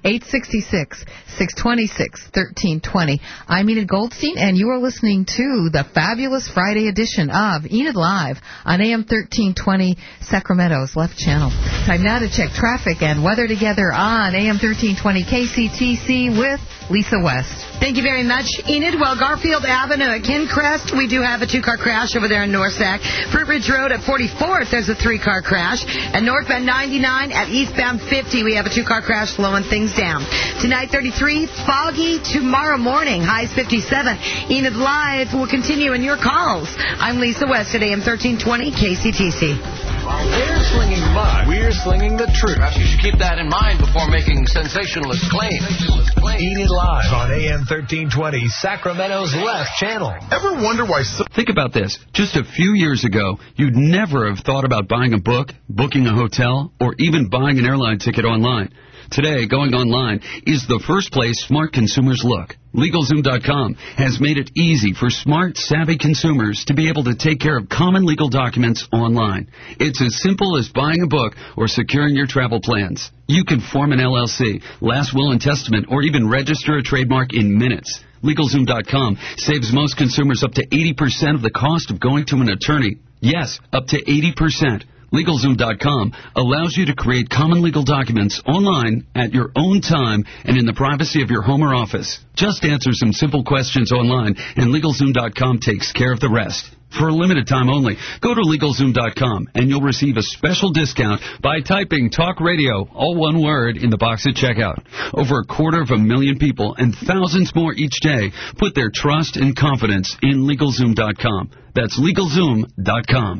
866-626-1320. I'm Enid Goldstein, and you are listening to the fabulous Friday edition of Enid Live on AM 1320, Sacramento's Left Channel. Time now to check traffic and weather together on AM 1320 KCTC with Lisa West. Thank you very much, Enid. Well, Garfield Avenue at Kincrest, we do have a 2-car crash over there in North Sac. Fruit Ridge Road at 44th, there's a 3-car crash. And northbound 99 at eastbound 50, we have a 2-car crash slowing things down. Tonight, 33, foggy. Tomorrow morning, highs 57. Enid Live will continue in your calls. I'm Lisa West at AM 1320 KCTC. While we're slinging mud, we're slinging the truth. Perhaps you should keep that in mind before making sensationalist claims. Enid Live on AM 1320, Sacramento's Left Channel. Ever wonder why... Think about this. Just a few years ago, you'd never have thought about buying a book, booking a hotel, or even buying an airline ticket online. Today, going online is the first place smart consumers look. LegalZoom.com has made it easy for smart, savvy consumers to be able to take care of common legal documents online. It's as simple as buying a book or securing your travel plans. You can form an LLC, last will and testament, or even register a trademark in minutes. LegalZoom.com saves most consumers up to 80% of the cost of going to an attorney. Yes, up to 80%. LegalZoom.com allows you to create common legal documents online at your own time and in the privacy of your home or office. Just answer some simple questions online, and LegalZoom.com takes care of the rest. For a limited time only, go to LegalZoom.com, and you'll receive a special discount by typing Talk Radio, all one word, in the box at checkout. Over 250,000 people and thousands more each day put their trust and confidence in LegalZoom.com. That's LegalZoom.com.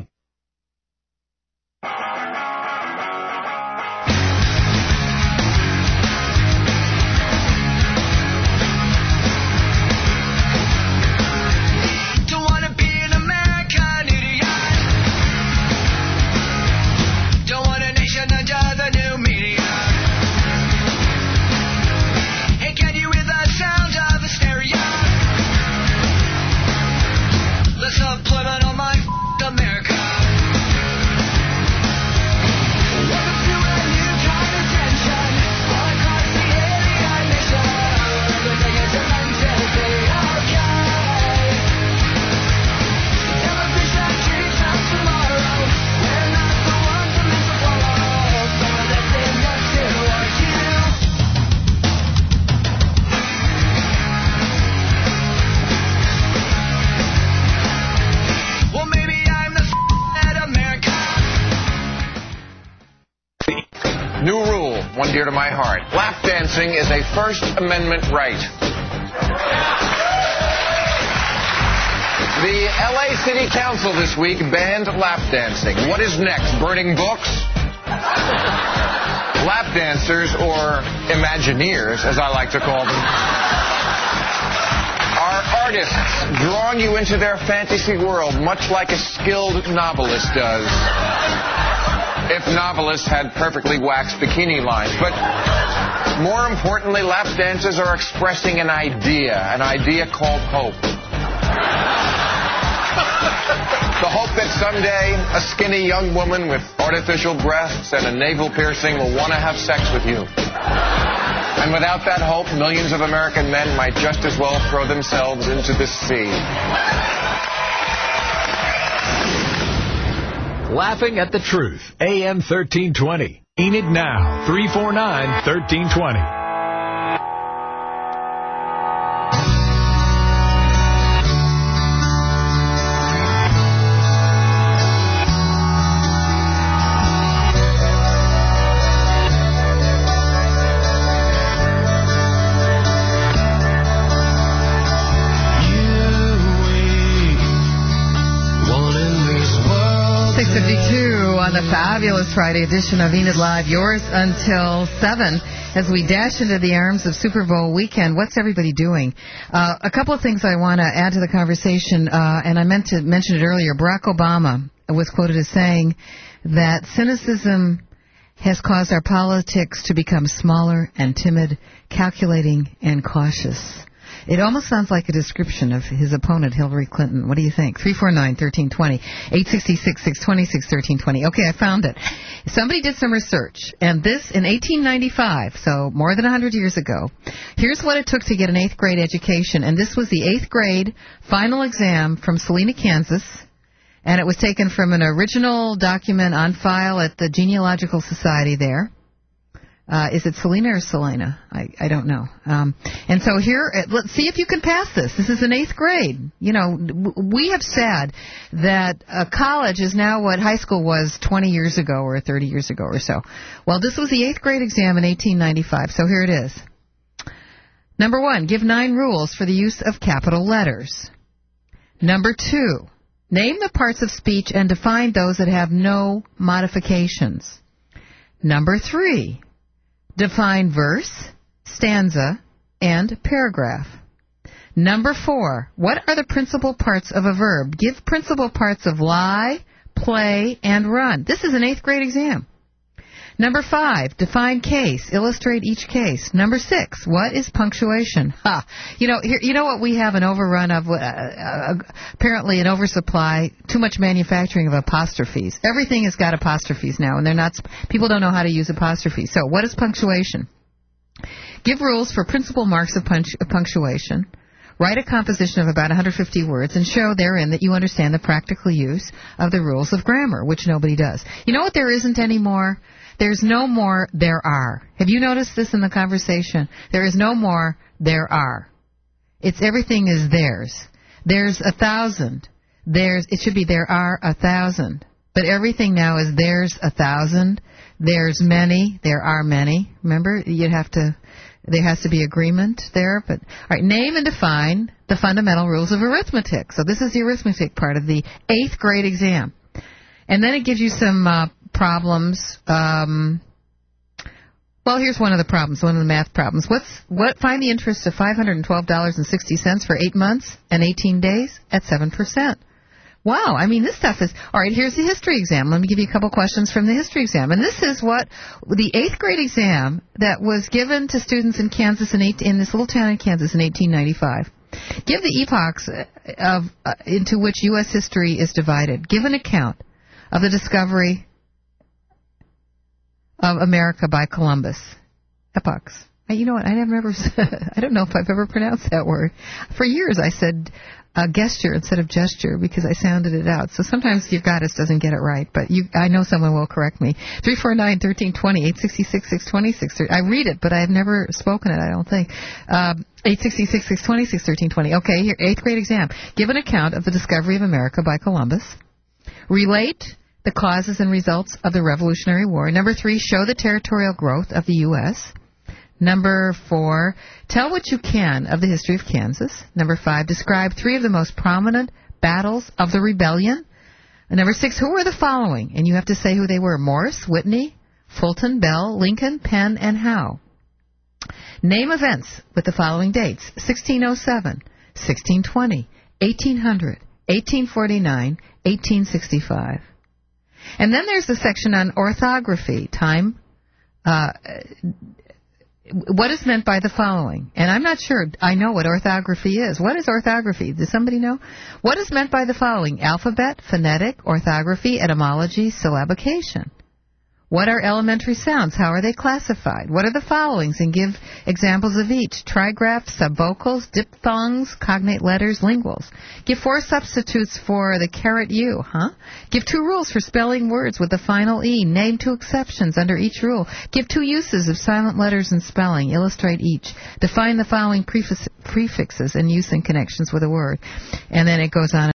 Under the and dear to my heart. Lap dancing is a First Amendment right. The L.A. City Council this week banned lap dancing. What is next? Burning books? Lap dancers, or Imagineers, as I like to call them, are artists drawing you into their fantasy world, much like a skilled novelist does. If novelists had perfectly waxed bikini lines. But more importantly, lap dancers are expressing an idea called hope. The hope that someday a skinny young woman with artificial breasts and a navel piercing will want to have sex with you. And without that hope, millions of American men might just as well throw themselves into the sea. Laughing at the Truth, AM 1320. Enid now, 349-1320. Fabulous Friday edition of Enid Live, yours until 7 as we dash into the arms of Super Bowl weekend. What's everybody doing? A couple of things I want to add to the conversation, and I meant to mention it earlier. Barack Obama was quoted as saying that cynicism has caused our politics to become smaller and timid, calculating and cautious. It almost sounds like a description of his opponent, Hillary Clinton. What do you think? 349-1320, 866-620-1320. Okay, I found it. Somebody did some research, and this in 1895, so more than 100 years ago. Here's what it took to get an 8th grade education, and this was the 8th grade final exam from Salina, Kansas, and it was taken from an original document on file at the Genealogical Society there. Is it Salina or Salina? I don't know. And so here, let's see if you can pass this. This is an 8th grade. You know, we have said that college is now what high school was 20 years ago or 30 years ago or so. Well, this was the 8th grade exam in 1895, so here it is. Number 1, give 9 rules for the use of capital letters. Number 2, name the parts of speech and define those that have no modifications. Number 3, define verse, stanza, and paragraph. Number 4, what are the principal parts of a verb? Give principal parts of lie, play, and run. This is an 8th grade exam. Number 5, define case. Illustrate each case. Number 6, what is punctuation? You know what we have an overrun of, apparently an oversupply, too much manufacturing of apostrophes. Everything has got apostrophes now, and people don't know how to use apostrophes. So what is punctuation? Give rules for principal marks of punctuation. Write a composition of about 150 words and show therein that you understand the practical use of the rules of grammar, which nobody does. You know what there isn't anymore? There's no more there are. Have you noticed this in the conversation? There is no more there are. It's everything is theirs. There's 1,000. It should be there are 1,000. But everything now is there's 1,000. There's many. There are many. Remember, there has to be agreement there. But all right, name and define the fundamental rules of arithmetic. So this is the arithmetic part of the 8th grade exam. And then it gives you some problems. Well, here's one of the problems, one of the math problems. Find the interest of $512.60 for 8 months and 18 days at 7%. Wow, I mean, this stuff is... All right, here's the history exam. Let me give you a couple questions from the history exam. And this is what the 8th grade exam that was given to students in Kansas in this little town in Kansas in 1895. Give the epochs into which U.S. history is divided. Give an account of the discovery of America by Columbus. Epochs. You know what? I don't know if I've ever pronounced that word. For years I said gesture instead of gesture because I sounded it out. So sometimes your goddess doesn't get it right, but I know someone will correct me. 349-1320, 866-620-630. I read it, but I have never spoken it, I don't think. 866-620-1320. Okay, here, 8th grade exam. Give an account of the discovery of America by Columbus. Relate the causes and results of the Revolutionary War. Number 3, show the territorial growth of the U.S. Number 4, tell what you can of the history of Kansas. Number 5, describe 3 of the most prominent battles of the rebellion. And number 6, who were the following? And you have to say who they were: Morris, Whitney, Fulton, Bell, Lincoln, Penn, and Howe. Name events with the following dates: 1607, 1620, 1800, 1849, 1865. And then there's the section on orthography, time. What is meant by the following? And I'm not sure I know what orthography is. What is orthography? Does somebody know? What is meant by the following? Alphabet, phonetic, orthography, etymology, syllabication. What are elementary sounds? How are they classified? What are the followings? And give examples of each. Trigraphs, subvocals, diphthongs, cognate letters, linguals. Give 4 substitutes for the caret U, Give 2 rules for spelling words with the final E. Name 2 exceptions under each rule. Give 2 uses of silent letters in spelling. Illustrate each. Define the following prefixes and use and connections with a word. And then it goes on.